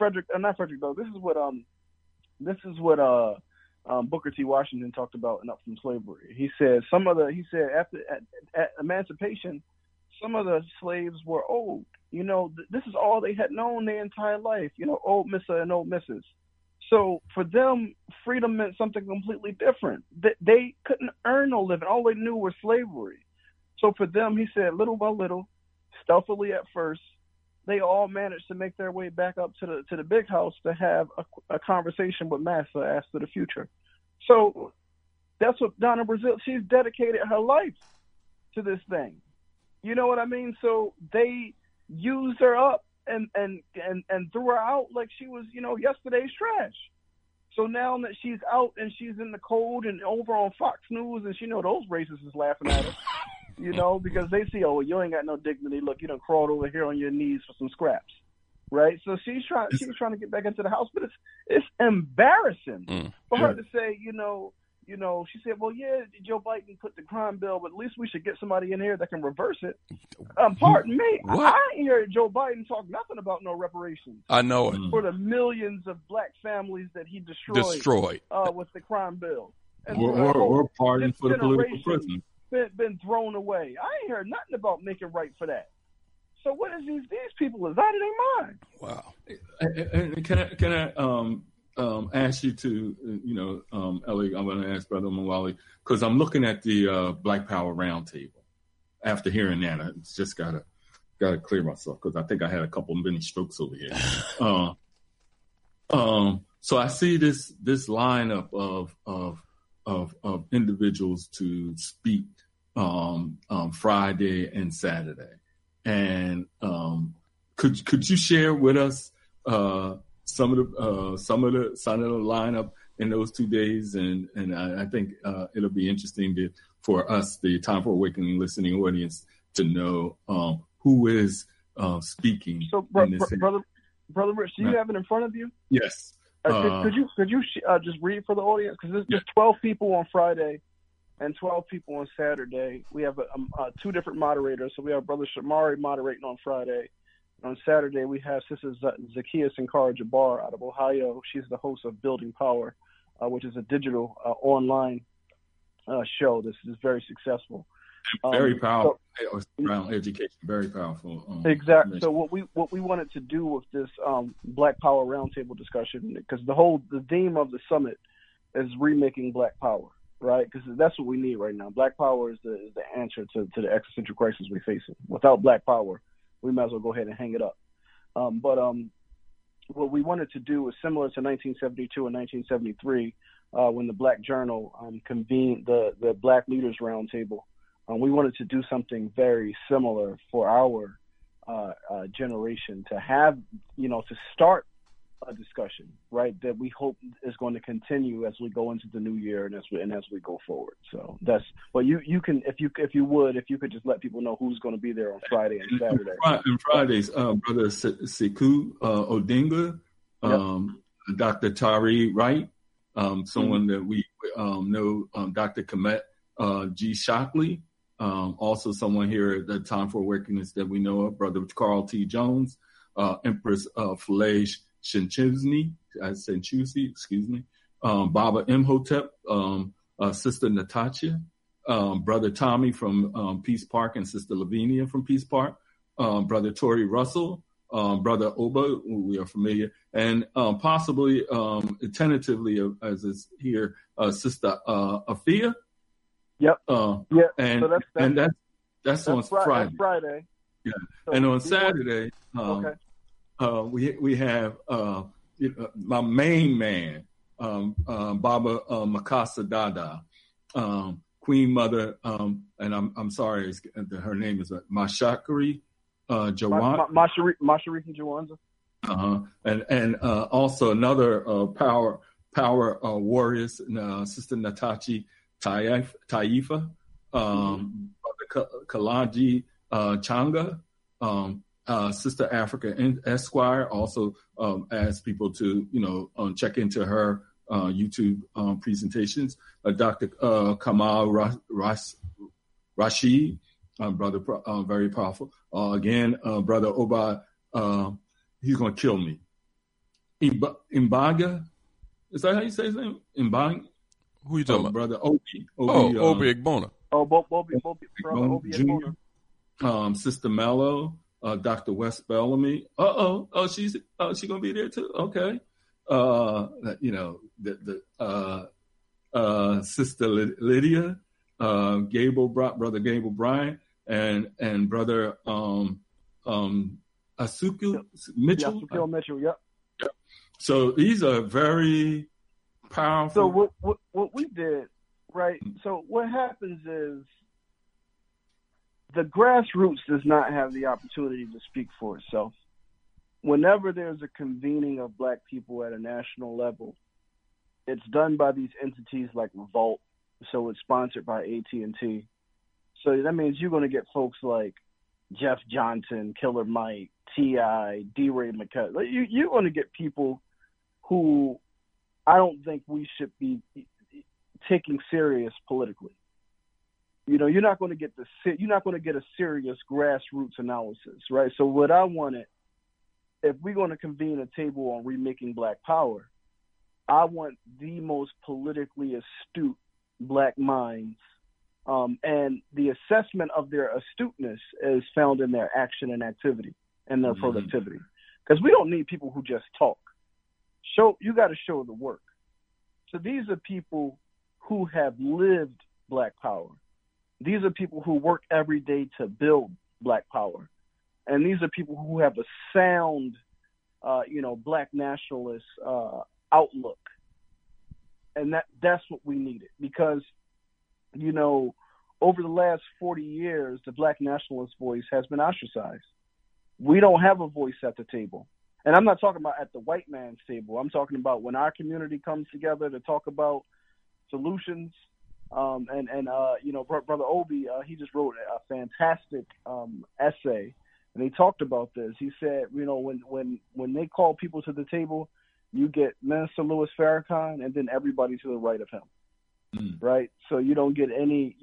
This is what Booker T. Washington talked about in Up From Slavery. He said after emancipation, some of the slaves were old. This is all they had known their entire life. Old Mr. and old Mrs. So for them, freedom meant something completely different. They couldn't earn no living. All they knew was slavery. So for them, he said, little by little, stealthily at first, they all managed to make their way back up to the big house to have a conversation with Massa as to the future. So that's what Donna Brazile, she's dedicated her life to this thing. You know what I mean? So they used her up and threw her out like she was, yesterday's trash. So now that she's out and she's in the cold and over on Fox News, and those racists is laughing at her. Because they see, oh, you ain't got no dignity. Look, you done crawled over here on your knees for some scraps, right? So she was trying to get back into the house, but it's embarrassing for her to say, she said, well, yeah, Joe Biden put the crime bill, but at least we should get somebody in here that can reverse it. Pardon me, I ain't hear Joe Biden talk nothing about no reparations. I know it. For the millions of Black families that he destroyed. With the crime bill. And or pardon for the political prisoners. Been thrown away. I ain't heard nothing about making right for that. So what is these people is out of their mind? Wow. And can I ask you to Ellie? I'm going to ask Brother Mawali, because I'm looking at the Black Power Roundtable. After hearing that, I just gotta clear myself, because I think I had a couple of mini strokes over here. So I see this lineup of individuals to speak Friday and Saturday, and could you share with us some of the lineup in those 2 days? And I think it'll be interesting for us, the Time for Awakening listening audience, to know who is speaking. So, Brother Rich, do you have it in front of you? Yes. Could you just read for the audience? Because there's 12 people on Friday and 12 people on Saturday. We have 2 different moderators. So we have Brother Shamari moderating on Friday. On Saturday, we have Sister Zakiya Sankara Jabbar out of Ohio. She's the host of Building Power, which is a digital online show. This is very successful. Very powerful around education. Very powerful. Exactly. So what we wanted to do with this Black Power Roundtable discussion, because the theme of the summit is remaking Black Power, right? Because that's what we need right now. Black Power is the answer to the existential crisis we're facing. Without Black Power, we might as well go ahead and hang it up. But what we wanted to do was similar to 1972 and 1973, when the Black Journal convened the Black Leaders Roundtable. We wanted to do something very similar for our generation, to have, to start a discussion, right, that we hope is going to continue as we go into the new year and as we go forward. So that's, well, you can, if you could just let people know who's going to be there on Friday and Saturday. And Fridays, Brother Sekou Odinga, Dr. Tari Wright, someone that we know, Dr. Kemet G. Shockley, also someone here at the Time for Awakeness that we know of, Brother Carl T. Jones, Empress Falej Shenchuzi, Baba Imhotep, Sister Natasha, Brother Tommy from Peace Park, and Sister Lavinia from Peace Park, Brother Tory Russell, Brother Oba, who we are familiar, and possibly, tentatively, as is here, Sister Afia. Yep. And so that's on Friday. That's Friday. Yeah. So and on Saturday, we have my main man, Baba Makasa Dada, Queen Mother, and I'm sorry, her name is Mashakari Jawan. Mashariki Jawanza. And also another power warriors, Sister Natachi Taifa, Kalaji Changa, Sister Africa Esquire. Also ask people to check into her YouTube presentations. Dr. Kamal Rashid, brother, very powerful. Again, Brother Oba, he's gonna kill me. Imbaga, is that how you say his name? Imbaga. Who you talking about? Brother Obi. Obi Igbona. Obi Jr. Sister Mello, Dr. West Bellamy. She's gonna be there too. Okay. Sister Lydia, Brother Gable Bryant, and Brother Asuku Mitchell. Asuku Mitchell. Yep. So these are very powerful. So what we did, right? So what happens is the grassroots does not have the opportunity to speak for itself. Whenever there's a convening of Black people at a national level, it's done by these entities like Revolt. So it's sponsored by AT&T. So that means you're going to get folks like Jeff Johnson, Killer Mike, T.I., D-Ray McCutcheon. You're going to get people who I don't think we should be taking serious politically. You're not going to get a serious grassroots analysis, right? So what I wanted, if we're going to convene a table on remaking Black Power, I want the most politically astute Black minds, and the assessment of their astuteness is found in their action and activity and their productivity. Because we don't need people who just talk. You got to show the work. So these are people who have lived Black Power. These are people who work every day to build Black Power. And these are people who have a sound, Black nationalist outlook. And that's what we needed, because, you know, over the last 40 years, the black nationalist voice has been ostracized. We don't have a voice at the table. And I'm not talking about at the white man's table. I'm talking about when our community comes together to talk about solutions. You know, Brother Obi, he just wrote a fantastic essay, and he talked about this. He said, you know, when they call people to the table, you get Minister Louis Farrakhan and then everybody to the right of him, right? So you don't get any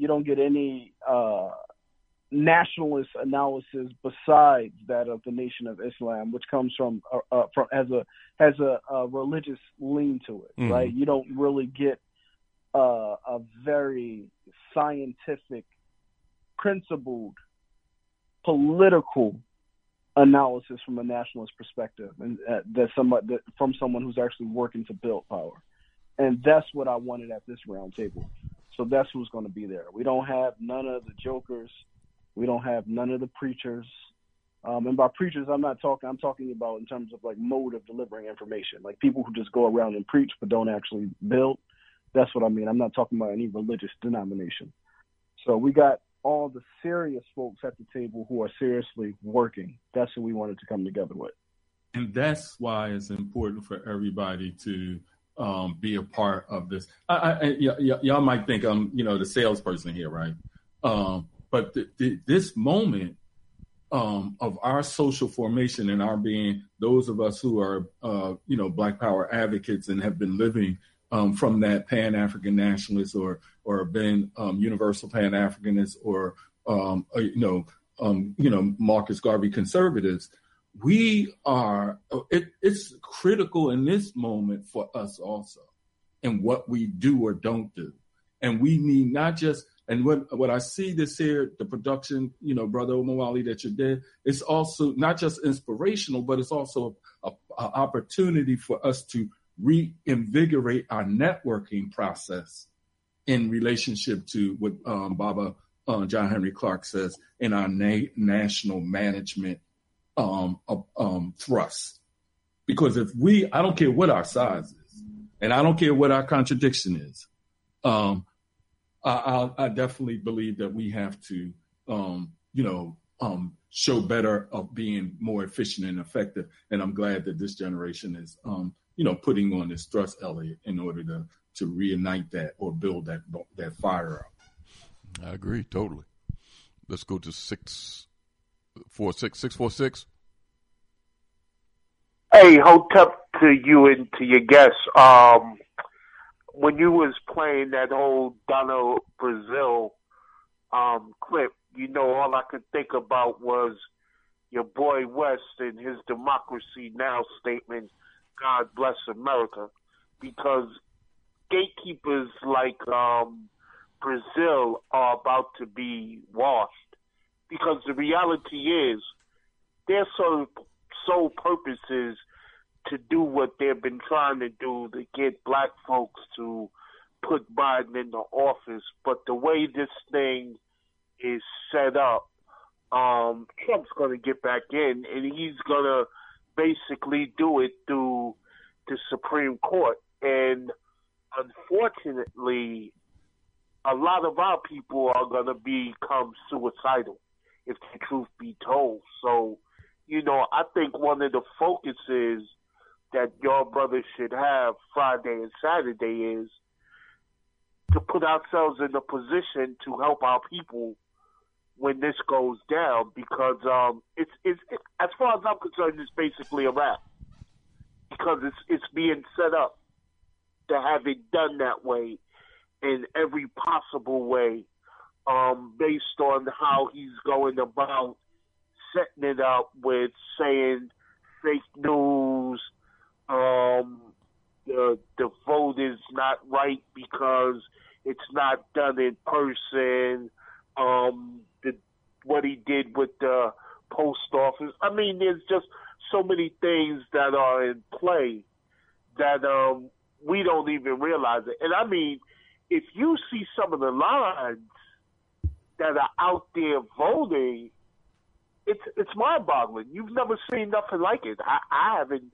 nationalist analysis besides that of the Nation of Islam, which comes from has a religious lean to it, right? You don't really get a very scientific, principled, political analysis from a nationalist perspective, and from someone who's actually working to build power. And that's what I wanted at this round table. So that's who's going to be there. We don't have none of the jokers. We don't have none of the preachers. And by preachers, I'm talking about in terms of like mode of delivering information, like people who just go around and preach but don't actually build. That's what I mean. I'm not talking about any religious denomination. So we got all the serious folks at the table who are seriously working. That's who we wanted to come together with. And that's why it's important for everybody to be a part of this. Y'all might think I'm, the salesperson here, right? But this moment of our social formation and our being those of us who are, Black Power advocates and have been living from that Pan-African nationalist or been universal Pan-Africanists or, Marcus Garvey conservatives, we are, it's critical in this moment for us also and what we do or don't do. And we need not just, and what I see this here, the production, Brother Omowale, that you did, it's also not just inspirational, but it's also an opportunity for us to reinvigorate our networking process in relationship to what Baba John Henry Clark says in our national management thrust. Because if I don't care what our size is, and I don't care what our contradiction is, I definitely believe that we have to, show better of being more efficient and effective. And I'm glad that this generation is, putting on this thrust, Elliot, in order to reignite that or build that fire up. I agree totally. Let's go to 646. Hey, hotep to you and to your guests. When you was playing that whole Donna Brazile clip, all I could think about was your boy West and his Democracy Now! Statement, God bless America, because gatekeepers like Brazile are about to be washed. Because the reality is, their sole purpose is to do what they've been trying to do, to get black folks to put Biden into office. But the way this thing is set up, Trump's going to get back in, and he's going to basically do it through the Supreme Court. And unfortunately, a lot of our people are going to become suicidal, if the truth be told. So, I think one of the focuses that your brothers should have Friday and Saturday is to put ourselves in a position to help our people when this goes down, because it's as far as I'm concerned, it's basically a wrap, because it's being set up to have it done that way in every possible way, based on how he's going about setting it up with saying fake news. The vote is not right because it's not done in person. What he did with the post office. I mean, there's just so many things that are in play that we don't even realize it. And I mean, if you see some of the lines that are out there voting, it's mind-boggling. You've never seen nothing like it. I haven't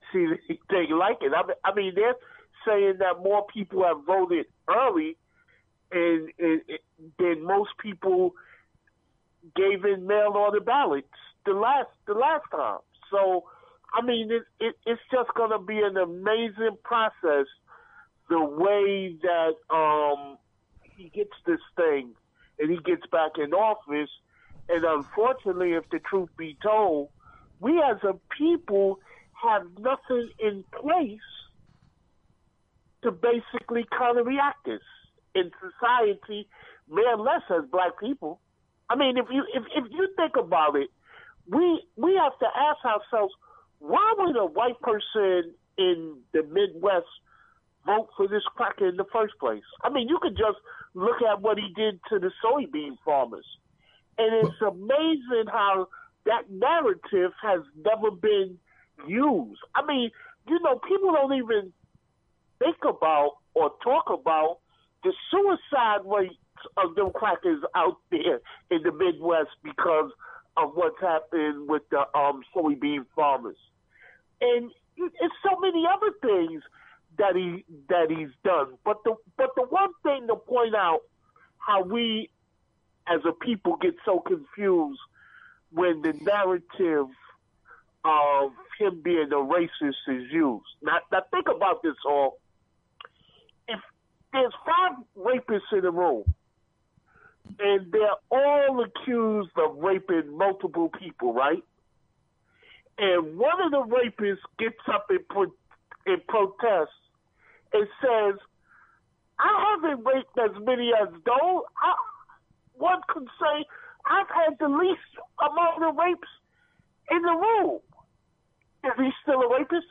seen anything like it. I mean, they're saying that more people have voted early and than most people gave in mail-order ballots the last time. So, I mean, it's just going to be an amazing process the way that he gets this thing and he gets back in office. And unfortunately, if the truth be told, we as a people have nothing in place to basically counteract this in society, man, less as black people. I mean, if you think about it, we have to ask ourselves, why would a white person in the Midwest vote for this cracker in the first place? I mean, you could just look at what he did to the soybean farmers. And it's amazing how that narrative has never been used. I mean, you know, people don't even think about or talk about the suicide rates of them crackers out there in the Midwest because of what's happened with the soybean farmers. And it's so many other things that he's done. But the one thing to point out how we as a people get so confused when the narrative of him being a racist is used. Now think about this all. If there's 5 rapists in the room, and they're all accused of raping multiple people, right? And one of the rapists gets up in protest and says, I haven't raped as many as those. One could say, I've had the least amount of rapes in the room. Is he still a rapist?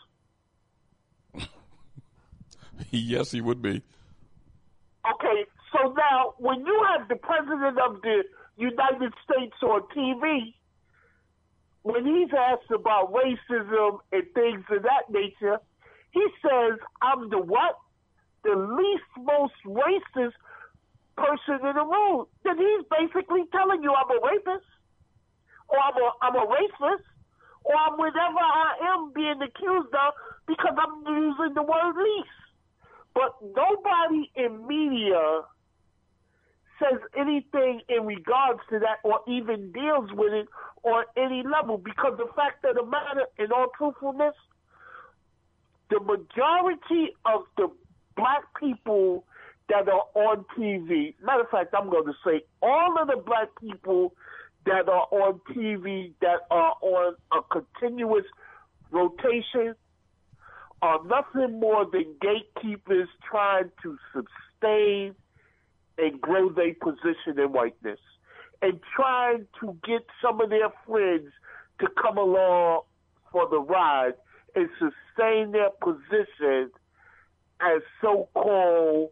Yes, he would be. Okay, so now when you have the president of the United States on TV, when he's asked about racism and things of that nature, he says, I'm the what? The least most racist person in the room. Then he's basically telling you I'm a rapist, or I'm a racist, or I'm whatever I am being accused of because I'm using the word least. But nobody in media says anything in regards to that or even deals with it on any level, because the fact of the matter, in all truthfulness, the majority of the black people that are on TV, matter of fact, I'm going to say all of the black people that are on TV that are on a continuous rotation are nothing more than gatekeepers trying to sustain and grow their position in whiteness and trying to get some of their friends to come along for the ride and sustain their position as so-called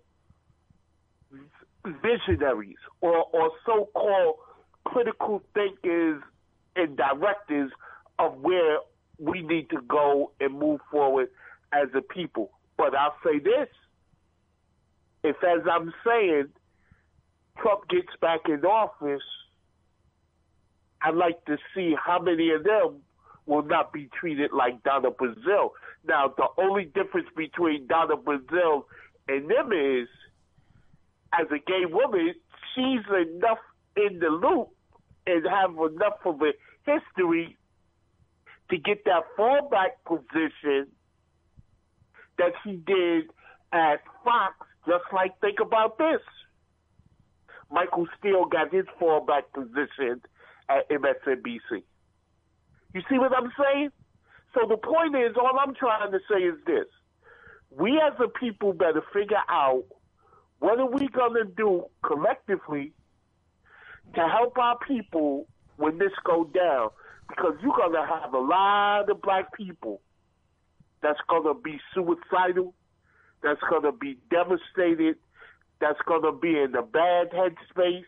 visionaries or so-called critical thinkers and directors of where we need to go and move forward as a people. But I'll say this, if, as I'm saying, Trump gets back in office, I'd like to see how many of them will not be treated like Donna Brazile. Now, the only difference between Donna Brazile and them is, as a gay woman, she's enough in the loop and have enough of a history to get that fallback position that she did at Fox. Just like, think about this. Michael Steele got his fallback position at MSNBC. You see what I'm saying? So the point is, all I'm trying to say is this. We as a people better figure out what are we going to do collectively to help our people when this goes down, because you're going to have a lot of black people that's going to be suicidal, that's going to be devastated, that's going to be in a bad headspace.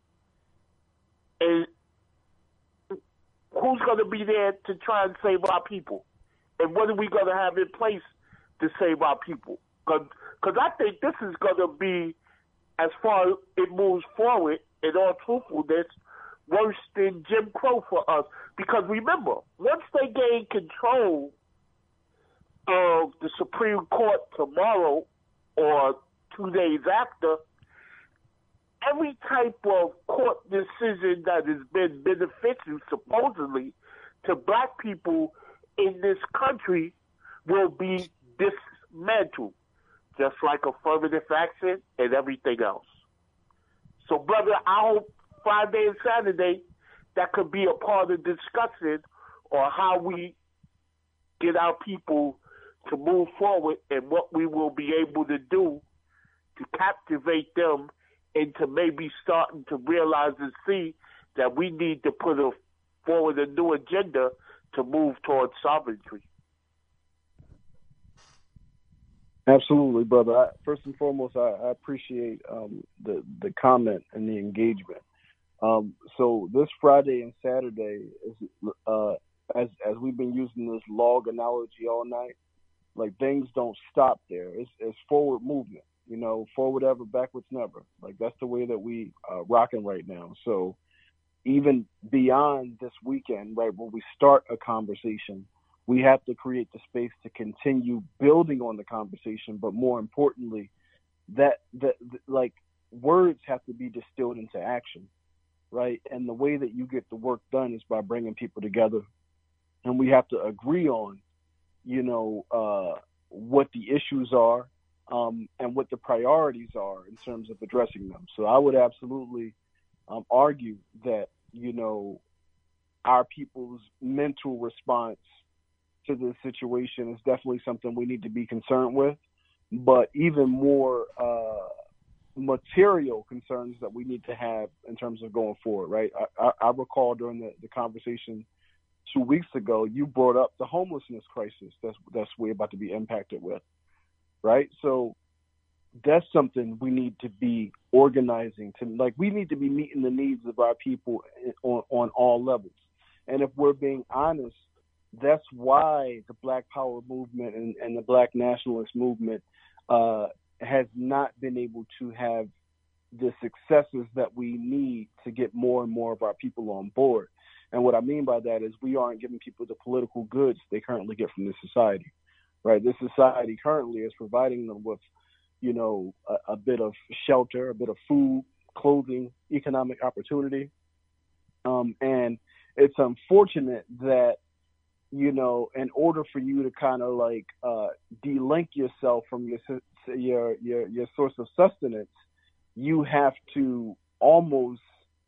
And who's going to be there to try and save our people? And what are we going to have in place to save our people? Because I think this is going to be, as far as it moves forward, in all truthfulness, worse than Jim Crow for us. Because remember, once they gain control of the Supreme Court tomorrow or 2 days after, every type of court decision that has been beneficial, supposedly, to black people in this country will be dismantled, just like affirmative action and everything else. So, brother, I hope Friday and Saturday that could be a part of the discussion on how we get our people to move forward and what we will be able to do to captivate them into maybe starting to realize and see that we need to put forward a new agenda to move towards sovereignty. Absolutely, brother. First and foremost, I appreciate the comment and the engagement. So this Friday and Saturday, as we've been using this log analogy all night, like things don't stop there. It's forward movement, forward ever, backwards never. Like that's the way that we rocking right now. So even beyond this weekend, right, when we start a conversation, we have to create the space to continue building on the conversation. But more importantly, that words have to be distilled into action, right? And the way that you get the work done is by bringing people together, and we have to agree on, what the issues are, and what the priorities are in terms of addressing them. So I would absolutely argue that, our people's mental response to this situation is definitely something we need to be concerned with, but even more material concerns that we need to have in terms of going forward, right? I recall during the conversation 2 weeks ago, you brought up the homelessness crisis that's we're about to be impacted with, right? So that's something we need to be organizing to, we need to be meeting the needs of our people on all levels. And if we're being honest, that's why the Black Power movement and the Black nationalist movement has not been able to have the successes that we need to get more and more of our people on board. And what I mean by that is we aren't giving people the political goods they currently get from this society, right? This society currently is providing them with, a bit of shelter, a bit of food, clothing, economic opportunity. And it's unfortunate that, in order for you to kind of delink yourself from your source of sustenance, you have to almost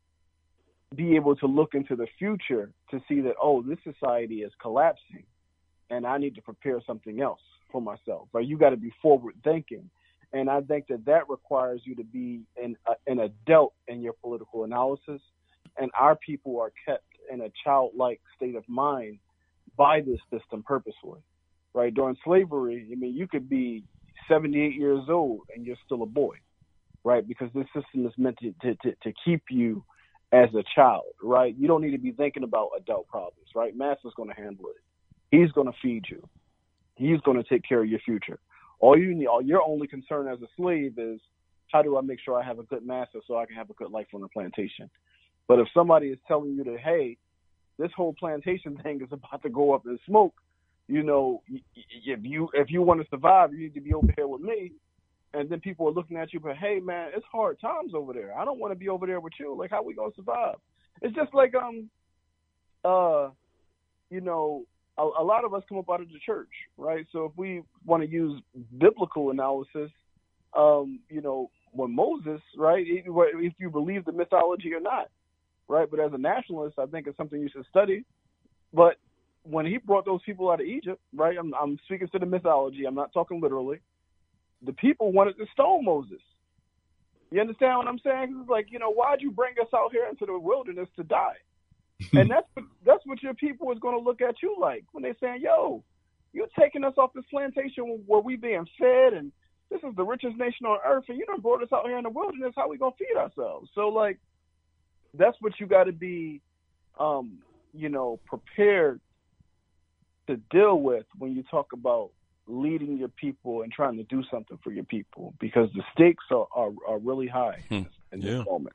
be able to look into the future to see that, this society is collapsing and I need to prepare something else for myself. Right? You got to be forward thinking. And I think that requires you to be an adult in your political analysis. And our people are kept in a childlike state of mind by this system purposefully, right? During slavery, you could be 78 years old and you're still a boy, right? Because this system is meant to keep you as a child, right? You don't need to be thinking about adult problems, right? Master's going to handle it. He's going to feed you. He's going to take care of your future. All your only concern as a slave is, how do I make sure I have a good master so I can have a good life on the plantation? But if somebody is telling you that, hey, this whole plantation thing is about to go up in smoke, if you want to survive, you need to be over here with me. And then people are looking at you, but hey, man, it's hard times over there. I don't want to be over there with you. Like, how we gonna survive? It's just like a lot of us come up out of the church, right? So if we want to use biblical analysis, when Moses, right, if you believe the mythology or not, right? But as a nationalist, I think it's something you should study. But when he brought those people out of Egypt, right, I'm speaking to the mythology. I'm not talking literally. The people wanted to stone Moses. You understand what I'm saying? It's like, why'd you bring us out here into the wilderness to die? And that's what your people is going to look at you like when they're saying, yo, you're taking us off this plantation where we being fed, and this is the richest nation on earth, and you done brought us out here in the wilderness. How we going to feed ourselves? So, that's what you got to be, prepared to deal with when you talk about leading your people and trying to do something for your people, because the stakes are really high in this moment.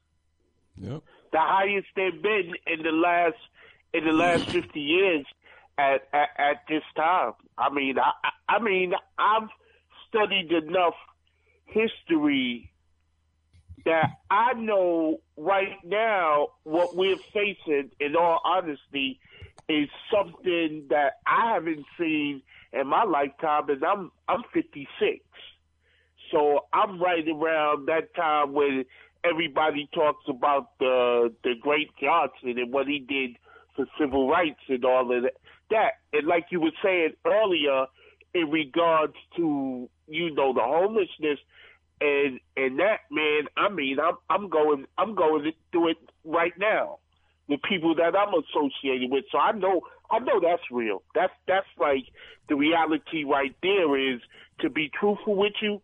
Yep. The highest they've been in the last 50 years, at this time. I mean, I've studied enough history that I know right now what we're facing, in all honesty, is something that I haven't seen in my lifetime, and I'm 56. So I'm right around that time when everybody talks about the great Johnson and what he did for civil rights and all of that. And like you were saying earlier, in regards to, you know, the homelessness and that, man, I mean, I'm going through it right now with people that I'm associated with. So I know that's real. That's like the reality right there. Is, to be truthful with you,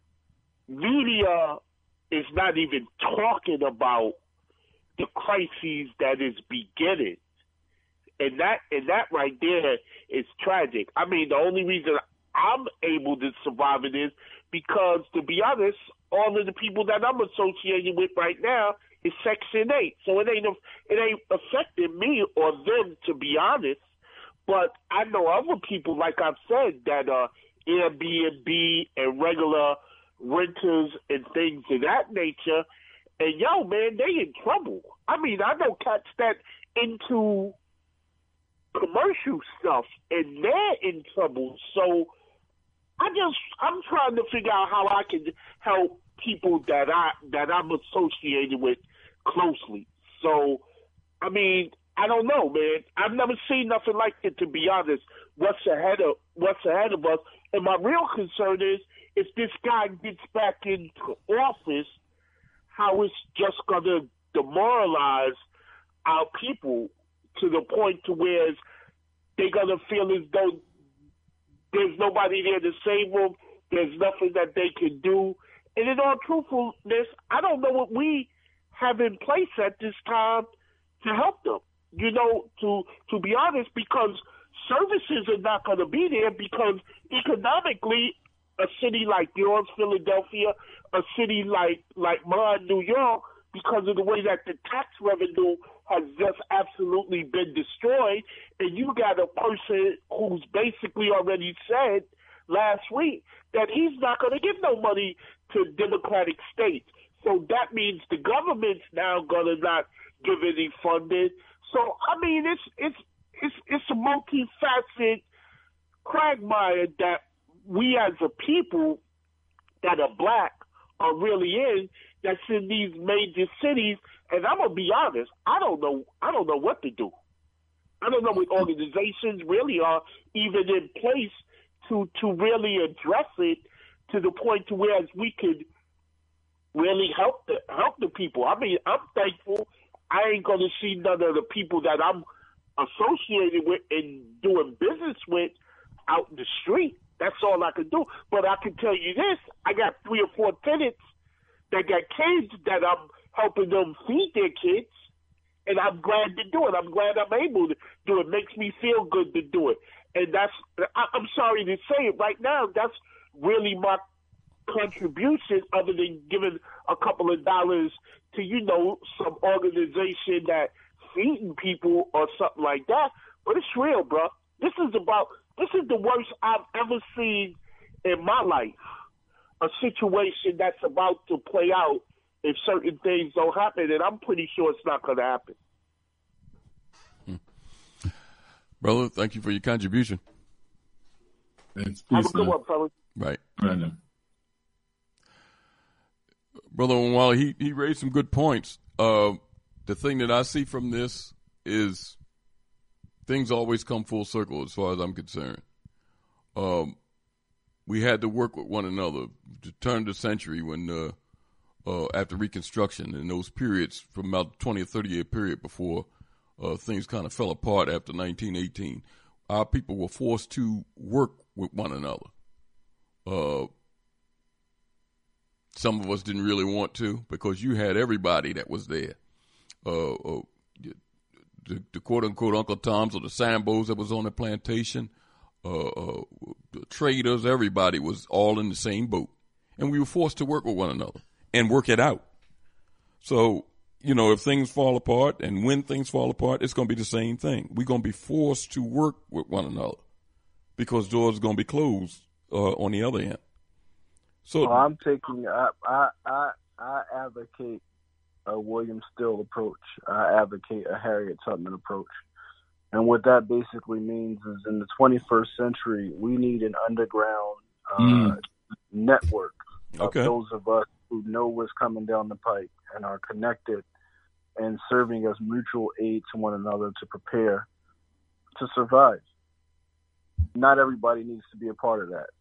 media is not even talking about the crises that is beginning. And that right there is tragic. I mean, the only reason I'm able to survive it is because, to be honest, all of the people that I'm associated with right now is Section 8. So it ain't affecting me or them, to be honest. But I know other people, like I've said, that are Airbnb and regular renters and things of that nature. And, yo, man, they in trouble. I mean, I know cats that into commercial stuff, and they're in trouble. So I'm trying to figure out how I can help people that I'm associated with closely. So, I mean, I don't know, man. I've never seen nothing like it, to be honest. What's ahead of us? And my real concern is, if this guy gets back into office, how it's just going to demoralize our people to the point to where they're going to feel as though there's nobody there to save them. There's nothing that they can do. And in all truthfulness, I don't know what we have in place at this time to help them. You know, to be honest, because services are not going to be there, because economically, a city like yours, Philadelphia, a city like mine, New York, because of the way that the tax revenue has just absolutely been destroyed, and you got a person who's basically already said last week that he's not going to give no money to Democratic states. So that means the government's now going to not give any funding. So, I mean, it's a multifaceted quagmire that we as a people that are black are really in, that's in these major cities. And I'm gonna be honest, I don't know what to do. I don't know what organizations really are even in place to really address it to the point to where we could really help the people. I mean, I'm thankful I ain't gonna see none of the people that I'm associated with and doing business with out in the street. That's all I can do. But I can tell you this, I got 3 or 4 tenants that got kids that I'm helping them feed their kids, and I'm glad to do it. I'm glad I'm able to do it. It makes me feel good to do it. And I'm sorry to say it right now, that's really my contribution, other than giving a couple of dollars to, you know, some organization that feeding people or something like that. But it's real, bro. This is the worst I've ever seen in my life. A situation that's about to play out if certain things don't happen, and I'm pretty sure it's not going to happen. Brother, thank you for your contribution. Have a good one, fellas. Right. Right. Brother Omowale, he raised some good points. The thing that I see from this is things always come full circle as far as I'm concerned. We had to work with one another to turn the century when after Reconstruction and those periods from about 20 or 30 year period before things kind of fell apart after 1918. Our people were forced to work with one another. Some of us didn't really want to because you had everybody that was there. The quote-unquote Uncle Toms or the Sambos that was on the plantation, the traders, everybody was all in the same boat. And we were forced to work with one another and work it out. So, if things fall apart and when things fall apart, it's going to be the same thing. We're going to be forced to work with one another because doors are going to be closed on the other end. So I'm taking. I advocate a William Still approach. I advocate a Harriet Tubman approach. And what that basically means is in the 21st century, we need an underground network of those of us who know what's coming down the pike and are connected and serving as mutual aid to one another to prepare to survive. Not everybody needs to be a part of that.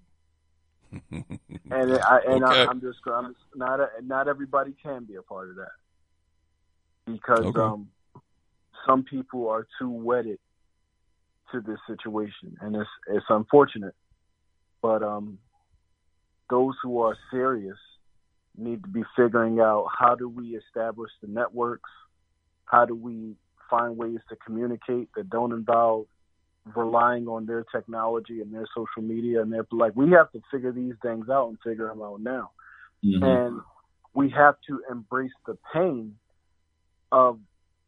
I'm just not everybody can be a part of that because some people are too wedded to this situation, and it's unfortunate. But those who are serious need to be figuring out how do we establish the networks, how do we find ways to communicate that don't involve relying on their technology and their social media, and we have to figure these things out and figure them out now. Mm-hmm. And we have to embrace the pain of.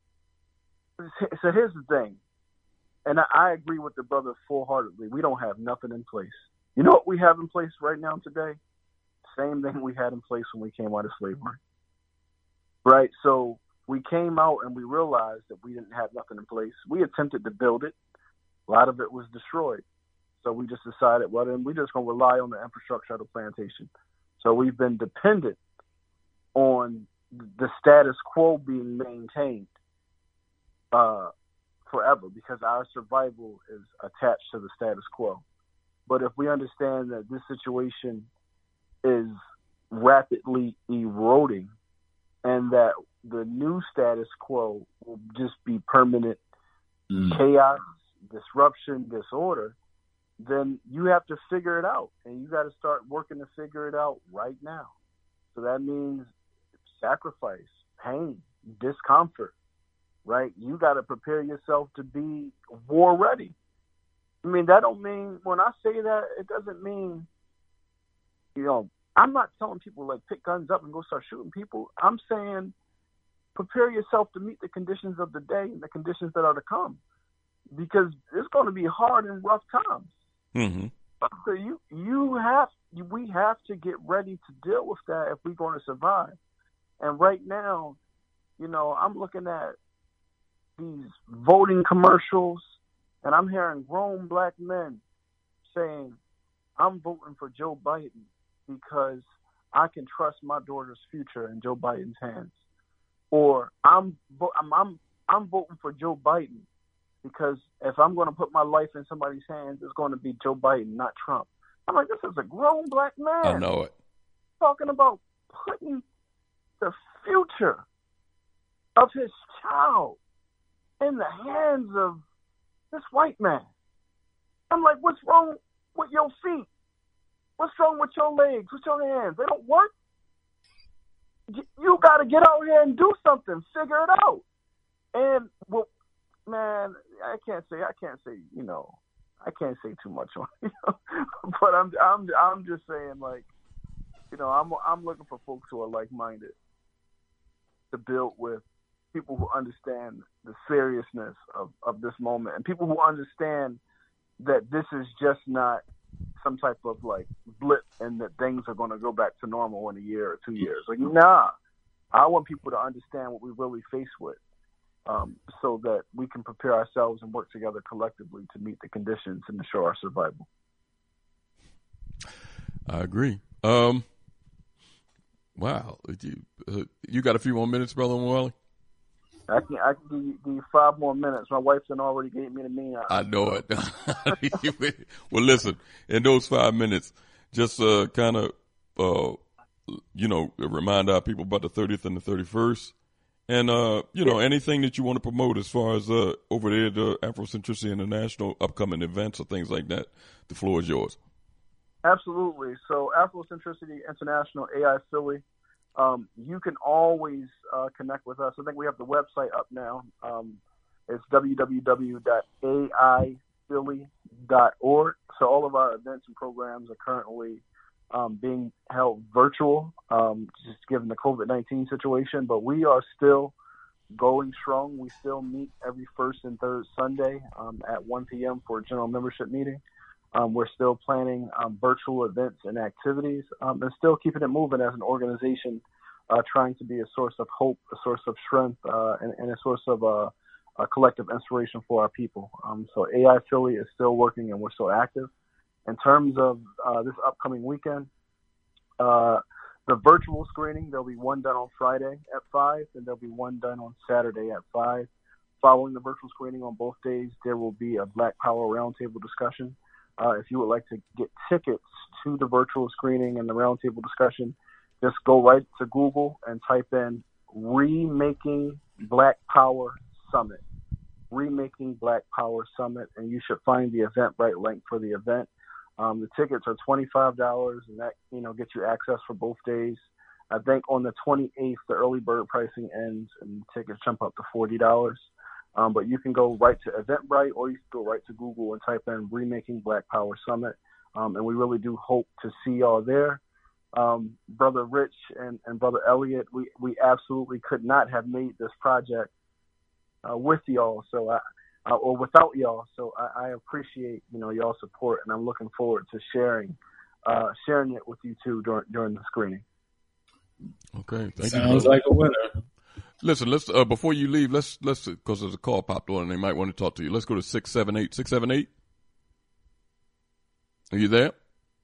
So here's the thing, and I agree with the brother full-heartedly. We don't have nothing in place. You know what we have in place right now today? Same thing we had in place when we came out of slavery. Right? So we came out and we realized that we didn't have nothing in place. We attempted to build it. A lot of it was destroyed. So we just decided, well, then we're just going to rely on the infrastructure of the plantation. So we've been dependent on the status quo being maintained forever because our survival is attached to the status quo. But if we understand that this situation is rapidly eroding and that the new status quo will just be permanent chaos, disruption, disorder, then you have to figure it out, and you got to start working to figure it out right now. So that means sacrifice, pain, discomfort, right? You got to prepare yourself to be war ready. I mean, that don't mean, when I say that, it doesn't mean, I'm not telling people pick guns up and go start shooting people. I'm saying prepare yourself to meet the conditions of the day and the conditions that are to come, because it's going to be hard and rough times. Mm-hmm. So we have to get ready to deal with that if we're going to survive. And right now, I'm looking at these voting commercials, and I'm hearing grown black men saying, I'm voting for Joe Biden because I can trust my daughter's future in Joe Biden's hands. Or I'm voting for Joe Biden because if I'm going to put my life in somebody's hands, it's going to be Joe Biden, not Trump. I'm like, this is a grown black man. I know it. Talking about putting the future of his child in the hands of this white man. I'm like, what's wrong with your feet? What's wrong with your legs? What's your hands? They don't work? You got to get out here and do something. Figure it out. And, well, man, I can't say, I can't say too much on it, but I'm just saying, I'm looking for folks who are like-minded to build with, people who understand the seriousness of this moment, and people who understand that this is just not some type of blip and that things are going to go back to normal in a year or 2 years. Nah, I want people to understand what we really face with, so that we can prepare ourselves and work together collectively to meet the conditions and ensure our survival. I agree. Wow. You got a few more minutes, Brother Wally? I can give you 5 more minutes. My wife done already gave me the mean. I know it. Well, listen, in those 5 minutes, just kind of, remind our people about the 30th and the 31st. And, anything that you want to promote as far as over there, the Afrocentricity International upcoming events or things like that, the floor is yours. Absolutely. So Afrocentricity International, AI Philly, you can always connect with us. I think we have the website up now. It's www.aiphilly.org. So all of our events and programs are currently being held virtual, just given the COVID-19 situation. But we are still going strong. We still meet every first and third Sunday at 1 p.m. for a general membership meeting. We're still planning virtual events and activities, and still keeping it moving as an organization, trying to be a source of hope, a source of strength, and a source of a collective inspiration for our people. So AI Philly is still working, and we're still active. In terms of this upcoming weekend, the virtual screening, there'll be one done on Friday at 5, and there'll be one done on Saturday at 5. Following the virtual screening on both days, there will be a Black Power Roundtable discussion. If you would like to get tickets to the virtual screening and the roundtable discussion, just go right to Google and type in Remaking Black Power Summit. Remaking Black Power Summit, and you should find the Eventbrite link for the event. The tickets are $25, and that gets you access for both days. I think on the 28th, the early bird pricing ends, and tickets jump up to $40. But you can go right to Eventbrite, or you can go right to Google and type in Remaking Black Power Summit. And we really do hope to see y'all there. Brother Rich and Brother Elliot, we absolutely could not have made this project with y'all, or without y'all. So I appreciate y'all support, and I'm looking forward to sharing it with you too during the screening. Okay, thank you. Sounds like a winner. Listen, let's before you leave, let's because there's a call popped on and they might want to talk to you. Let's go to 678. 678. Are you there?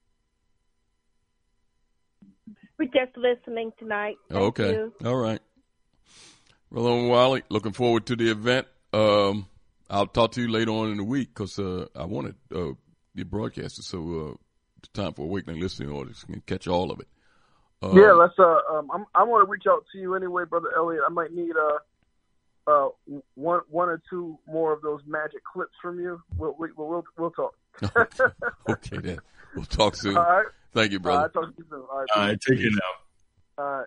We're just listening tonight. Thank okay. you. All right. Brother Wiley, looking forward to the event. I'll talk to you later on in the week because I wanted the broadcasters so the Time for Awakening listening audience can catch all of it. Yeah, let's. I want to reach out to you anyway, Brother Elliot. I might need one or two more of those magic clips from you. We'll talk. Okay, then we'll talk soon. All right. Thank you, brother. Talk to you soon. All right, take it now. All right.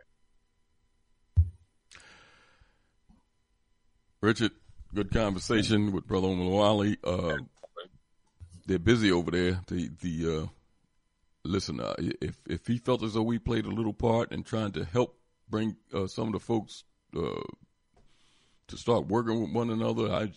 Richard, good conversation with Brother Omar Wali. They're busy over there. Listen, if he felt as though we played a little part in trying to help bring some of the folks to start working with one another,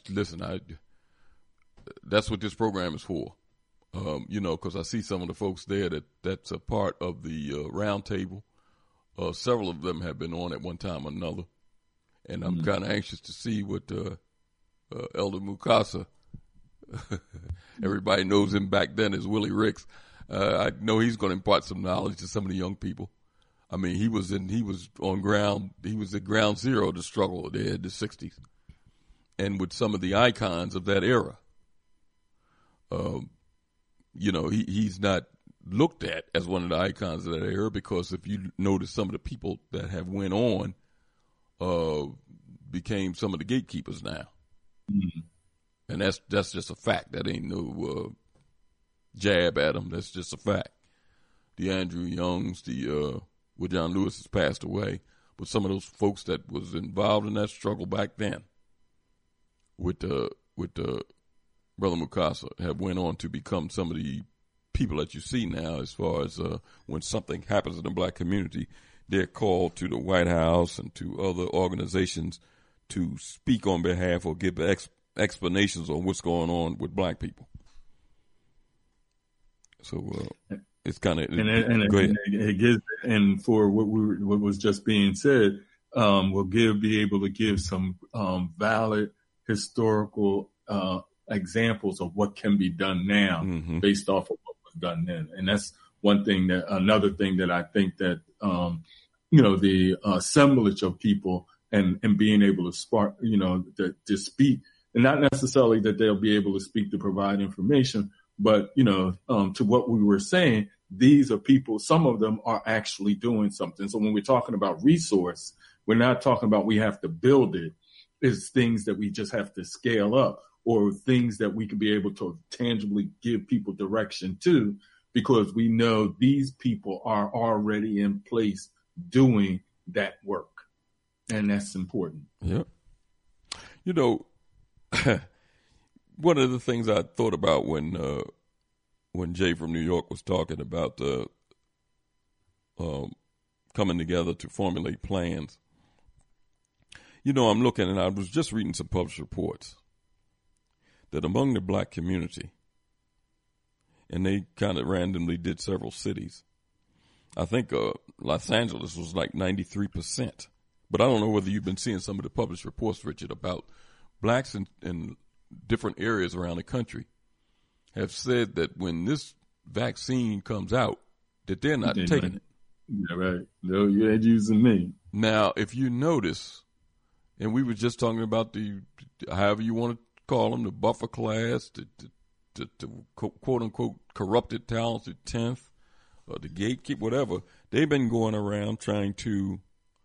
that's what this program is for. Because I see some of the folks there that's a part of the round table. Several of them have been on at one time or another. And I'm kind of anxious to see what Elder Mukasa, everybody knows him back then as Willie Ricks. I know he's going to impart some knowledge to some of the young people. I mean, he was at ground zero of the struggle there in the 60s. And with some of the icons of that era, he's not looked at as one of the icons of that era because if you notice some of the people that have went on, became some of the gatekeepers now. Mm-hmm. And that's just a fact. That ain't no jab at them. That's just a fact. The Andrew Youngs, John Lewis has passed away, but some of those folks that was involved in that struggle back then with Brother Mukasa have went on to become some of the people that you see now as far as when something happens in the black community, they're called to the White House and to other organizations to speak on behalf or give explanations on what's going on with black people. So it's kind of go ahead. It gives, and for what was just being said, will be able to give some valid historical examples of what can be done now based off of what was done then, and that's another thing that I think that. The assemblage of people and being able to spark, to speak, and not necessarily that they'll be able to speak to provide information, but, to what we were saying, these are people, some of them are actually doing something. So when we're talking about resource, we're not talking about we have to build it. It's things that we just have to scale up or things that we can be able to tangibly give people direction to, because we know these people are already in place doing that work, and that's important. Yeah. One of the things I thought about when Jay from New York was talking about coming together to formulate plans. You know, I'm looking, and I was just reading some published reports that among the black community, and they kind of randomly did several cities. I think Los Angeles was like 93%. But I don't know whether you've been seeing some of the published reports, Richard, about blacks in different areas around the country have said that when this vaccine comes out, that they're not taking it. Yeah, right. No, you ain't using me. Now, if you notice, and we were just talking about the, however you want to call them, the buffer class, the quote unquote corrupted, talented 10th, or the gatekeeper, whatever, they've been going around trying to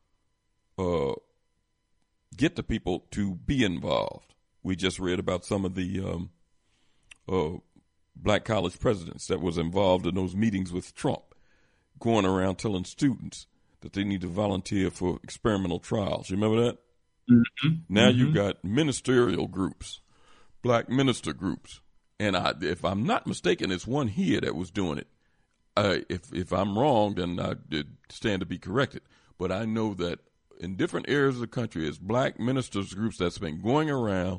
get the people to be involved. We just read about some of the black college presidents that was involved in those meetings with Trump, going around telling students that they need to volunteer for experimental trials. You remember that? Mm-hmm. Now you've got ministerial groups, black minister groups. And if I'm not mistaken, it's one here that was doing it. If I'm wrong, then I did stand to be corrected. But I know that in different areas of the country, it's black ministers groups that's been going around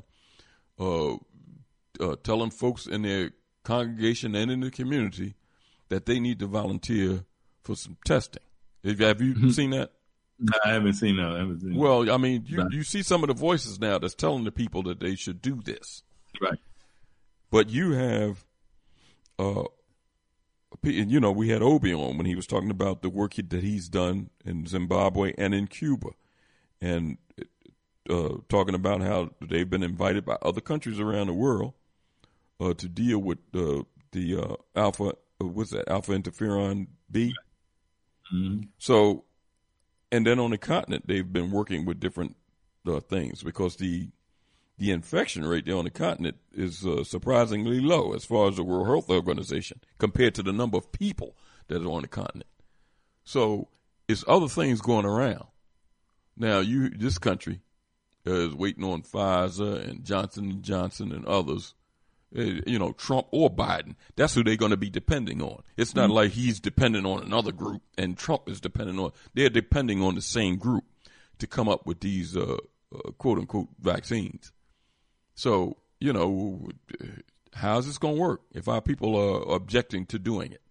telling folks in their congregation and in the community that they need to volunteer for some testing. Have you seen that? I haven't seen that. Well, I mean, you see some of the voices now that's telling the people that they should do this. Right. But you have, you know, we had Obi on when he was talking about the work that he's done in Zimbabwe and in Cuba, and talking about how they've been invited by other countries around the world to deal with the alpha interferon B. Mm-hmm. So, and then on the continent, they've been working with different things because the infection rate there on the continent is surprisingly low as far as the World Health Organization compared to the number of people that are on the continent. So it's other things going around. Now, this country is waiting on Pfizer and Johnson & Johnson and others, you know, Trump or Biden. That's who they're going to be depending on. It's not like he's dependent on another group and Trump is dependent on. They're depending on the same group to come up with these quote-unquote vaccines. So, you know, how's this going to work if our people are objecting to doing it?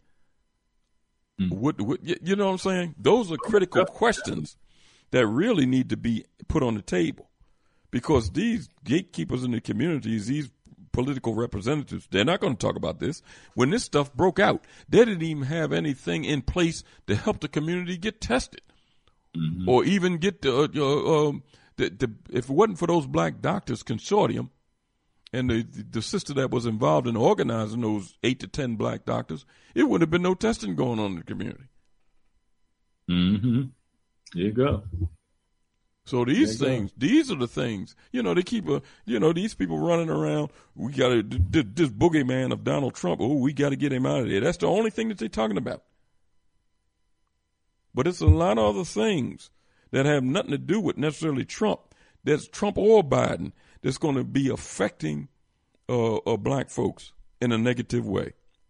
You know what I'm saying? Those are critical questions that really need to be put on the table because these gatekeepers in the communities, these political representatives, they're not going to talk about this. When this stuff broke out, they didn't even have anything in place to help the community get tested or even get if it wasn't for those Black Doctors Consortium and the sister that was involved in organizing those 8 to 10 black doctors, it wouldn't have been no testing going on in the community. Mm-hmm. There you go. So these things, these are the things, you know, they keep, these people running around. We got to, this boogeyman of Donald Trump. Oh, we got to get him out of there. That's the only thing that they're talking about. But it's a lot of other things that have nothing to do with necessarily Trump. That's Trump or Biden that's going to be affecting black folks in a negative way.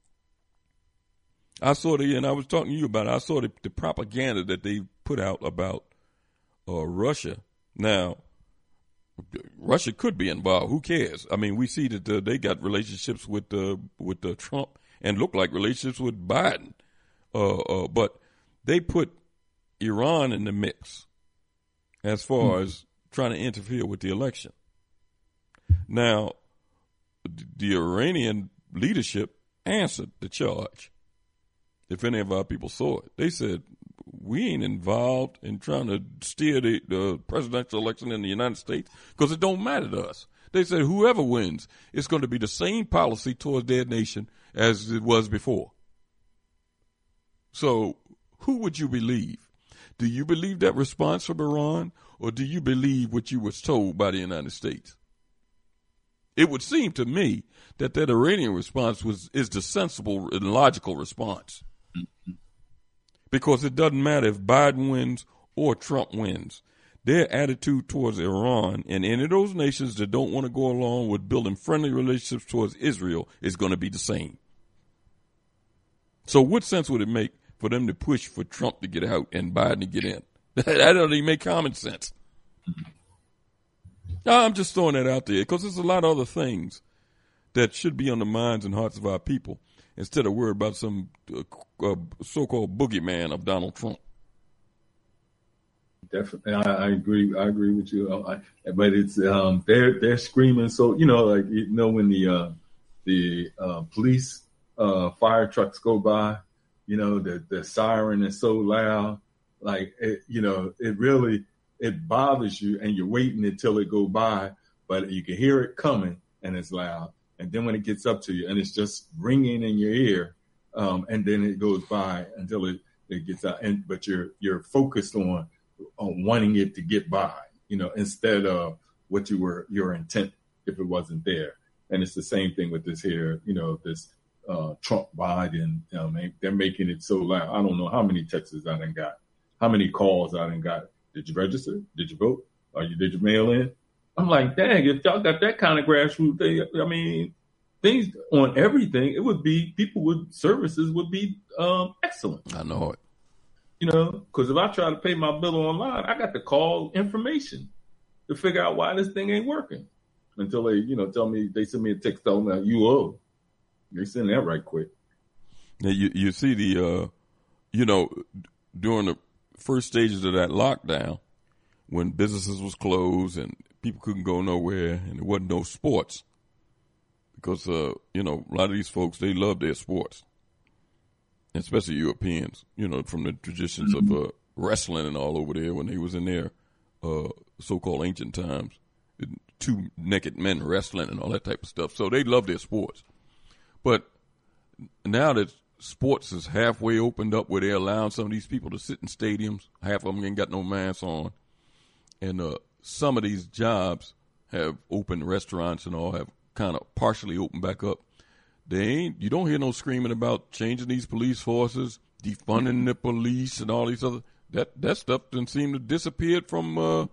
I saw and I was talking to you about it, I saw the propaganda that they put out about Russia. Now, Russia could be involved. Who cares? I mean, we see that they got relationships with Trump and look like relationships with Biden. But they put Iran in the mix as far as trying to interfere with the election. Now, the Iranian leadership answered the charge. If any of our people saw it, they said, we ain't involved in trying to steer the presidential election in the United States because it don't matter to us. They said whoever wins, it's going to be the same policy towards their nation as it was before. So who would you believe? Do you believe that response from Iran, or do you believe what you was told by the United States? It would seem to me that Iranian response is the sensible and logical response. Because it doesn't matter if Biden wins or Trump wins. Their attitude towards Iran and any of those nations that don't want to go along with building friendly relationships towards Israel is going to be the same. So what sense would it make for them to push for Trump to get out and Biden to get in. That doesn't even make common sense. I'm just throwing that out there because there's a lot of other things that should be on the minds and hearts of our people instead of worried about some so-called boogeyman of Donald Trump. Definitely, I agree. I agree with you. But it's they're screaming. So like when the police fire trucks go by, the siren is so loud, like it bothers you, and you're waiting until it go by, but you can hear it coming, and it's loud. And then when it gets up to you, and it's just ringing in your ear, and then it goes by until it gets out. But you're focused on wanting it to get by, instead of what your intent if it wasn't there. And it's the same thing with this here, this Trump Biden. They're making it so loud. I don't know how many texts I done got, how many calls I done got. Did you register? Did you vote? Did you mail in? I'm like, dang, if y'all got that kind of grassroots thing, things on everything, services would be excellent. I know it. Because if I try to pay my bill online, I got to call information to figure out why this thing ain't working until they, tell me, they send me a text telling me you owe. They send that right quick. Now you see the, during the first stages of that lockdown, when businesses was closed and people couldn't go nowhere and there wasn't no sports because, a lot of these folks, they love their sports, especially Europeans, from the traditions of wrestling and all over there when they was in their so-called ancient times, two naked men wrestling and all that type of stuff. So they love their sports. But now that sports is halfway opened up where they're allowing some of these people to sit in stadiums. Half of them ain't got no masks on. And some of these jobs have opened, restaurants and all have kind of partially opened back up. You don't hear no screaming about changing these police forces, defunding the police and all these other, that stuff didn't seem to disappear from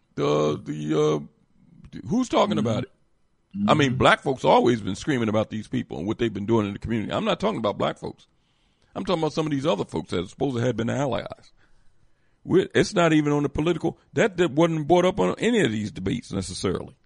who's talking about it? I mean, black folks always been screaming about these people and what they've been doing in the community. I'm not talking about black folks. I'm talking about some of these other folks that are supposed to have been allies. It's not even on the political. That wasn't brought up on any of these debates necessarily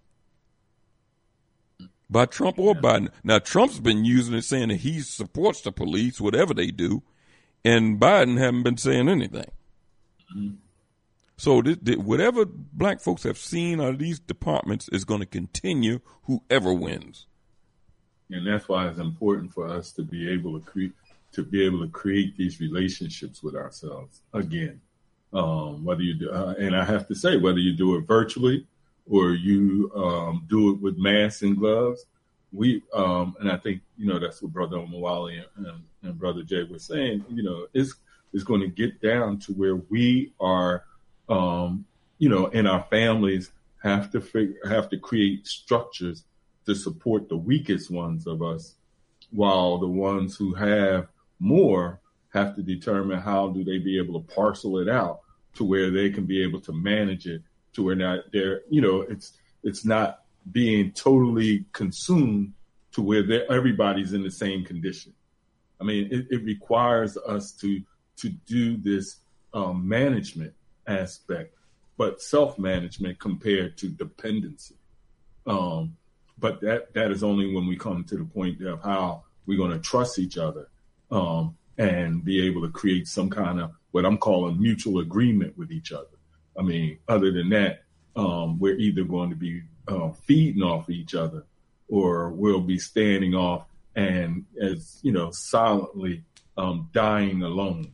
by Trump or Biden. Now, Trump's been using it, saying that he supports the police, whatever they do, and Biden haven't been saying anything. Mm-hmm. So whatever black folks have seen out of these departments is going to continue whoever wins. And that's why it's important for us to be able to create these relationships with ourselves again. Whether you do, and I have to say, whether you do it virtually or you do it with masks and gloves, and I think that's what Brother Omawale and Brother Jay were saying. It's going to get down to where we are. And our families have to create structures to support the weakest ones of us, while the ones who have more have to determine how do they be able to parcel it out to where they can be able to manage it to where it's not being totally consumed to where everybody's in the same condition. I mean, it requires us to do this management aspect, but self-management compared to dependency. But that is only when we come to the point of how we're going to trust each other and be able to create some kind of what I'm calling mutual agreement with each other. I mean, other than that, we're either going to be feeding off each other or we'll be standing off and, as silently dying alone.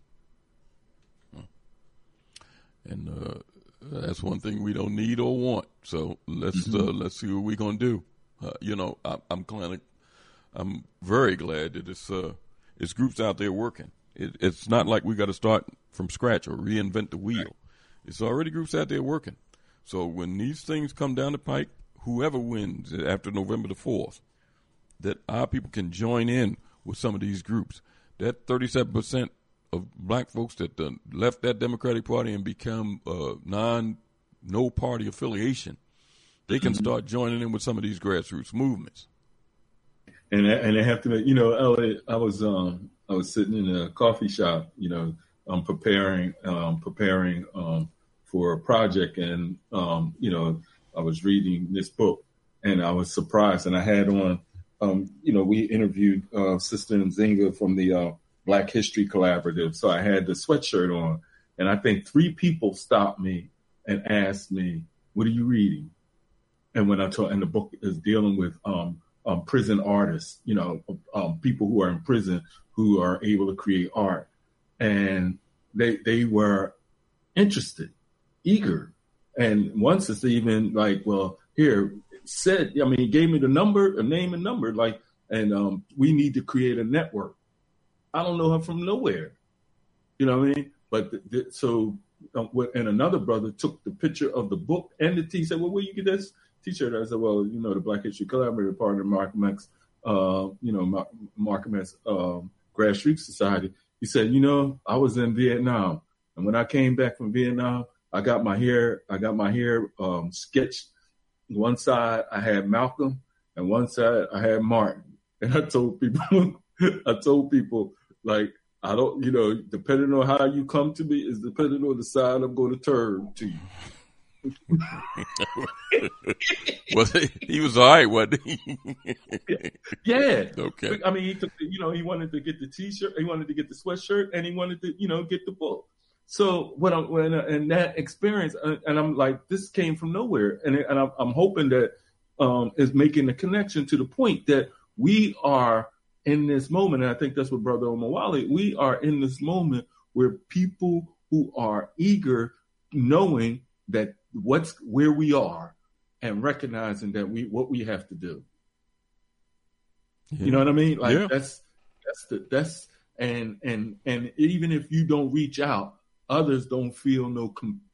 And that's one thing we don't need or want. So let's see what we're gonna do. I'm very glad that it's groups out there working. It's not like we got to start from scratch or reinvent the wheel. It's already groups out there working. So when these things come down the pike, whoever wins after November the 4th, that our people can join in with some of these groups. That 37% of black folks that left that Democratic Party and become no party affiliation, they can start joining in with some of these grassroots movements. And they have to make, you know, Elliot, I was sitting in a coffee shop, you know, preparing for a project, and you know, I was reading this book, and I was surprised, and I had on, you know, we interviewed Sister Nzinga from the Black History Collaborative, so I had the sweatshirt on, and I think 3 people stopped me and asked me, "What are you reading?" And when I told, and the book is dealing with prison artists, you know, people who are in prison who are able to create art, and they were interested, eager, and one sister even like, well, here said, I mean, he gave me the number, a name and number, like, and we need to create a network. I don't know her from nowhere, you know what I mean? But and another brother took the picture of the book and the T, said, well, where you get this T-shirt? I said, well, you know, the Black History Collaborative partner, Malcolm X, you know, Malcolm X Grassroots Society. He said, you know, I was in Vietnam, and when I came back from Vietnam, I got my hair sketched. One side I had Malcolm, and one side I had Martin. And I told people, like, I don't, you know, depending on how you come to me is depending on the side I'm going to turn to you. Well, he was all right, wasn't he? Yeah. Okay. I mean, he took, you know, he wanted to get the T-shirt, he wanted to get the sweatshirt, and he wanted to, you know, get the book. So in that experience, and I'm like, this came from nowhere, and I'm hoping that is making the connection to the point that we are in this moment, and I think that's what Brother Omawale, we are in this moment where people who are eager, knowing that where we are, and recognizing that what we have to do. Yeah. You know what I mean? Like that's and even if you don't reach out, others don't feel no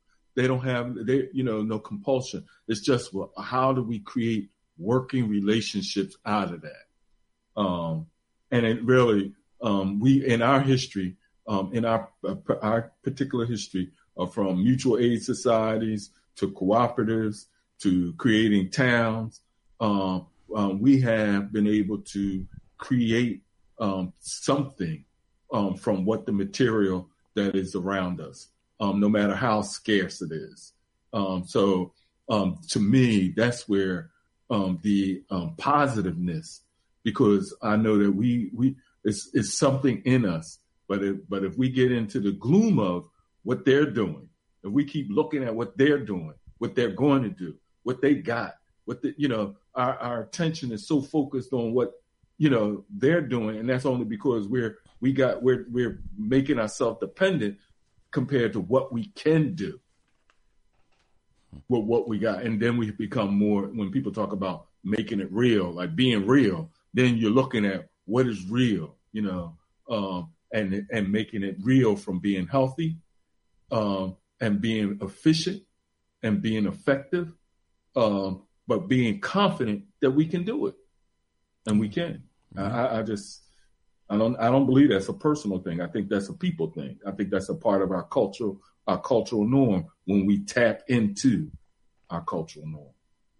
compulsion. It's just, well, how do we create working relationships out of that? And it really, we in our history, in our particular history, from mutual aid societies to cooperatives to creating towns, we have been able to create something from what the material that is around us, no matter how scarce it is. So to me, that's where the positiveness, because I know that it's something in us, but if we get into the gloom of what they're doing, if we keep looking at what they're doing, what they're going to do, what they got, our attention is so focused on what, you know, they're doing, and that's only because we're making ourselves dependent compared to what we can do with what we got. And then we become more, when people talk about making it real, like being real, then you're looking at what is real, you know, and making it real from being healthy, and being efficient and being effective, but being confident that we can do it, and we can. Mm-hmm. I don't believe that's a personal thing. I think that's a people thing. I think that's a part of our cultural norm when we tap into our cultural norm.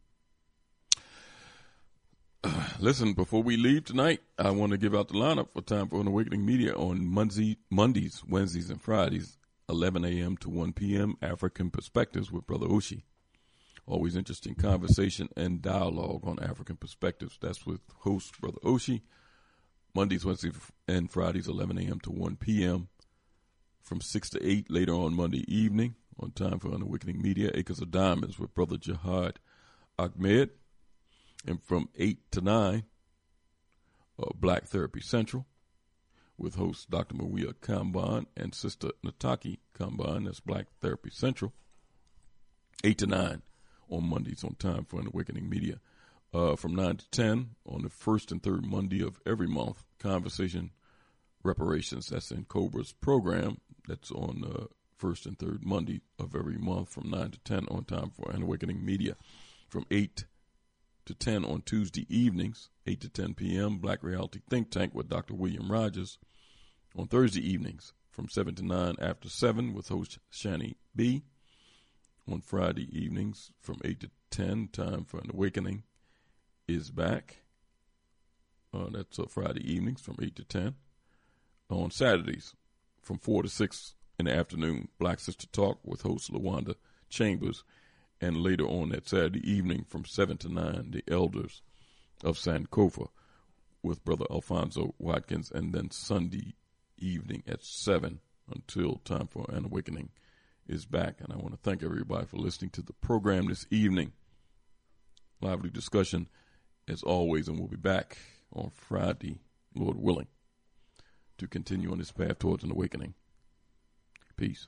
Listen, before we leave tonight, I want to give out the lineup for Time for an Awakening Media on Mondays, Wednesdays, and Fridays, 11 a.m. to 1 p.m., African Perspectives with Brother Oshi. Always interesting conversation and dialogue on African perspectives. That's with host Brother Oshi. Mondays, Wednesdays, and Fridays, 11 a.m. to 1 p.m. From 6 to 8 later on Monday evening on Time for an Awakening Media, Acres of Diamonds with Brother Jihad Ahmed. And from 8 to 9, Black Therapy Central with host Dr. Maria Kamban and Sister Nataki Kamban. That's Black Therapy Central. 8 to 9 on Mondays on Time for an Awakening Media. From 9 to 10 on the first and third Monday of every month, Conversation Reparations. That's in Cobra's program. That's on the first and third Monday of every month from 9 to 10 on Time for an Awakening Media. From 8 to 10 on Tuesday evenings, 8 to 10 p.m., Black Reality Think Tank with Dr. William Rogers. On Thursday evenings, from 7 to 9 after 7 with host Shani B. On Friday evenings, from 8 to 10, Time for an Awakening is back. That's Friday evenings from 8 to 10. On Saturdays from 4 to 6 in the afternoon, Black Sister Talk with host LaWanda Chambers. And later on that Saturday evening from 7 to 9, the Elders of Sankofa with Brother Alfonso Watkins. And then Sunday evening at 7 until Time for an Awakening is back. And I want to thank everybody for listening to the program this evening. Lively discussion as always, and we'll be back on Friday, Lord willing, to continue on this path towards an awakening. Peace.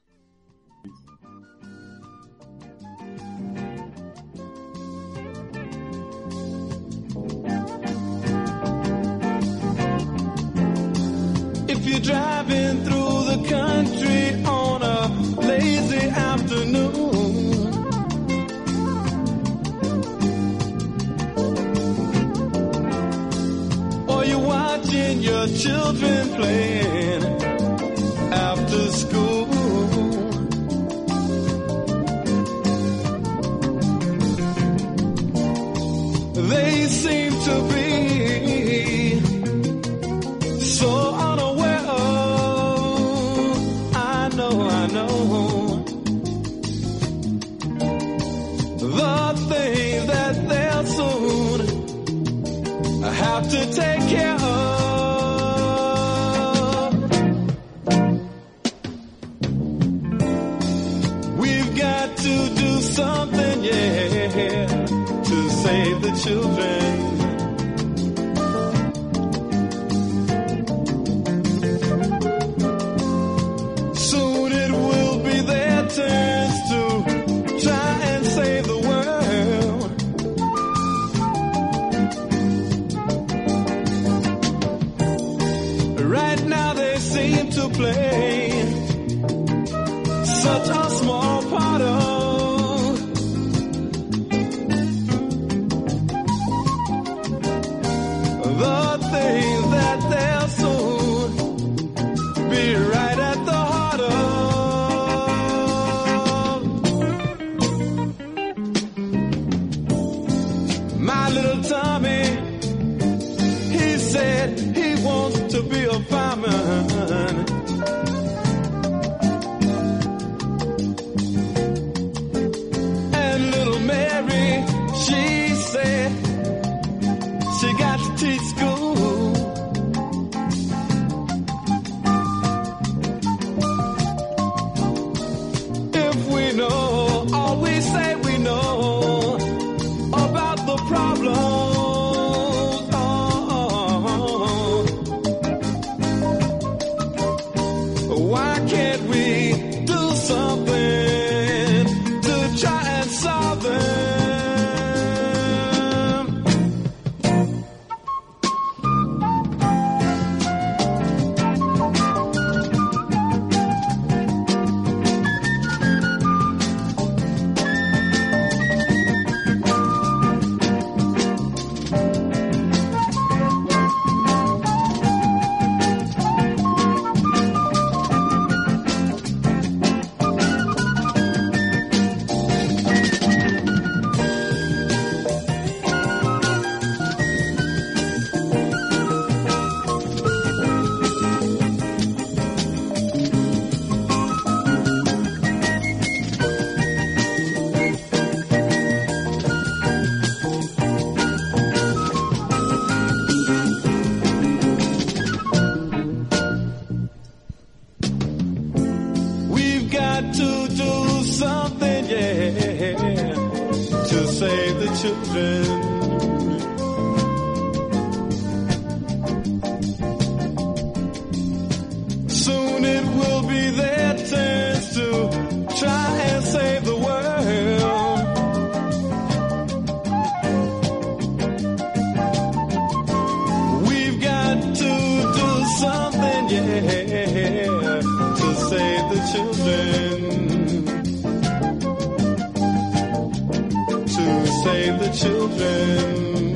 If you're driving through the country on a lazy afternoon, or you're watching your children playing after school, they seem to be so unaware of, I know, the things that they'll soon have to take care of. We've got to do something, yeah, to save the children. Soon it will be their turns to try and save the world. Right now they seem to play such a small part of the things that they'll soon be right at the heart of. My little Tommy, he said he wants to be a fireman. And little Mary, she said she got to teach school. If we know all we say we know about the problems, why can't we do something to try and solve them? We've got to do something, yeah, to save the children. Soon it will be their turns to try and save the world. We've got to do something, yeah, to save the children. To save the children.